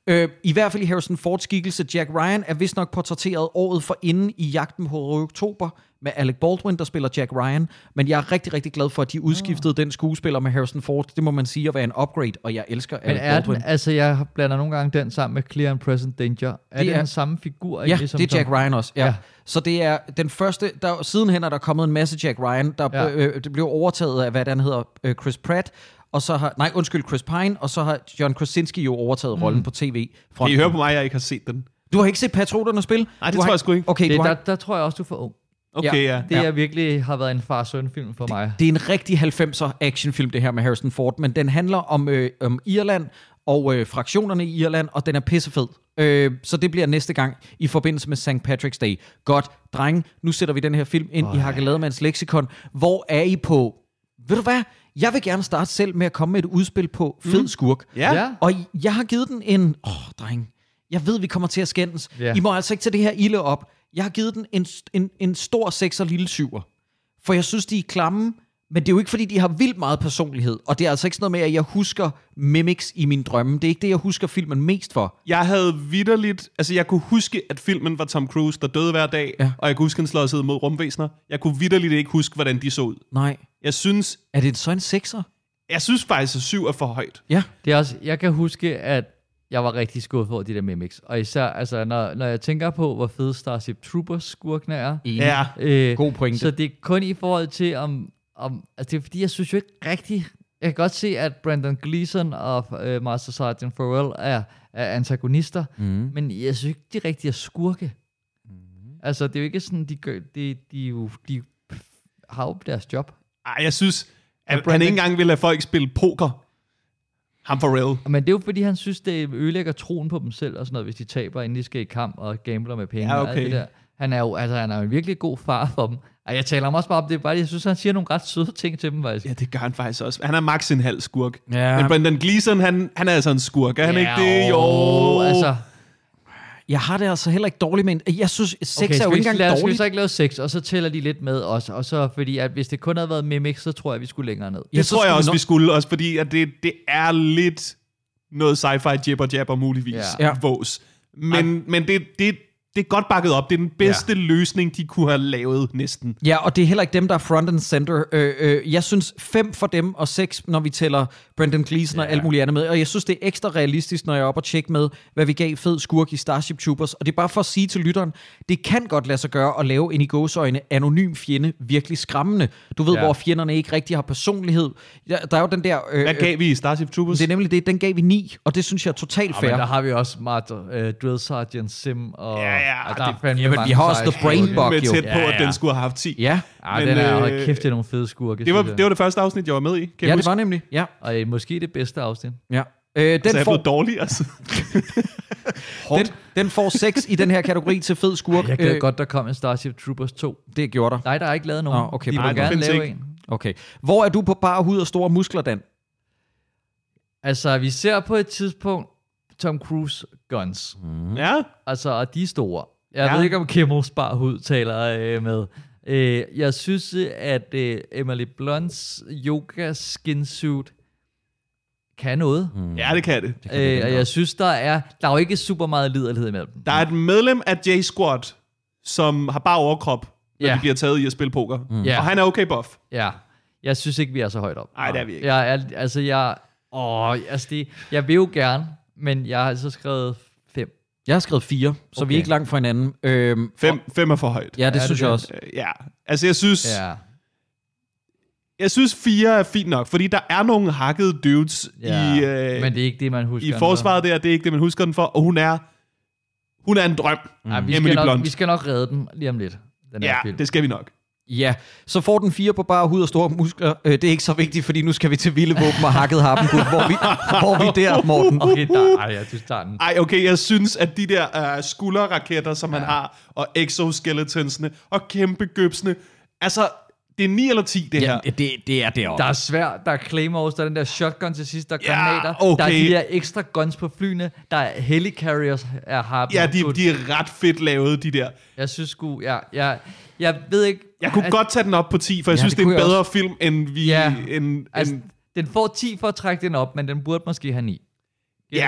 Øh, I hvert fald i Harrison Fords skikkelse. Jack Ryan er vist nok portrætteret året for inden i Jagten på Røde Oktober med Alec Baldwin, der spiller Jack Ryan. Men jeg er rigtig, rigtig glad for, at de udskiftede oh. den skuespiller med Harrison Ford. Det må man sige at være en upgrade, og jeg elsker Men Alec er Baldwin. den, altså jeg blander nogle gange den sammen med Clear and Present Danger. Er det, det er den samme figur? Ja, ligesom det er Jack som, Ryan også. Ja. Ja. Så det er den første, der, sidenhen er der kommet en masse Jack Ryan, der Ja. øh, det blev overtaget af, hvad den hedder, øh, Chris Pratt, og så har, nej, undskyld, Chris Pine, og så har John Krasinski jo overtaget mm. rollen på tv. Kan I høre på mig, at jeg ikke har set den? Du har ikke set Patrioterne spille? Nej, det du tror har... jeg sgu ikke. Okay, det, du har... der, der tror jeg også, du er for ung. Okay, ja. ja. Det er virkelig har været en far-søn-film for mig. Det, det er en rigtig halvfemser actionfilm, det her med Harrison Ford, men den handler om, øh, om Irland og øh, fraktionerne i Irland, og den er pissefed. Øh, så det bliver næste gang i forbindelse med Sankt Patrick's Day. Godt, drenge, nu sætter vi den her film ind oh, i Hakkelademands leksikon. Hvor er I på? Ved du hvad? Jeg vil gerne starte selv med at komme med et udspil på fed Mm. skurk. Ja. Ja. Og jeg har givet den en... Åh, oh, dreng. Jeg ved, vi kommer til at skændes. Ja. I må altså ikke tage det her ilde op. Jeg har givet den en, en, en stor sekser lille syver. For jeg synes, de er klamme, men det er jo ikke, fordi de har vildt meget personlighed. Og det er altså ikke sådan noget med, at jeg husker mimics i mine drømme. Det er ikke det, jeg husker filmen mest for. Jeg havde vitterligt... Altså, jeg kunne huske, at filmen var Tom Cruise, der døde hver dag, ja. og jeg kunne huske, han slår sig mod rumvæsener. Jeg kunne vitterligt ikke huske, hvordan de så ud. Nej. Jeg synes... Er det så en sekser? Jeg synes faktisk, at syv er for højt. Ja. Det er også, jeg kan huske, at jeg var rigtig skuffet over de der mimics. Og især, altså, når, når jeg tænker på, hvor fede Starship Troopers skurkene er. Ja, øh, god pointe. Så det er kun i forhold til, om... om altså, det er fordi, jeg synes jo ikke rigtig... Jeg kan godt se, at Brendan Gleeson og uh, Master Sergeant Farrell er, er antagonister, mm. men jeg synes ikke, de rigtig er skurke. Mm. Altså, det er jo ikke sådan, de, gør, de, de, jo, de har jo deres job. Ej, jeg synes, at Brandon... han ikke engang vil lade folk spille poker. Ham Farrell. Men det er jo fordi, han synes, det ødelægger troen på dem selv og sådan noget, hvis de taber, inden de skal i kamp og gambler med penge. Ja, og alt okay. det der. Han er jo altså, han er jo en virkelig god far for dem. Ej, jeg taler også bare om det, bare jeg synes, han siger nogle ret søde ting til dem, faktisk. Ja, det gør han faktisk også. Han er max en halv skurk. Ja. Men Brendan Gleeson, han, han er altså en skurk, er han ja, ikke det? Jo. Altså, jeg har det altså heller ikke dårligt med en... Jeg synes, sex okay, er jo ikke engang dårligt. Skal vi så ikke lave sex, og så tæller de lidt med os? Og så, fordi at hvis det kun havde været mimics, så tror jeg, vi skulle længere ned. Det ja, tror jeg også, vi, vi skulle. Også fordi, at det, det er lidt noget sci-fi jabber jabber muligvis. Ja. Vås. Men, men det, det, det er godt bakket op. Det er den bedste ja. løsning, de kunne have lavet næsten. Ja, og det er heller ikke dem, der er front and center. Øh, øh, jeg synes fem for dem, og seks, når vi tæller Brendan Gleeson ja. og alt muligt andet med. Og jeg synes, det er ekstra realistisk, når jeg er oppe og tjekke med, hvad vi gav fed skurk i Starship Troopers. Og det er bare for at sige til lytteren, det kan godt lade sig gøre at lave en i gåseøjne anonym fjende virkelig skræmmende. Du ved, ja. hvor fjenderne ikke rigtig har personlighed. Der, der er jo den der... Øh, hvad gav vi i Starship Troopers? Det er nemlig det. Den gav vi ni, og det synes jeg er totalt fair. Ja, men der har vi også Martha, uh, Drill Sergeant Sim og... Ja, ja. Og der det, jamen, vi har også The Brain Bug, med tæt jo. på, Ja, at ja. den skulle have haft ti. Ja. Ja, men, den er øh, kæft, det er nogle fede skurke. Det var, det var det første afsnit, jeg var med i. Kan ja, det huske? Var nemlig. Ja. Og øh, måske det bedste afsnit. Ja. Øh, den, altså, får, jeg er dårlig, altså. den, den får seks i den her kategori til fed skurk. Jeg gad øh, godt, der kom en Starship Troopers to. Det gjorde der. Nej, der er ikke lavet nogen. Nå, okay, de må nej, gerne lave ikke. en. Okay. Hvor er du på bare hud og store muskler, Dan? Altså, vi ser på et tidspunkt Tom Cruise guns. Mm. Ja. Altså, og de er store. Jeg ja. ved ikke, om Kimmels bare hud taler øh, med. Øh, jeg synes, at øh, Emily Blunts yoga skinsuit kan noget. Mm. Ja, det kan det. det, kan øh, det og jeg synes, der er, der er jo ikke super meget liderlighed imellem dem. Der er et medlem af J-Squad, som har bare overkrop, når ja. de bliver taget i at spille poker. Mm. Ja. Og han er okay buff. Ja. Jeg synes ikke, vi er så højt op. Nej, det er vi ikke. Jeg er, altså, jeg... Åh, altså det, jeg vil jo gerne, men jeg har altså skrevet fem. Jeg har skrevet fire, så okay. vi er ikke langt fra hinanden. Øhm, fem, fem er for højt. Ja, det er synes det jeg det? også. Øh, ja, altså jeg synes... Ja. Jeg synes fire er fint nok, fordi der er nogle hakkede dudes ja, i, øh, men det er ikke det, man husker i forsvaret der. Det er ikke det, man husker den for. Og hun er, hun er en drøm. Mm. Ja, vi, Emily skal nok, Blunt. vi skal nok redde den lige om lidt. Den ja, film. det skal vi nok. Ja, så får den fire på bare hud og store muskler. Øh, det er ikke så vigtigt, fordi nu skal vi til vilde våben og hakket harpen. Hvor vi, hvor vi der, Morten? Okay, der, ej, jeg synes, tager den. Ej, okay, jeg synes, at de der uh, skulderraketter, som ja. han har, og exoskeletonsene, og kæmpe gøbsene, altså, det er ni eller ti, det ja, her. Det, det er det også. Der er svært, der er claymores, der er den der shotgun til sidst, der er Ja, granater, okay. der er de der ekstra guns på flyene, der er helicarriers, er harpen. Ja, de, de er ret fedt lavet, de der. Jeg synes sgu, ja, jeg, jeg ved ikke... Jeg kunne at, godt tage den op på ti, for jeg Ja, synes, det det er en kunne jeg bedre film, end vi... Ja, end, altså, end, den får ti for at trække den op, men den burde måske have ni. ja, det,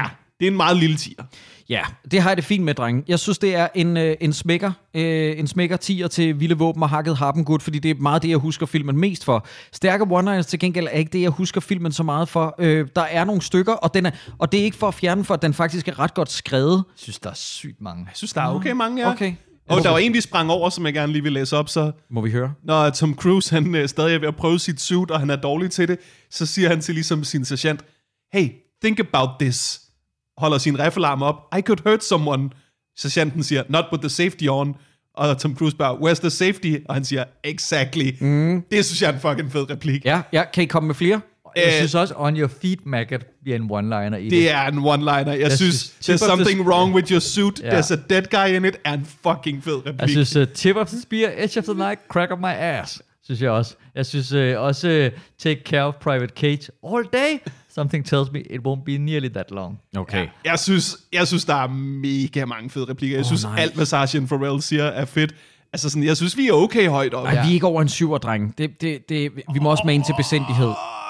Det er en meget lille tier. Ja, det har jeg det fint med, drenge. Jeg synes, det er en, øh, en smækker, øh, en smækker tier til Vilde Våben og Hakket Harpengud, fordi det er meget det, jeg husker filmen mest for. Stærke one-liners til gengæld er ikke det, jeg husker filmen så meget for. Øh, der er nogle stykker, og, den er, og det er ikke for at fjerne, for at den faktisk er ret godt skrevet. Jeg synes, der er sygt mange. Jeg synes, der er okay mange, ja. Okay. Og der var en, vi sprang over, som jeg gerne lige vil læse op, så... Må vi høre? Når Tom Cruise, han øh, stadig er ved at prøve sit suit, og han er dårlig til det, så siger han til ligesom sin sergeant, hey, think about this. Holder sin riffelarm op. I could hurt someone. Sergeanten siger, not with the safety on. Og Tom Cruise bare, where's the safety? Og han siger, exactly. Mm. Det synes jeg er en fucking fed replik. Ja, ja. Kan I komme med flere? Jeg uh, synes også, on your feet, maggot, bliver en one-liner i det. Det er en one-liner. Jeg, jeg synes, synes there's something the... wrong with your suit. Yeah. There's a dead guy in it. Er en fucking fed replik. Jeg synes, uh, tip of the spear, edge of the knife, crack of my ass. Synes jeg også. Jeg synes uh, også, uh, take care of Private Cage all day. Something tells me it won't be nearly that long. Okay. Ja. Jeg synes, jeg synes, der er mega mange fede replikker. Jeg oh, synes, nej. alt, hvad Sergeant Farrell siger, er fedt. Altså sådan, jeg synes, vi er okay højt op. Ej, vi er ikke over en syver, dreng. Det, det, det, vi må også med ind til besindighed.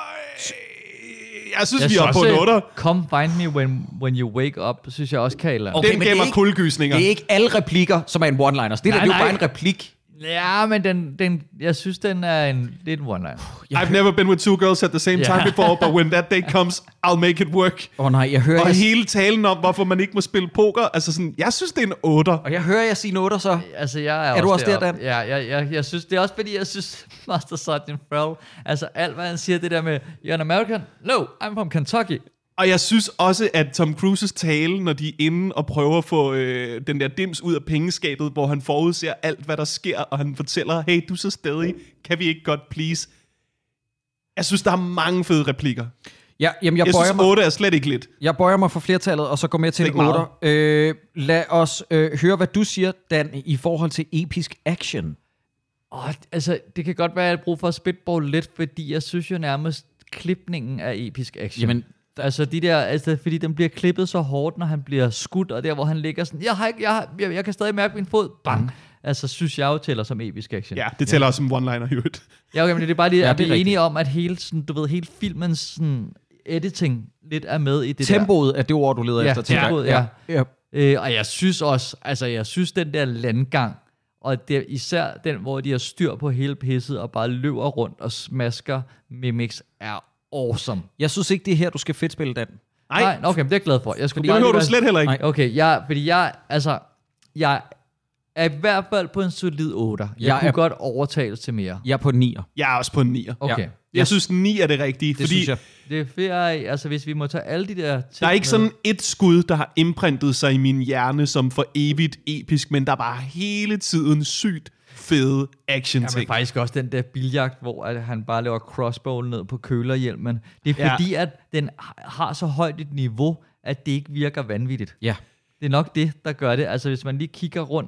Jeg synes, jeg vi er på en otter. Come find me when, when you wake up, synes jeg også kan. Okay, den gav mig kuldegysninger. Det er ikke alle replikker, som er en one-liners. Det, nej, der, det er jo bare en replik. Ja, men den, den, jeg synes, den er en lidt one-liner. I've never been with two girls at the same time yeah. before, but when that day comes, I'll make it work. Åh oh, nej, jeg hører... Og jeg... hele talen om, hvorfor man ikke må spille poker, altså sådan, jeg synes, det er en otter. Og jeg hører jeg sige en otter, så... Altså, jeg er, er også du også der, Dan? Ja, jeg, jeg, jeg synes, det er også fordi, jeg synes, Master Sergeant Farrell, altså alt, hvad han siger, det der med, you're an American? No, I'm from Kentucky. Og jeg synes også, at Tom Cruises tale, når de er inde og prøver at få øh, den der dims ud af pengeskabet, hvor han forudser alt, hvad der sker, og han fortæller, hey, du er så stadig, kan vi ikke godt please? Jeg synes, der er mange fede replikker. Ja, jamen jeg, jeg bøjer synes, mig, otte er slet ikke lidt. Jeg bøjer mig for flertallet, og så går med til en otter. Øh, lad os øh, høre, hvad du siger, Dan, i forhold til episk action. Oh, altså, det kan godt være, at jeg har brug for at spitball lidt, fordi jeg synes jo nærmest, klipningen af episk action. Jamen, altså de der, altså fordi den bliver klippet så hårdt, når han bliver skudt, og der hvor han ligger sådan, jeg har ikke, jeg, har, jeg, jeg kan stadig mærke min fod, bang. Mm. Altså synes jeg jo tæller som episk action. Ja, det tæller ja. også som one-liner i øvrigt. Ja, okay, men det er bare lige, ja, at vi er enige om, at hele sådan, du ved, hele filmens sådan editing lidt er med i det tempoet der. er det ord, du leder ja, efter. Tempoet, ja. ja. ja. Øh, og jeg synes også, altså jeg synes den der landgang, og det, især den, hvor de har styr på hele pisset, og bare løber rundt og smasker mimics, er awesome. Jeg synes ikke, det er her, du skal fedtspille den. Nej, Nej okay, men det er jeg glad for. Jeg skulle det behøver du slet heller ikke. Nej, okay, jeg, fordi jeg, altså, jeg er i hvert fald på en solid otter. Jeg, jeg kunne er, godt overtales til mere. Jeg er på en nier. Jeg er også på en nier. Okay. Ja. Jeg synes, ni er det rigtige, det fordi... Synes jeg. Det er fedt, altså hvis vi må tage alle de der... Der er ikke sådan et skud, der har imprintet sig i min hjerne som for evigt episk, men der er bare hele tiden sygt fede action-ting. Ja, men faktisk også den der biljagt, hvor at han bare laver crossbow ned på kølerhjelmen. Det er fordi, ja. at den har så højt et niveau, at det ikke virker vanvittigt. Ja. Det er nok det, der gør det. Altså hvis man lige kigger rundt,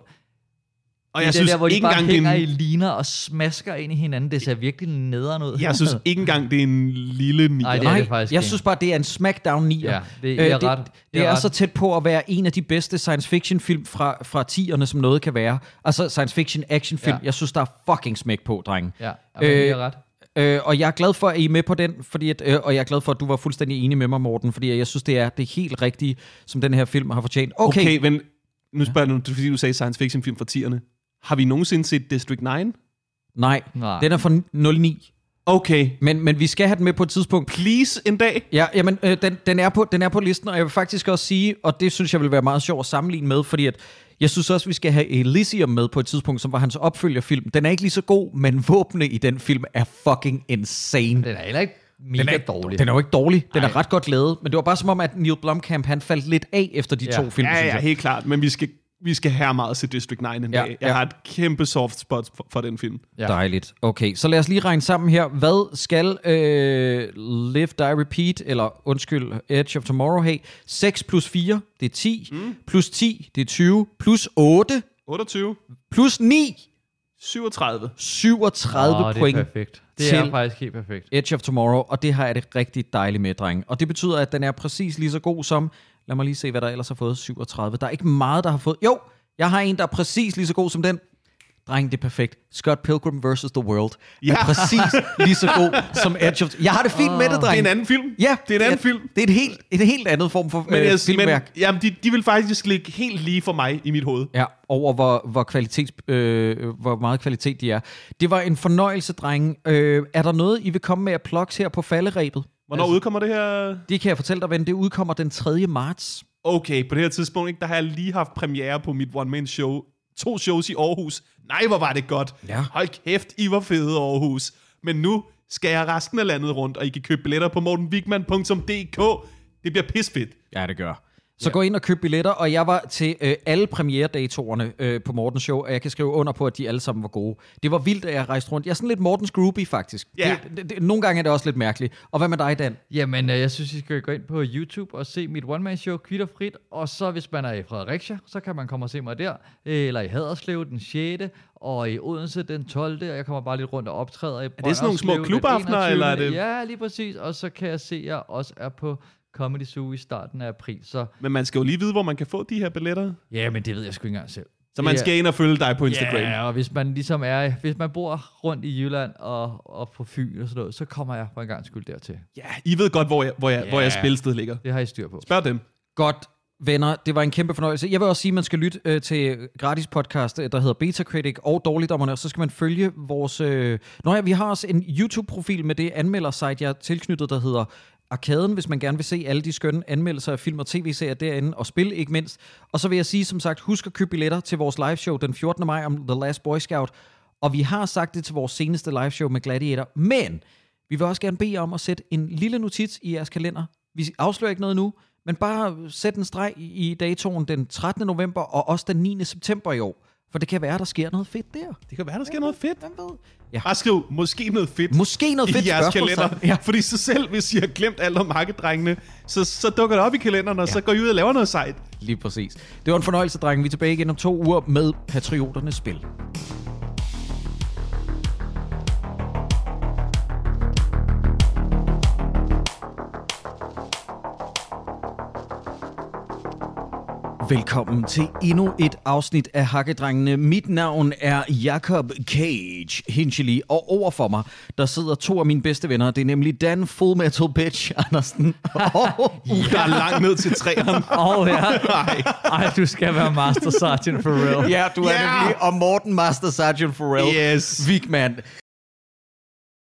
og jeg synes der, hvor de ikke bare engang hænger en... i liner og smasker ind i hinanden. Det ser virkelig nederen ud. Jeg synes ikke engang, det er en lille nier. Nej, det er det faktisk jeg ikke. synes bare, det er en smackdown nier. Ja, det er, øh, det, ret. Det, det er, er så tæt på at være en af de bedste science fiction film fra, fra tierne, som noget kan være. Altså science fiction action film. Ja. Jeg synes, der er fucking smæk på, drenge. Ja, men det er ret. Øh, og jeg er glad for, at I er med på den, fordi at, øh, og jeg er glad for, at du var fuldstændig enig med mig, Morten, fordi jeg synes, det er det helt rigtige, som den her film har fortjent. Okay, okay men nu spørger jeg, fordi du sagde science fiction film fra tierne. Har vi nogensinde set District ni? Nej, Nej. Den er fra nul ni. Okay. Men, men vi skal have den med på et tidspunkt. Please, en dag. Ja, jamen, øh, den, den, er på, den er på listen, og jeg vil faktisk også sige, og det synes jeg vil være meget sjovt at sammenligne med, fordi at jeg synes også, vi skal have Elysium med på et tidspunkt, som var hans opfølgerfilm. Den er ikke lige så god, men våbne i den film er fucking insane. Den er heller ikke mega den er, dårlig. Den er jo ikke dårlig. Den Ej. er ret godt lavet, men det var bare som om, at Neil Blomkamp, han faldt lidt af efter de ja. to film. Ja, ja, helt klart, men vi skal... Vi skal have meget til District ni en ja, dag. Jeg ja. har et kæmpe soft spot for, for den film. Ja. Dejligt. Okay, så lad os lige regne sammen her. Hvad skal øh, Live, Die, Repeat, eller undskyld, Edge of Tomorrow have? seks plus fire, det er ti. Mm. Plus ti, det er tyve. Plus otte. otteogtyve. Plus ni. syvogtredive. syvogtredive oh, point. Det er perfekt. Det er faktisk helt perfekt. Edge of Tomorrow, og det har jeg det rigtig dejligt med, drenge. Og det betyder, at den er præcis lige så god som... Lad mig lige se, hvad der ellers har fået. syvogtredive. Der er ikke meget, der har fået... Jo, jeg har en, der er præcis lige så god som den. dreng, det er perfekt. Scott Pilgrim versus the World Ja. er præcis lige så god som Edge of... Jeg har det fint oh. med det, dreng. Det er en anden film. Ja, det er en anden det er, film. Det er et helt, et helt andet form for men øh, jeg, filmværk. Men, jamen, de, de vil faktisk ligge helt lige for mig i mit hoved. Ja, over hvor, hvor, kvalitets, øh, hvor meget kvalitet de er. Det var en fornøjelse, drenge. Øh, er der noget, I vil komme med at plugs her på falderebet? Hvornår altså, udkommer det her? Det kan jeg fortælle dig, ven. Det udkommer den tredje marts. Okay, på det her tidspunkt, ikke, der har jeg lige haft premiere på mit one-man-show. To shows i Aarhus. Nej, hvor var det godt. Ja. Hold kæft, I var fede, Aarhus. Men nu skal jeg resten af landet rundt, og I kan købe billetter på morten wigman punktum d k. Det bliver pisfedt. Ja, det gør. Så ja. Gå ind og køb billetter, og jeg var til øh, alle premiere-datorerne øh, på Mortens show, og jeg kan skrive under på, at de alle sammen var gode. Det var vildt, at jeg rejste rundt. Jeg er sådan lidt Mortens groupie, faktisk. Ja. Det, det, det, nogle gange er det også lidt mærkeligt. Og hvad med dig, Dan? Jamen, øh, jeg synes, I skal gå ind på YouTube og se mit one-man-show, Kvit og Frit. Og så, hvis man er i Fredericia, så kan man komme og se mig der. Eller i Haderslev den sjette, og i Odense den tolvte Og jeg kommer bare lidt rundt og optræder i Er det sådan nogle små klubaftener, eller er det... Ja, lige præcis. Og så kan jeg se, at jeg også er på Comedy Zoo i starten af april. Så... Men man skal jo lige vide, hvor man kan få de her billetter. Ja, men det ved jeg sgu ikke engang selv. Så man skal ind og følge dig på Instagram. Ja, og hvis man ligesom er, hvis man bor rundt i Jylland og, og på Fyn og sådan noget, så kommer jeg for en gang skyld dertil. Ja, I ved godt, hvor jeg, hvor jeg, ja, hvor jeg spilsted ligger. Det har I styr på. Spørg dem. Godt, venner. Det var en kæmpe fornøjelse. Jeg vil også sige, at man skal lytte øh, til gratis podcast, der hedder Beta Critic og Dårligdommerne, og så skal man følge vores... Øh... Nå ja, vi har også en YouTube-profil med det anmeldersite, jeg er tilknyttet, der hedder Arkaden, hvis man gerne vil se alle de skønne anmeldelser af film og tv-serier derinde, og spil ikke mindst. Og så vil jeg sige, som sagt, husk at købe billetter til vores liveshow den fjortende maj om The Last Boy Scout. Og vi har sagt det til vores seneste liveshow med Gladiator, men vi vil også gerne bede jer om at sætte en lille notits i jeres kalender. Vi afslører ikke noget nu, men bare sæt en streg i datoen den trettende november og også den niende september i år. For det kan være, der sker noget fedt der. Det kan være, der sker noget fedt. Hvem ved? Ja. Bare skriv, måske noget fedt. Måske noget fedt i jeres spørgsmål. kalender. Ja. Fordi så selv, hvis I har glemt alt om markeddrengene, så, så dukker det op i kalenderen, og ja. så går I ud og laver noget sejt. Lige præcis. Det var en fornøjelse, drenge. Vi er tilbage igen om to uger med Patrioternes spil. Velkommen til endnu et afsnit af Hakkedrengene. Mit navn er Jacob Cage Hinchley, og overfor mig, der sidder to af mine bedste venner. Det er nemlig Dan Full Metal Bitch Andersen. Oh, jeg er langt ned til træerne. Åh oh, ja. Ej. Ej, du skal være Master Sergeant for real. Ja, du er yeah. nemlig, og Morten Master Sergeant for real. Yes. Wigman.